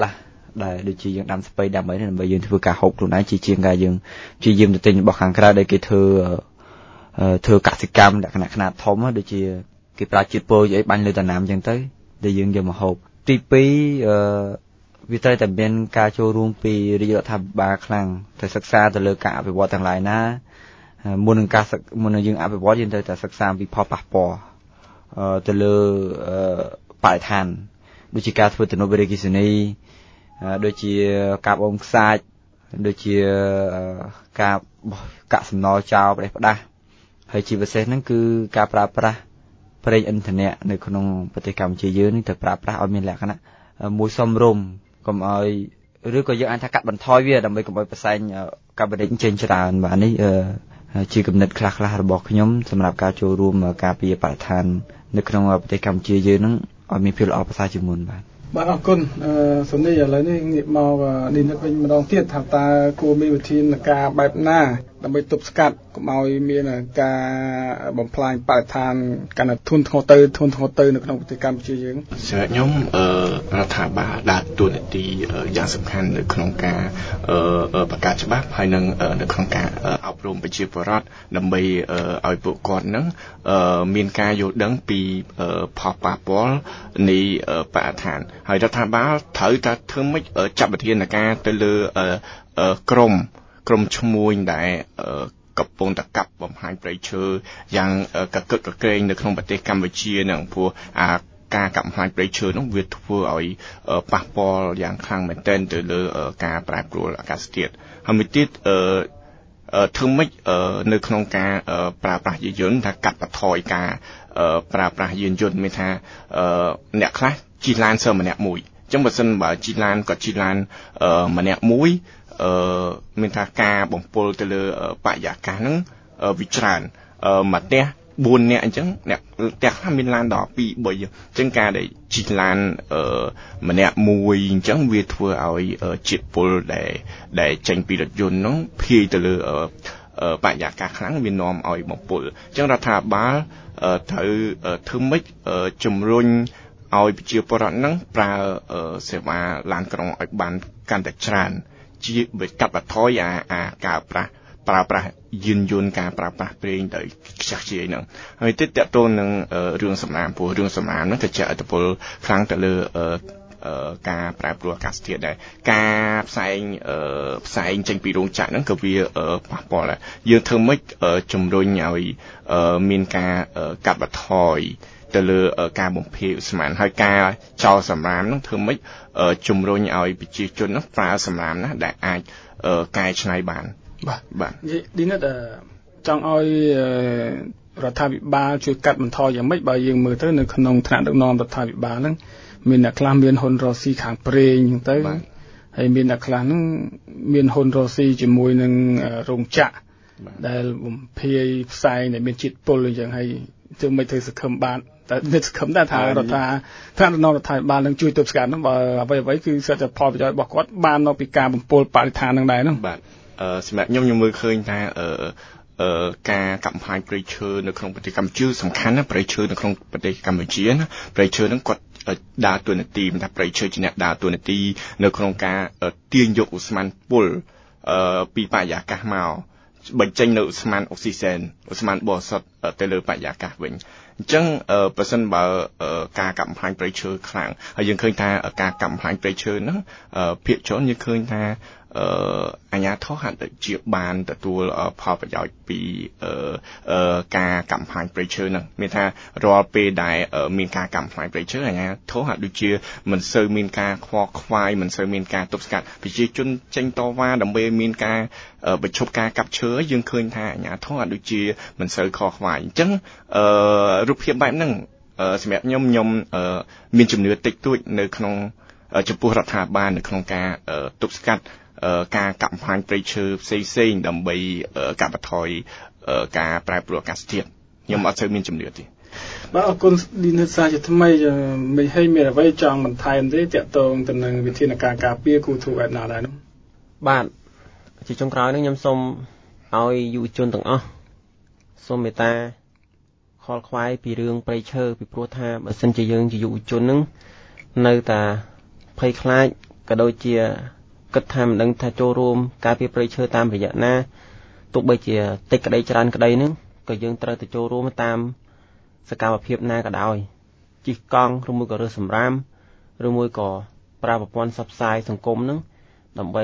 Speaker 8: ដែលដូចជាយើងដាំស្ពៃដើម្បីដើម្បីយើងធ្វើការហូបខ្លួនឯងជាជាងការយើងព្យាយាមទៅទិញរបស់ខាងក្រៅដែលគេធ្វើធ្វើកសិកម្មលក្ខណៈខ្នាតធំដូចជាគេប្រើជាតិពុលអីបាញ់លើដំណាំអញ្ចឹងទៅដែលយើងយកមកហូបទីពីរអឺវាត្រូវតែមានការចូលរួមពីរាជរដ្ឋាភិបាលខ្លាំងទៅសិក្សាទៅលើការអភិវឌ្ឍទាំងឡាយណាមុននឹងការមុននឹងយើងអភិវឌ្ឍយើងត្រូវតែសិក្សាពីផលប៉ះពាល់ទៅលើបរិស្ថានដូចជាការធ្វើទំនប់វារីអគ្គិសនីដូចជាការបូមខ្សាច់ដូចជាការបោះកាកសំណល់ចោលផ្ដេសផ្ដាស់ហើយជាពិសេសហ្នឹងគឺការប្រើប្រាស់ប្រេងឥន្ធនៈនៅក្នុងប្រទេសកម្ពុជាយើងនេះត្រូវប្រើប្រាស់ឲ្យមានលក្ខណៈមួយសមរម្យកុំឲ្យឬក៏យើងអាចថាកាត់បន្ថយវាដើម្បីកុំឲ្យផ្សែងកាបូនិកចេញច្រើនបាទនេះជាគំនិតខ្លះៗរបស់ខ្ញុំសម្រាប់ការចូលរួមការពារបរិស្ថាននៅក្នុងប្រទេសកម្ពុជាយើងនឹងឲ្យមានភាពល្អប្រសើរជាងមុនបាទ
Speaker 2: បាទអរគុណសំនេះឥឡូវនេះងាកមកនេះនឹកវិញម្ដងទៀតថាតើគួរមានវិធានការបែបណាដើម្បីទប់ស្កាត់កុំឲ្យមានការបំផ្លាញបរិស្ថានកាន់តែធន់ធ្ងរទៅធន់ធ្ងរទៅនៅក្នុងប្រទេសកម្ពុជាយើង
Speaker 10: សម្រាប់ខ្ញុំរដ្ឋាភិបាលដើរតួនាទីយ៉ាងសំខាន់នៅក្នុងការបង្កើតច្បាប់ហើយនិងនៅក្នុងការអប់រំប្រជាពលរដ្ឋដើម្បីឲ្យពួកគាត់នឹងមានការយល់ដឹងពីផលប៉ះពាល់នៃបរិស្ថានហើយរដ្ឋាភិបាលត្រូវតែធ្វើម៉េចចាត់វិធានការទៅលើក្រមក្រមឈ្មួញដែលកំពុងតែកាប់បំផ្លាញព្រៃឈើយ៉ាងកកឹកកក្រែងនៅក្នុងប្រទេសកម្ពុជានឹងព្រោះអាការកាប់បំផ្លាញព្រៃឈើនោះវាធ្វើឲ្យប៉ះពាល់យ៉ាងខ្លាំងមែនទែនទៅលើការប្រែប្រួលអាកាសធាតុហើយមួយទៀតអឺធ្វើម៉េចនៅក្នុងការប្រើប្រាស់យានយន្តថាកាត់បន្ថយការប្រើប្រាស់យានយន្តមានថាអ្នកខ្លះជិះឡានសើម្នាក់មួយអញ្ចឹងបើសិនបើជិះឡានគាត់ជិះឡានម្នាក់មួយអឺមានថាការបំពុលទៅលើបរិយាកាសហ្នឹងវាច្រើនមួយផ្ទះបួននាក់អញ្ចឹងអ្នកផ្ទះខ្លះមានឡានដល់ពីរ បីអញ្ចឹងការដែលជិះឡានអឺម្នាក់មួយអញ្ចឹងវាធ្វើឲ្យជាតិពុលដែលដែលចេញពីរថយន្តហ្នឹងភាយទៅលើបរិយាកាសខ្លាំងវានាំឲ្យបំពុលអញ្ចឹងរដ្ឋាភិបាលត្រូវធ្វើម៉េចជំរុញឲ្យប្រជាពលរដ្ឋហ្នឹងប្រើសេវាឡានក្រុងឲ្យបានកាន់តែច្រើនជាកាត់បន្ថយអាអាការប្រាស់ប្រើប្រាស់យានយន្តការប្រើប្រាស់ប្រេងដោយខ្ជះខ្ជាយហ្នឹងហើយទៀតតទៅនឹងរឿងសំរាមព្រោះរឿងសំរាមហ្នឹងក៏ជះឥទ្ធិពលខ្លាំងទៅលើការប្រែប្រួលអាកាសធាតុដែរការផ្សែងផ្សែងចេញពីរោងចក្រហ្នឹងក៏វាប៉ះពាល់ដែរយើងធ្វើម៉េចជំរុញឲ្យមានការកាត់បន្ថយទៅលើការបំភាយឧស្ម័នហើយការចោលសំរាមហ្នឹងធ្វើម៉េចជំរុញឲ្យប្រជាជនហ្នឹងប្រើសំរាមណាដែលអាចកែច្នៃបាន
Speaker 2: បាទបាទនិយាយនេះចង់ឲ្យរដ្ឋាភិបាលជួយកាត់បន្ថយយ៉ាងម៉េចបើយើងមើលទៅនៅក្នុងថ្នាក់ដឹកនាំរដ្ឋាភិបាលហ្នឹងមានអ្នកខ្លះមានហ៊ុនរ៉ូស៊ីខាងប្រេងហ្នឹងទៅហើយមានអ្នកខ្លះហ្នឹងមានហ៊ុនរ៉ូស៊ីជាមួយនឹងរោងចក្រដែលបំភាយផ្សែងដែលមានជាតិពុលអញ្ចឹងហើយធ្វើមិនធ្វើសង្ឃឹមបានតែនេះសង្ឃឹមដែរថារដ្ឋាថ្នាក់ដឹកនាំរដ្ឋាភិបាលនឹងជួយទប់ស្កាត់ហ្នឹងបើអ្វីអ្វីគឺសិតតែផលប្រយោជន៍របស់គាត់បានមកពីការបំពុលបរិស្ថានហ្នឹងដែរហ្នឹង
Speaker 10: បាទអឺសម្រាប់ខ្ញុំខ្ញុំមើលឃើញថាអឺអឺការកាប់បំផ្លាញព្រៃឈើនៅក្នុងប្រទេសកម្ពុជាសំខាន់ណាព្រៃឈើនៅក្នុងប្រទេសកម្ពុជាណាព្រៃឈើហ្នឹងគាត់ដើរតួនាទីថាព្រៃឈើជាអ្នកដើរតួនាទីនៅក្នុងការទាញយកឧស្ម័នពុលអឺពីបរិយាកាសមកបញ្ចេញនៅឧស្ម័នអុកស៊ីសែនឧស្ម័នបរិសុទ្ធទៅលើបរិយាកាសវិញអញ្ចឹងបើសិនបើការកាប់បំផ្លាញព្រៃឈើខ្លាំងហើយយើងឃើញថាការកាប់បំផ្លាញព្រៃឈើហ្នឹងភាគច្រើនយើងឃើញថាអឺអាជ្ញាធរហាក់ដូចជាបានទទួលផលប្រយោជន៍ពីអឺការកាប់បំផ្លាញព្រៃឈើហ្នឹងមានថារាល់ពេលដែលមានការកាប់បំផ្លាញព្រៃឈើអាជ្ញាធរហាក់ដូចជាមិនសូវមានការខ្វល់ខ្វាយមិនសូវមានការទប់ស្កាត់ប្រជាជនចេញតវ៉ាដើម្បីមានការបញ្ឈប់ការកាប់ឈើយើងឃើញថាអាជ្ញាធរហាក់ដូចជាមិនសូវខកខ្វាយអញ្ចឹងអឺរូបភាពបែបហ្នឹងសម្រាប់ខ្ញុំខ្ញុំមានជំនឿតិចតួចនៅក្នុងចំពោះរដ្ឋាភិបាលនៅក្នុងការទប់ស្កាត់ការកាប់បំផ្លាញព្រៃឈើផ្សេងផ្សេងដើម្បីកាត់បន្ថយការប្រែប្រួលអាកាសធាតុខ្ញុំអត់សូវមានជំនឿទេ
Speaker 2: បាទអរគុណឌីនិតសាជាថ្មីមិនឲ្យមានអ្វីចង់បន្ថែមទេតាក់ទងទៅនឹងវិធានការការពារគូធ្វើបែបណាដែរនោះ
Speaker 9: បាទជាចុងក្រោយនេះខ្ញុំសូមឲ្យយុវជនទាំងអស់សូមមេត្តាខលខ្វាយពីរឿងព្រៃឈើពីព្រោះថាបើសិនជាយើងជាយុវជននឹងនៅតែភ័យខ្លាចក៏ដូចជាគិតថាមិនដឹងថាចូលរួមការពារព្រៃឈើតាមរយៈណាទោះបីជាតិចក្តីច្រើនក្តីហ្នឹងក៏យើងត្រូវទៅចូលរួមតាមសកម្មភាពណាក៏ដោយជិះកង់ឬមួយក៏រើសសម្រាមឬមួយក៏ប្រើប្រព័ន្ធផ្សព្វផ្សាយសង្គមហ្នឹងដើម្បី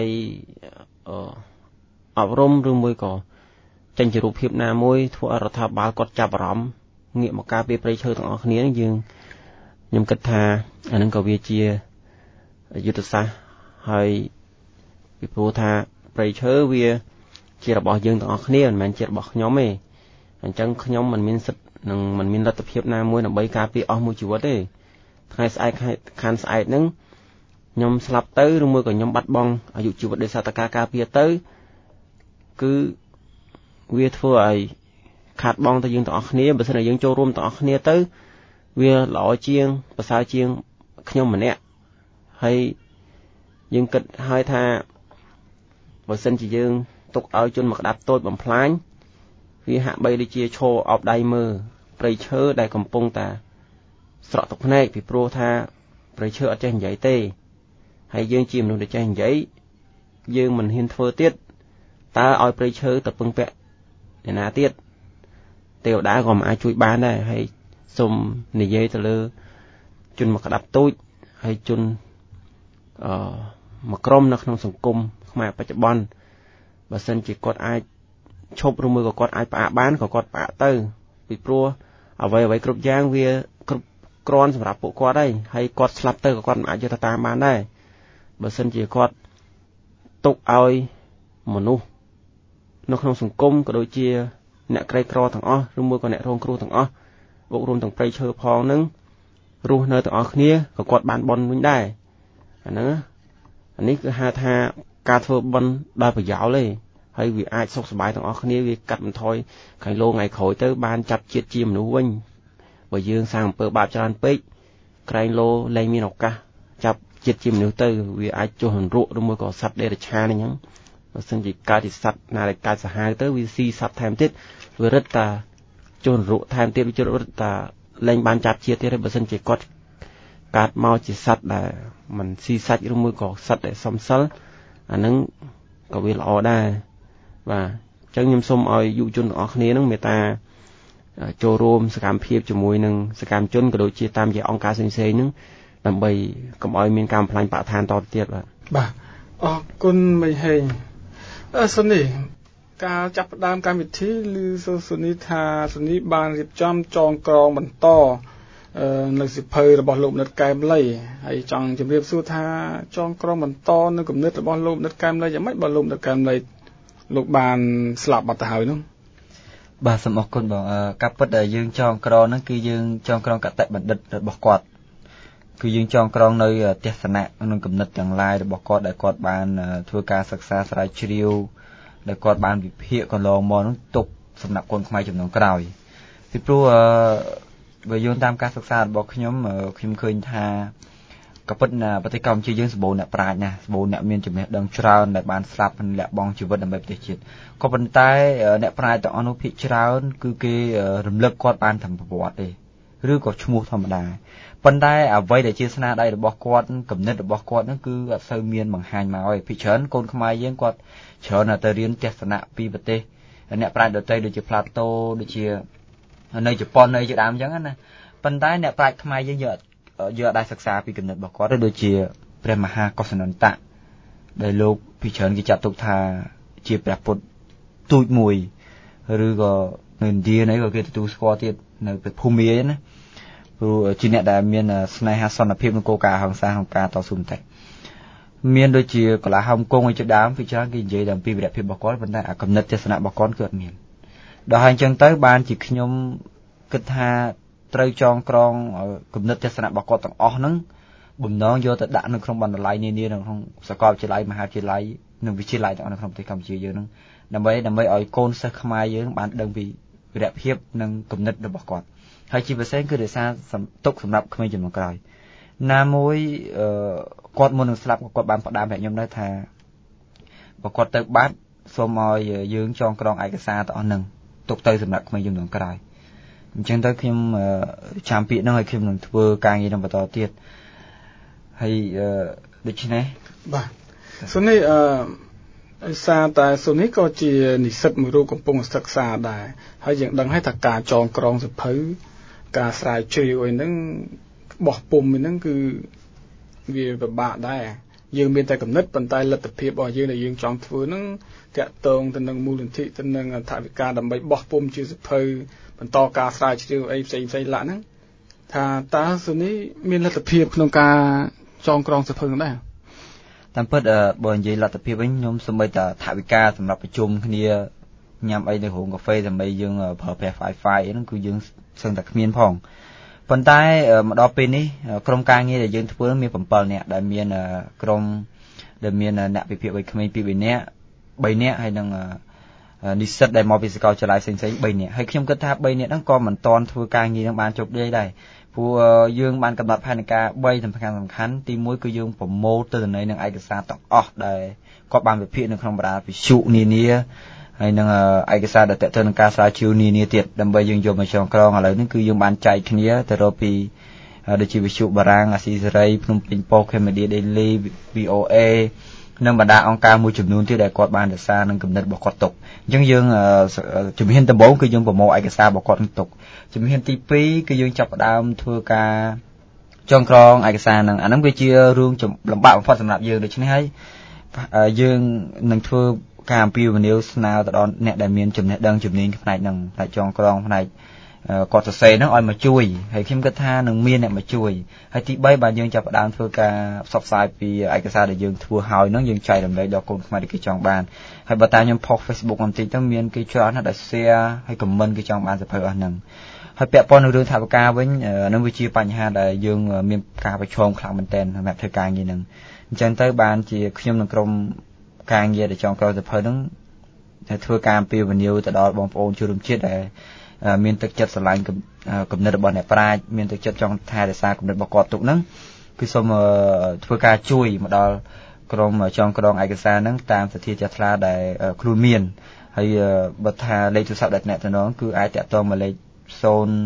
Speaker 9: អប់រំឬមួយក៏ចេញជារូបភាពណាមួយធ្វើឲ្យរដ្ឋាភិបាលគាត់ចាប់អារម្មណ៍ងាកមកការពារព្រៃឈើទាំងអស់គ្នាយើងខ្ញុំគិតថាអានឹងក៏វាជាយុទ្ធសាស្ត្រហើយពីព្រោះថាព្រៃឈើវាជារបស់យើងទាំងអស់គ្នាមិនមែនជារបស់ខ្ញុំទេអញ្ចឹងខ្ញុំមិនមានសិទ្ធិនិងមិនមានលទ្ធភាពណាមួយដើម្បីការពារអស់មួយជីវិតទេថ្ងៃស្អែកខានស្អែកហ្នឹងខ្ញុំស្លាប់ទៅឬមួយក៏ខ្ញុំបាត់បង់អាយុជីវិតដោយសារតែការការពារទៅគឺវាធ្វើឲ្យខាតបង់ទៅយើងទាំងអស់គ្នាបើមិនតែយើងចូលរួមទាំងអស់គ្នាទៅវាល្អជាងប្រសើរជាងខ្ញុំម្នាក់ហើយយើងគិតហើយថាបើសិនជាយើងទុកឲ្យជនមកក្តាប់តូចបំផ្លាញវាហាក់បីដូចជាឈរអោបដៃមើលព្រៃឈើដែលកំពុងតែស្រក់ទឹកភ្នែកពីព្រោះថាព្រៃឈើអត់ចេះនិយាយទេហើយយើងជាមនុស្សដែលចេះនិយាយយើងមិនហ៊ានធ្វើទៀតតើឲ្យព្រៃឈើទៅពឹងពាក់អ្នកណាទៀតទេវតាក៏មិនអាចជួយបានដែរហើយសូមនិយាយទៅលើជនមកក្តាប់តូចហើយជនអឺមួយក្រុមនៅក្នុងសង្គមខ្មែរបច្ចុប្បន្នបើសិនជាគាត់អាចឈប់ឬមួយក៏គាត់អាចផ្អាកបានក៏គាត់ផ្អាកទៅពីព្រោះអ្វីអ្វីគ្រប់យ៉ាងវាគ្រប់គ្រាន់សម្រាប់ពួកគាត់ហើយហើយគាត់ស្លាប់ទៅក៏គាត់មិនអាចយកទៅតាមបានដែរបើសិនជាគាត់ទុកឲ្យមនុស្សនៅក្នុងសង្គមក៏ដូចជាអ្នកក្រីក្រទាំងអស់ឬមួយក៏អ្នករងគ្រោះទាំងអស់បូករួមទាំងព្រៃឈើផងហ្នឹងរស់នៅទាំងអស់គ្នាក៏គាត់បានបន់វិញដែរអាហ្នឹងអានេះគឺហៅថាការធ្វើបន់ដោយប្រយោលទេហើយវាអាចសុខសប្បាយទាំងអស់គ្នាវាកាត់បន្ថយខាងលោថ្ងៃក្រោយទៅបានចាប់ជាតិជាមនុស្សវិញបើយើងសាងអំពើបាបច្រើនពេកក្រែងលោលែងមានឱកាសចាប់ជាតិជាមនុស្សទៅវាអាចចុះរក់ឬមួយក៏សត្វដេរឆានអញ្ចឹងបើសិនជាកើតជាសត្វណាដែលកើតសាហាវទៅវាស៊ីសត្វថែមទៀតវារឹតតាចុះរក់ថែមទៀតវាចុះរឹតតាលែងបានចាប់ជាតិទៀតហើយបើសិនជាគាត់កើតមកជាសត្វដែលមិនស៊ីសាច់ឬមួយក៏សត្វដែលសំសិលអាហ្នឹងក៏វាល្អដែរបាទអញ្ចឹងខ្ញុំសូមឲ្យយុវជនទាំងអស់គ្នានឹងមេត្តាចូលរួមសកម្មភាពជាមួយនឹងសកម្មជនក៏ដូចជាតាមជាអង្គការផ្សេងៗហ្នឹងដើម្បីកុំឲ្យមានការបំផ្លាញបរិស្ថានតទៅទៀតបាទ
Speaker 2: បាទអរគុណមីហេងអឺសុនីការចាប់ផ្ដើមកម្មវិធីឬសុនីថាសុនីបានរៀបចំចងក្រងបន្តនៅសិភៅរបស់លោកនិតកែមលីហើយចង់ជម្រាបសួរថាចងក្រងបន្តនៅគំនិតរបស់លោកនិតកែមលីយ៉ាងម៉េចបើលោកនិតកែមលីលោកបានស្លាប់បាត់ទៅហើយនោះ
Speaker 8: បាទសូមអរគុណបងការពិតដែលយើងចងក្រងហ្នឹងគឺយើងចងក្រងកតបណ្ឌិតរបស់គាត់គឺយើងចងក្រងនៅទស្សនៈនិងគំនិតទាំងឡាយរបស់គាត់ដែលគាត់បានធ្វើការសិក្សាស្រាវជ្រាវដែលគាត់បានវិភាគកន្លងមកនោះទុកសំណាក់កូនខ្មែរចំនួនក្រោយពីព្រោះបើយោងតាមការសិក្សារបស់ខ្ញុំខ្ញុំឃើញថាក៏ពិតណាប្រទេសកម្ពុជាយើងសម្បូរអ្នកប្រាជ្ញណាស់សម្បូរអ្នកមានចំណេះដឹងច្រើនដែលបានស្លាប់និងលះបង់ជីវិតដើម្បីប្រទេសជាតិក៏ប៉ុន្តែអ្នកប្រាជ្ញទាំងអស់នោះភាគច្រើនគឺគេរំលឹកគាត់បានតែប្រវត្តិទេឬក៏ឈ្មោះធម្មតាប៉ុន្តែអ្វីដែលជាស្នាដៃរបស់គាត់គំនិតរបស់គាត់ហ្នឹងគឺអត់សូវមានបង្ហាញមកហើយភាគច្រើនកូនខ្មែរយើងគាត់ច្រើនតែរៀនទស្សនៈពីប្រទេសអ្នកប្រាជ្ញដទៃដូចជាផ្លាតូដូចជានៅជប៉ុននៅជាដើមអញ្ចឹងណាប៉ុន្តែអ្នកប្រាជ្ញខ្មែរយើងយកយកដែរសិក្សាពីគំនិតរបស់គាត់ដូចជាព្រះមហាកុសនន្តៈដែលលោកពីច្រើនគេចាត់ទុកថាជាព្រះពុទ្ធទូចមួយឬក៏នៅឥណ្ឌានេះក៏គេទទួលស្គាល់ទៀតនៅប្រទេសភូមាណាព្រោះជាអ្នកដែលមានស្នេហាសន្តិភាពនិងគោលការណ៍អហិង្សាក្នុងការតស៊ូមតិមានដូចជាកលាហោមគង់ជាដើមពីច្រើនគេនិយាយអំពីវីរភាពរបស់គាត់ប៉ុន្តែអាគំនិតទស្សនៈរបស់គាត់គឺអត់មានដល់ហើយអញ្ចឹងទៅបានជាខ្ញុំគិតថាត្រូវចងក្រងគំនិតទស្សនៈរបស់គាត់ទាំងអស់ហ្នឹងបំណងយកទៅដាក់នៅក្នុងបណ្ណាល័យនានានៅក្នុងសាកលវិទ្យាល័យមហាវិទ្យាល័យនិងវិទ្យាល័យទាំងអស់នៅក្នុងប្រទេសកម្ពុជាយើងហ្នឹងដើម្បីដើម្បីឲ្យកូនសិស្សខ្មែរយើងបានដឹងពីវីរភាពនិងគំនិតរបស់គាត់ហើយជាពិសេសគឺរក្សាទុកសម្រាប់ក្មេងជំនាន់ក្រោយណាមួយគាត់មុននឹងស្លាប់គាត់បានផ្ដាំឲ្យខ្ញុំដែរថាបើគាត់ទៅបាត់សូមឲ្យយើងចងក្រងឯកសារទាំងអស់ហ្នឹងទុកទៅសម្រាប់ក្មេងជំនាន់ក្រោយអញ្ចឹងទៅខ្ញុំចាំពាក្យហ្នឹងឲ្យខ្ញុំនឹងធ្វើការងារនឹងបន្តទៀតហើយដូច្នេះ
Speaker 2: បាទសូនេះអឺឯសារតែសូនេះក៏ជានិស្សិតមួយរូបកំពុងសិក្សាដែរហើយយើងដឹងហើយថាការចងក្រងសភៅការស្រាវជ្រាវអីហ្នឹងបោះពុំហ្នឹងគឺវាពិបាកដែរយើងមានតែកំណត់ប៉ុន្តែលទ្ធភាពរបស់យើងដែលយើងចង់ធ្វើហ្នឹងតាក់ទងទៅនឹងមូលនិធិទៅនឹងថវិកាដើម្បីបោះពុំជាសភៅបន្តការស្រាវជ្រាវអីផ្សេងផ្សេងឡាក់ហ្នឹងថាតើសូនេះមានលទ្ធភាពក្នុងការចងក្រងសភៅដែរ
Speaker 8: តាមពិតបើនិយាយលទ្ធភាពវិញខ្ញុំសូម្បីតែថវិកាសម្រាប់ប្រជុំគ្នាញ៉ាំអីនៅរោងកាហ្វេដើម្បីយើងប្រើប្រាស់ Wi-Fi អីហ្នឹងគឺយើងសឹងតែគ្មានផងប៉ុន្តែមកដល់ពេលនេះក្រុមការងារដែលយើងធ្វើមានsevenនាក់ដែលមានក្រុមដែលមានអ្នកវិភាគវ័យក្មេងtwoនាក់threeនាក់ហើយនឹងនិស្សិតដែលមកពីសាកលវិទ្យាល័យផ្សេងៗthreeនាក់ហើយខ្ញុំគិតថាthreeនាក់ហ្នឹងក៏មិនតាន់ធ្វើការងារហ្នឹងបានជោគជ័យដែរព្រោះយើងបានកំណត់ផែនការthreeសំខាន់សំខាន់ទីoneគឺយើងប្រមូលទិន្នន័យនិងឯកសារទាំងអស់ដែលគាត់បានវិភាគនៅក្នុងបណ្ដាវិទ្យុនានាហើយនឹងឯកសារដែលតទៅនឹងការស្រាវជ្រាវនានាទៀតដើម្បីយើងយកមកចងក្រងឥឡូវនេះគឺយើងបានចែកគ្នាទៅរកពីដូចជាវិទ្យុបារាំងអាស៊ីសេរីភ្នំពេញ Post Media Daily V O A និងបណ្ដាអង្គការមួយចំនួនទៀតដែលគាត់បានរក្សានឹងគំនិតរបស់គាត់ទុកអញ្ចឹងយើងជំហានដំបូងគឺយើងប្រមូលឯកសាររបស់គាត់ទុកជំហានទីtwoគឺយើងចាប់ផ្ដើមធ្វើការចងក្រងឯកសារហ្នឹងអាហ្នឹងវាជារឿងលំបាកបំផុតសម្រាប់យើងដូច្នេះហើយយើងនឹងធ្វើការអំពាវនាវស្នើទៅដល់អ្នកដែលមានចំណេះដឹងជំនាញផ្នែកហ្នឹងផ្នែកចងក្រងផ្នែកគាត់សរសេរហ្នឹងឲ្យមកជួយហើយខ្ញុំគិតថានឹងមានអ្នកមកជួយហើយទីthreeបាទយើងចាប់ផ្ដើមធ្វើការផ្សព្វផ្សាយពីឯកសារដែលយើងធ្វើហើយហ្នឹងយើងចែករំលែកដល់កូនខ្មែរដែលគេចង់បានហើយបើតាខ្ញុំផុស Facebook បន្តិចទៅមានគេច្រើនណាស់ដែល share ហើយ comment គេចង់បានសភៅអស់ហ្នឹងហើយពាក់ព័ន្ធនឹងរឿងថវិកាវិញនឹងវាជាបញ្ហាដែលយើងមានការប្រឈមខ្លាំងមែនទែនសម្រាប់ធ្វើការងារហ្នឹងអញ្ចឹងទៅបានជាខ្ញុំនិងក្រុមការងារដែលចងក្រងសភៅហ្នឹងតែធ្វើការអំពាវនាវទៅដល់បងប្អូនជនរួមជាតិដែលមានទឹកចិត្តស្រឡាញ់គំនិតរបស់អ្នកប្រាជ្ញមានទឹកចិត្តចង់ថែរក្សាគំនិតរបស់គាត់ទុកហ្នឹងគឺសូមធ្វើការជួយមកដល់ក្រុមចងក្រងឯកសារហ្នឹងតាមសទ្ធាជ្រះថ្លាដែលខ្លួនមានហើយបើថាលេខទូរស័ព្ទដែលអ្នកតំណងគឺអាចតាក់ទងមកលេខzero one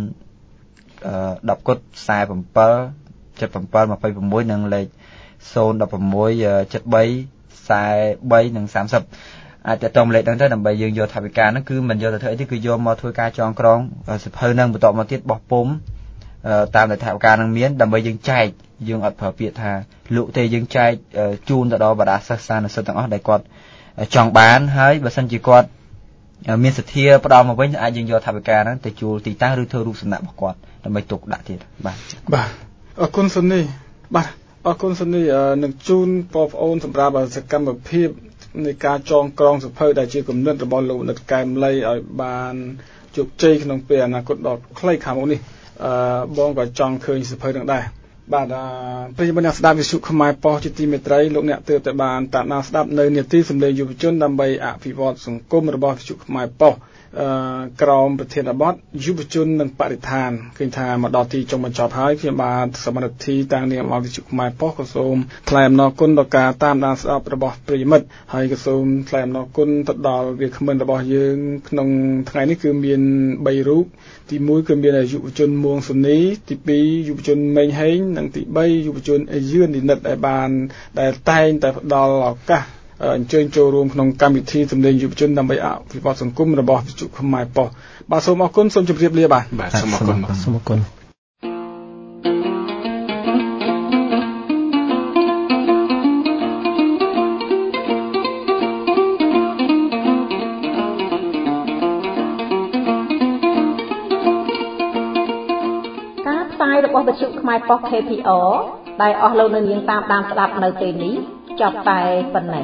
Speaker 8: zeroគុតfour seven seven seven two sixនិងលេខzero one six seven three fortyនិងthirtyអាចតតមលេខហ្នឹងទៅដើម្បីយើងយកថវិកាហ្នឹងគឺមិនយកទៅធ្វើអីទេគឺយកមកធ្វើការចងក្រងសភៅហ្នឹងបន្តមកទៀតបោះពុំតាមដែលថវិកាហ្នឹងមានដើម្បីយើងចែកយើងអត់ប្រើពាក្យថាលក់ទេយើងចែកជូនទៅដល់បណ្ដាសិស្សសានុសិស្សទាំងអស់ដែលគាត់ចង់បានហើយបើសិនជាគាត់មានសទ្ធាផ្ដល់មកវិញអាចយើងយកថវិកាហ្នឹងទៅជួលទីតាំងឬធ្វើរូបសំណាករបស់គាត់ដើម្បីទុកដាក់ទៀតបាទ
Speaker 2: បាទអរគុណសុនីបាទអរគុណសុនីនឹងជូនបងប្អូនសម្រាប់សកម្មភាពនៃការចងក្រងសភៅដែលជាគំនិតរបស់លោកបណ្ឌិតកែមលីឲ្យបានជោគជ័យក្នុងពេលអនាគតដ៏ខ្លីខាងមុខនេះអឺបងក៏ចង់ឃើញសភៅនឹងដែរបាទប្រិយមិត្តអ្នកស្ដាប់វិទ្យុខ្មែរប៉ុស្តិ៍ជាទីមេត្រីលោកអ្នកទើបតែបានតាមដានស្ដាប់នៅនាទីសម្លេងយុវជនដើម្បីអភិវឌ្ឍសង្គមរបស់វិទ្យុខ្មែរប៉ុស្តិ៍អឺក្រមប្រធានបទយុវជននិងបរិស្ថានឃើញថាមកដល់ទីចុងបញ្ចប់ហើយខ្ញុំបាទសមត្ថធីតាំងនាមមកវិទ្យុខ្មែរប៉ុស្តិ៍ក៏សូមថ្លែងអំណរគុណដល់ការតាមដានស្ដាប់របស់ប្រិយមិត្តហើយក៏សូមថ្លែងអំណរគុណទៅដល់វាគ្មិនរបស់យើងក្នុងថ្ងៃនេះគឺមានthreeរូបទីoneគឺមានយុវជនមួងសុនីទីtwoយុវជនមេងហេងនិងទីthreeយុវជនអេយឿននិតដែលបានដែលតែងតែផ្ដល់ឱកាសអញ្ជើញចូលរួមក្នុងកម្មវិធីសម្លេងយុវជនដើម្បីអភិវឌ្ឍសង្គមរបស់វិទ្យុខ្មែរប៉ុស្តិ៍បាទសូមអរគុណសូមជម្រាបលាបាទ
Speaker 10: បាទសូមអរគុណសូមអរគុណ
Speaker 1: ការផ្សាយរបស់វិទ្យុខ្មែរប៉ុស្តិ៍ K P R ដែលអស់លោកនៅនាងតាមដានស្ដាប់នៅពេលនេះចប់តែប៉ុណ្ណេះ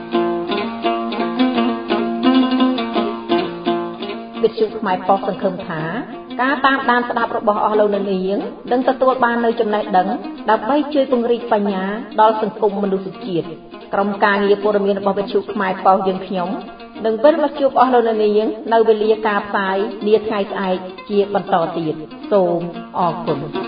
Speaker 1: វិទ្យុខ្មែរប៉ុស្តិ៍សង្ឃឹមថាការតាមដានស្ដាប់របស់អស់លោកអ្នកនាងនឹងទទួលបាននូវចំណេះដឹងដើម្បីជួយពង្រីកបញ្ញាដល់សង្គមមនុស្សជាតិក្រុមការងារព័ត៌មានរបស់វិទ្យុខ្មែរប៉ុស្តិ៍យើងខ្ញុំនឹងវិលមកជួបអស់លោកអ្នកនាងនៅវេលាការផ្សាយនាថ្ងៃស្អែកជាបន្តទៀតសូមអរគុណ